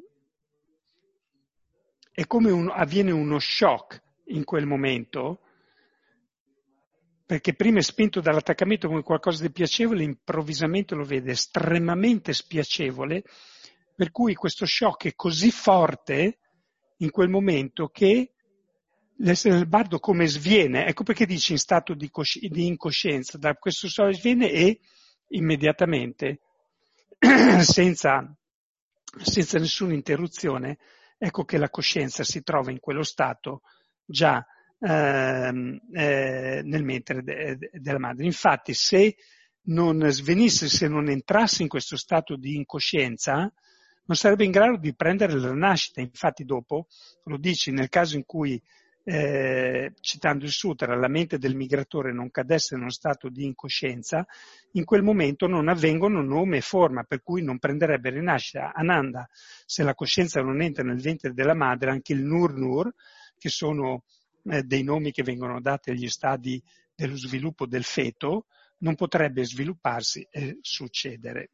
è come un, avviene uno shock in quel momento, perché prima è spinto dall'attaccamento come qualcosa di piacevole, improvvisamente lo vede estremamente spiacevole, per cui questo shock è così forte in quel momento che l'essere del bardo come sviene, ecco perché dice in stato di, cosci- di incoscienza, da questo stato sviene e immediatamente, senza, senza nessuna interruzione, ecco che la coscienza si trova in quello stato già ehm, eh, nel mentre de- de- della madre. Infatti se non svenisse, se non entrasse in questo stato di incoscienza, non sarebbe in grado di prendere la nascita. Infatti dopo lo dice, nel caso in cui Eh, citando il sutra, la mente del migratore non cadesse in uno stato di incoscienza, in quel momento non avvengono nome e forma, per cui non prenderebbe rinascita. Ananda, se la coscienza non entra nel ventre della madre, anche il Nur Nur, che sono eh, dei nomi che vengono dati agli stadi dello sviluppo del feto, non potrebbe svilupparsi e succedere.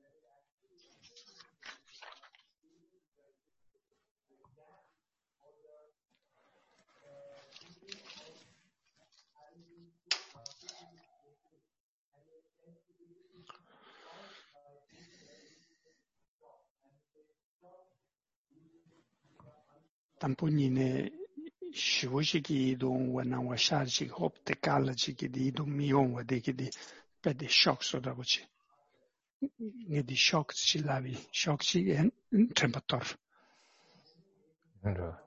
Tampognine shiwishiki don wana washaji hop te kala chiki di don mion wa de ki di pe de shock so da voce. Ne di shock ci lavi, shock ci en trempator. Allora.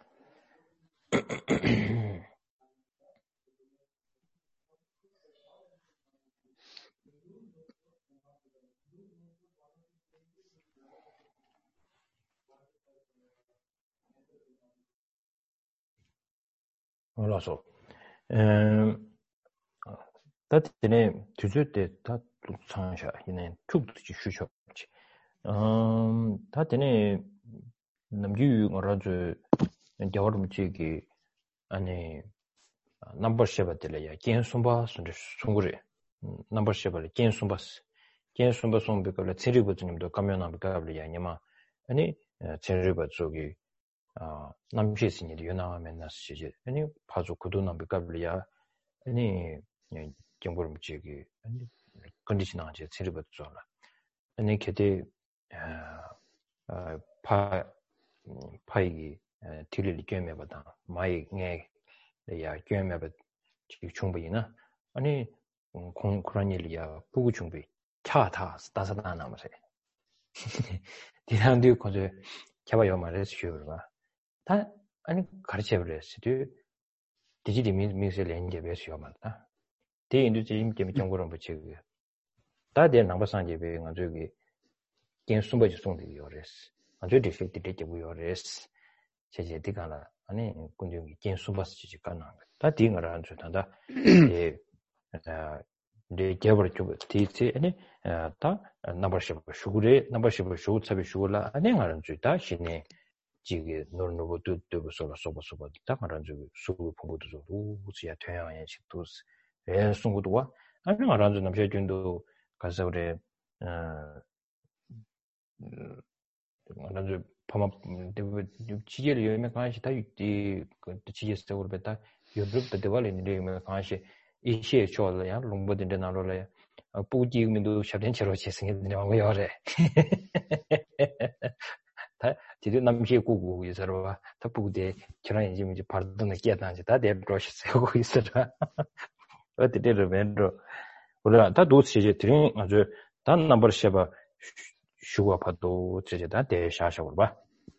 Non lo so. Ehm, 다 되네. 주주때 다 상샤 이네 툭툭이 쉬셔지. 음, 다 되네. 남주 뭐라죠? 겨울음 지기 아니 넘버 쉐바들이야. 겐숨바 순데 송구리. 넘버 쉐바리 겐숨바스. 겐숨바 송비가 체리고님도 가면하고 가블이야. 아니마 아니 체리고 저기 아 남시스니 유나하면 나시지 아니 파주 구도 남비가블이야 아니 정보를 묻지기 아니 컨디션하지 체르버 좋아 아니 그때 파 파이기 딜을 게임해보다 마이 야 게임해봐 지금 충분히나 아니 공 그런 일이야 부구 준비 차다 따사다 나면서 디상도 거저 개발요 말해서 쉬어봐 다 아니 가르쳐 버렸어요 디지털 미미스 렌즈 배수요 맞다 대인도 지금 게임 정보를 붙이고 다들 남바상제 배가 저기 게임 숨바지 송도 요레스 아주 디펙트 되게 요레스 제제 디가나 아니 군중이 게임 숨바스 지지 가나 다 딩을 안 주단다 예 네 개발 쪽 티티 아니 다 넘버십 슈구레 넘버십 슈구 차비 슈구라 아니 하는 주다 신이 지게 노르노고 뚜뚜고 소라 소보소보 다 말한 주 수구 공부도 좀 우지야 퇴양의 식도 예 송구도와 아니 말한 주 남자 준도 가서 그래 어 말한 주 파마 지게를 요즘에 관시 다 있지 그 지게스적으로 뱉다 유럽도 대발인데 요즘에 관시 이시에 쇼를 롱보든데 나로래 뿌지면도 샤렌처럼 재생했는데 뭐 요래 다 지금 남시 구구 있어라 다 부대 저런 지금 이제 바르던 끼야다지 다 대로시서 하고 있어라 어디를 멘로 우리가 다 도시제 드린 아주 단 넘버 셔바 슈가 파도 제제다 대샤샤고 봐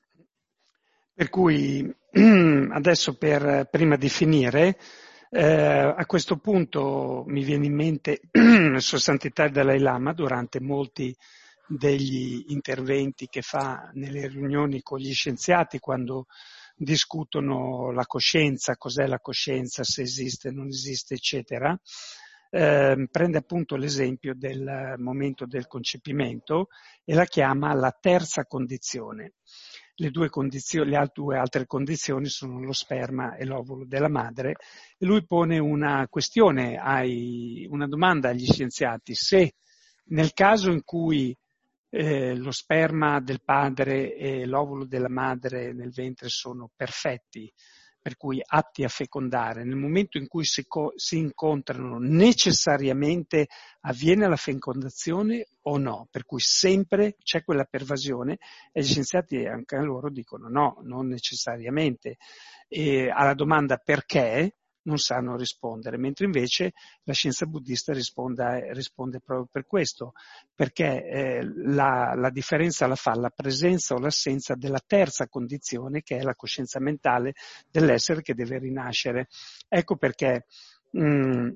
Per cui adesso per prima di finire eh, a questo punto mi viene in mente Sua Santità il Dalai Lama durante molti degli interventi che fa nelle riunioni con gli scienziati quando discutono la coscienza, cos'è la coscienza, se esiste, non esiste, eccetera. Eh, prende appunto l'esempio del momento del concepimento e la chiama la terza condizione. Le due, condizioni, le due altre condizioni sono lo sperma e l'ovulo della madre e lui pone una questione, ai, una domanda agli scienziati: se nel caso in cui eh, lo sperma del padre e l'ovulo della madre nel ventre sono perfetti, per cui atti a fecondare, nel momento in cui si, co- si incontrano necessariamente avviene la fecondazione o no, per cui sempre c'è quella pervasione e gli scienziati anche a loro dicono no, non necessariamente. E alla domanda perché non sanno rispondere, mentre invece la scienza buddista risponde, risponde proprio per questo, perché eh, la, la differenza la fa la presenza o l'assenza della terza condizione, che è la coscienza mentale dell'essere che deve rinascere. Ecco perché mh,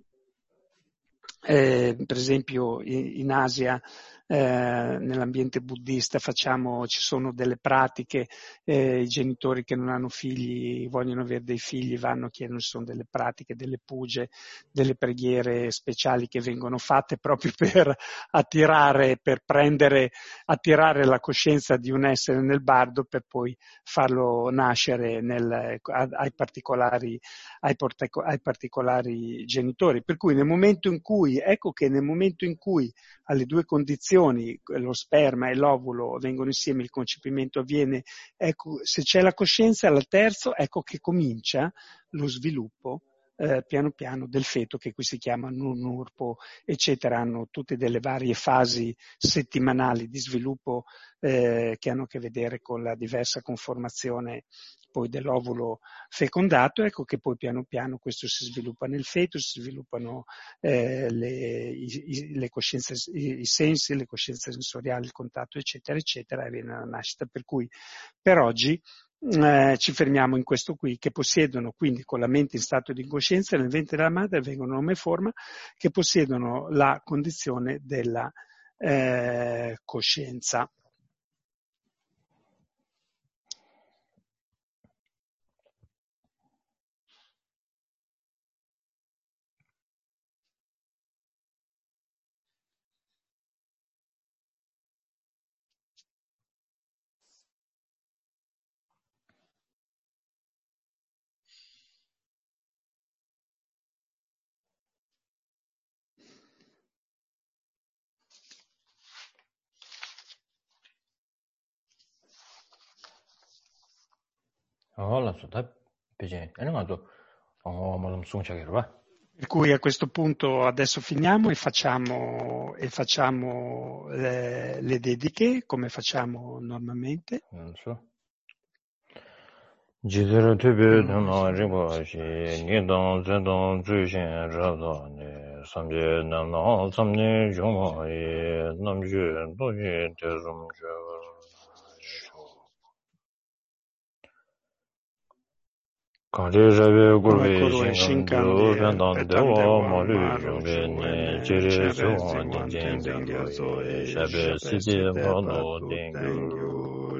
eh, per esempio in, in Asia eh, nell'ambiente buddista facciamo, ci sono delle pratiche, eh, i genitori che non hanno figli vogliono avere dei figli, vanno, chiedono, ci sono delle pratiche, delle puge, delle preghiere speciali che vengono fatte proprio per attirare, per prendere, attirare la coscienza di un essere nel bardo per poi farlo nascere nel, ai particolari ai, ai particolari genitori. Per cui nel momento in cui, ecco che nel momento in cui alle due condizioni, lo sperma e l'ovulo vengono insieme, il concepimento avviene, ecco, se c'è la coscienza al terzo, ecco che comincia lo sviluppo eh, piano piano del feto, che qui si chiama nurnurpo, eccetera, hanno tutte delle varie fasi settimanali di sviluppo eh, che hanno a che vedere con la diversa conformazione poi dell'ovulo fecondato, ecco che poi piano piano questo si sviluppa nel feto, si sviluppano eh, le, i, le coscienze, i, i sensi, le coscienze sensoriali, il contatto, eccetera, eccetera, e viene la nascita. Per cui per oggi eh, ci fermiamo in questo qui, che possiedono quindi con la mente in stato di incoscienza nel ventre della madre vengono nome e forma, che possiedono la condizione della eh, coscienza. 어, 라서 다 배제. 아니 가도 어, 뭐좀 송차게 봐. Per cui a questo punto adesso finiamo e facciamo, e facciamo le, le dediche come facciamo normalmente. 음, so. 지들 투베 나 리바시 니동 제동 주신 저도네 삼제 남나 삼네 종마에 남주 도지 대좀저 가리자베 고베 신감도 변단되어 머리 중에 제레죠 언젠쟁도 샤베 시제 번호 땡교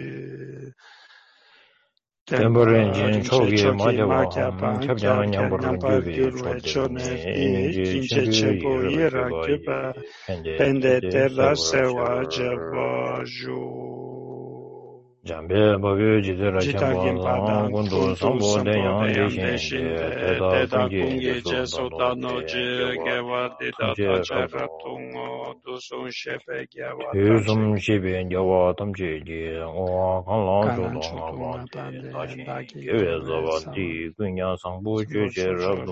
템버렌진 초기 맞아봐 첩장은 양보를 주비 초대니 인제 쳔고 이라케바 펜데 테라 세와 제바주 잠베 버비지들 쳔고 군도 선보 대양 대신 대다 공개 제소다노 제게와 데이터 차라통어 도송 셰페게와 요즘 집에 여와 담제지 어 강랑조도 나바데 다시 교회에서 디 그냥 상부 주제로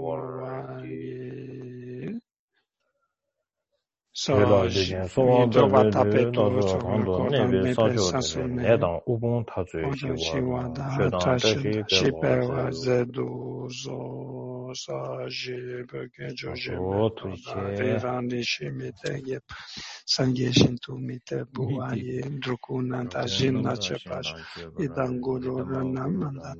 So, mi trova tapeto me pensato me quando ci guarda trascina ci per zedu so sa je perché Giorgio verandi scimite che sangue shintu mite buaye drukuna ta jinna chepash idanguro namanda.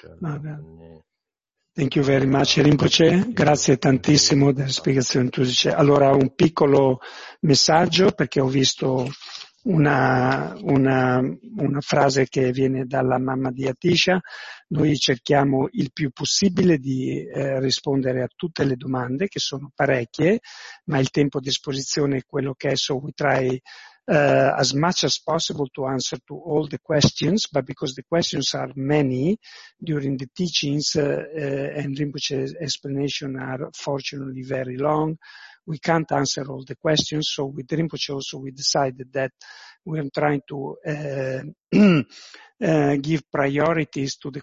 Thank you very much, Rinpoche. Grazie tantissimo delle spiegazioni tu dice. Allora, un piccolo messaggio, perché ho visto una, una, una frase che viene dalla mamma di Atisha. Noi cerchiamo il più possibile di eh, rispondere a tutte le domande, che sono parecchie, ma il tempo a disposizione è quello che è, so we try Uh, as much as possible to answer to all the questions, but because the questions are many during the teachings uh, uh, and Rinpoche's explanation are fortunately very long, we can't answer all the questions. So with Rinpoche also we decided that we're trying to uh, uh, give priorities to the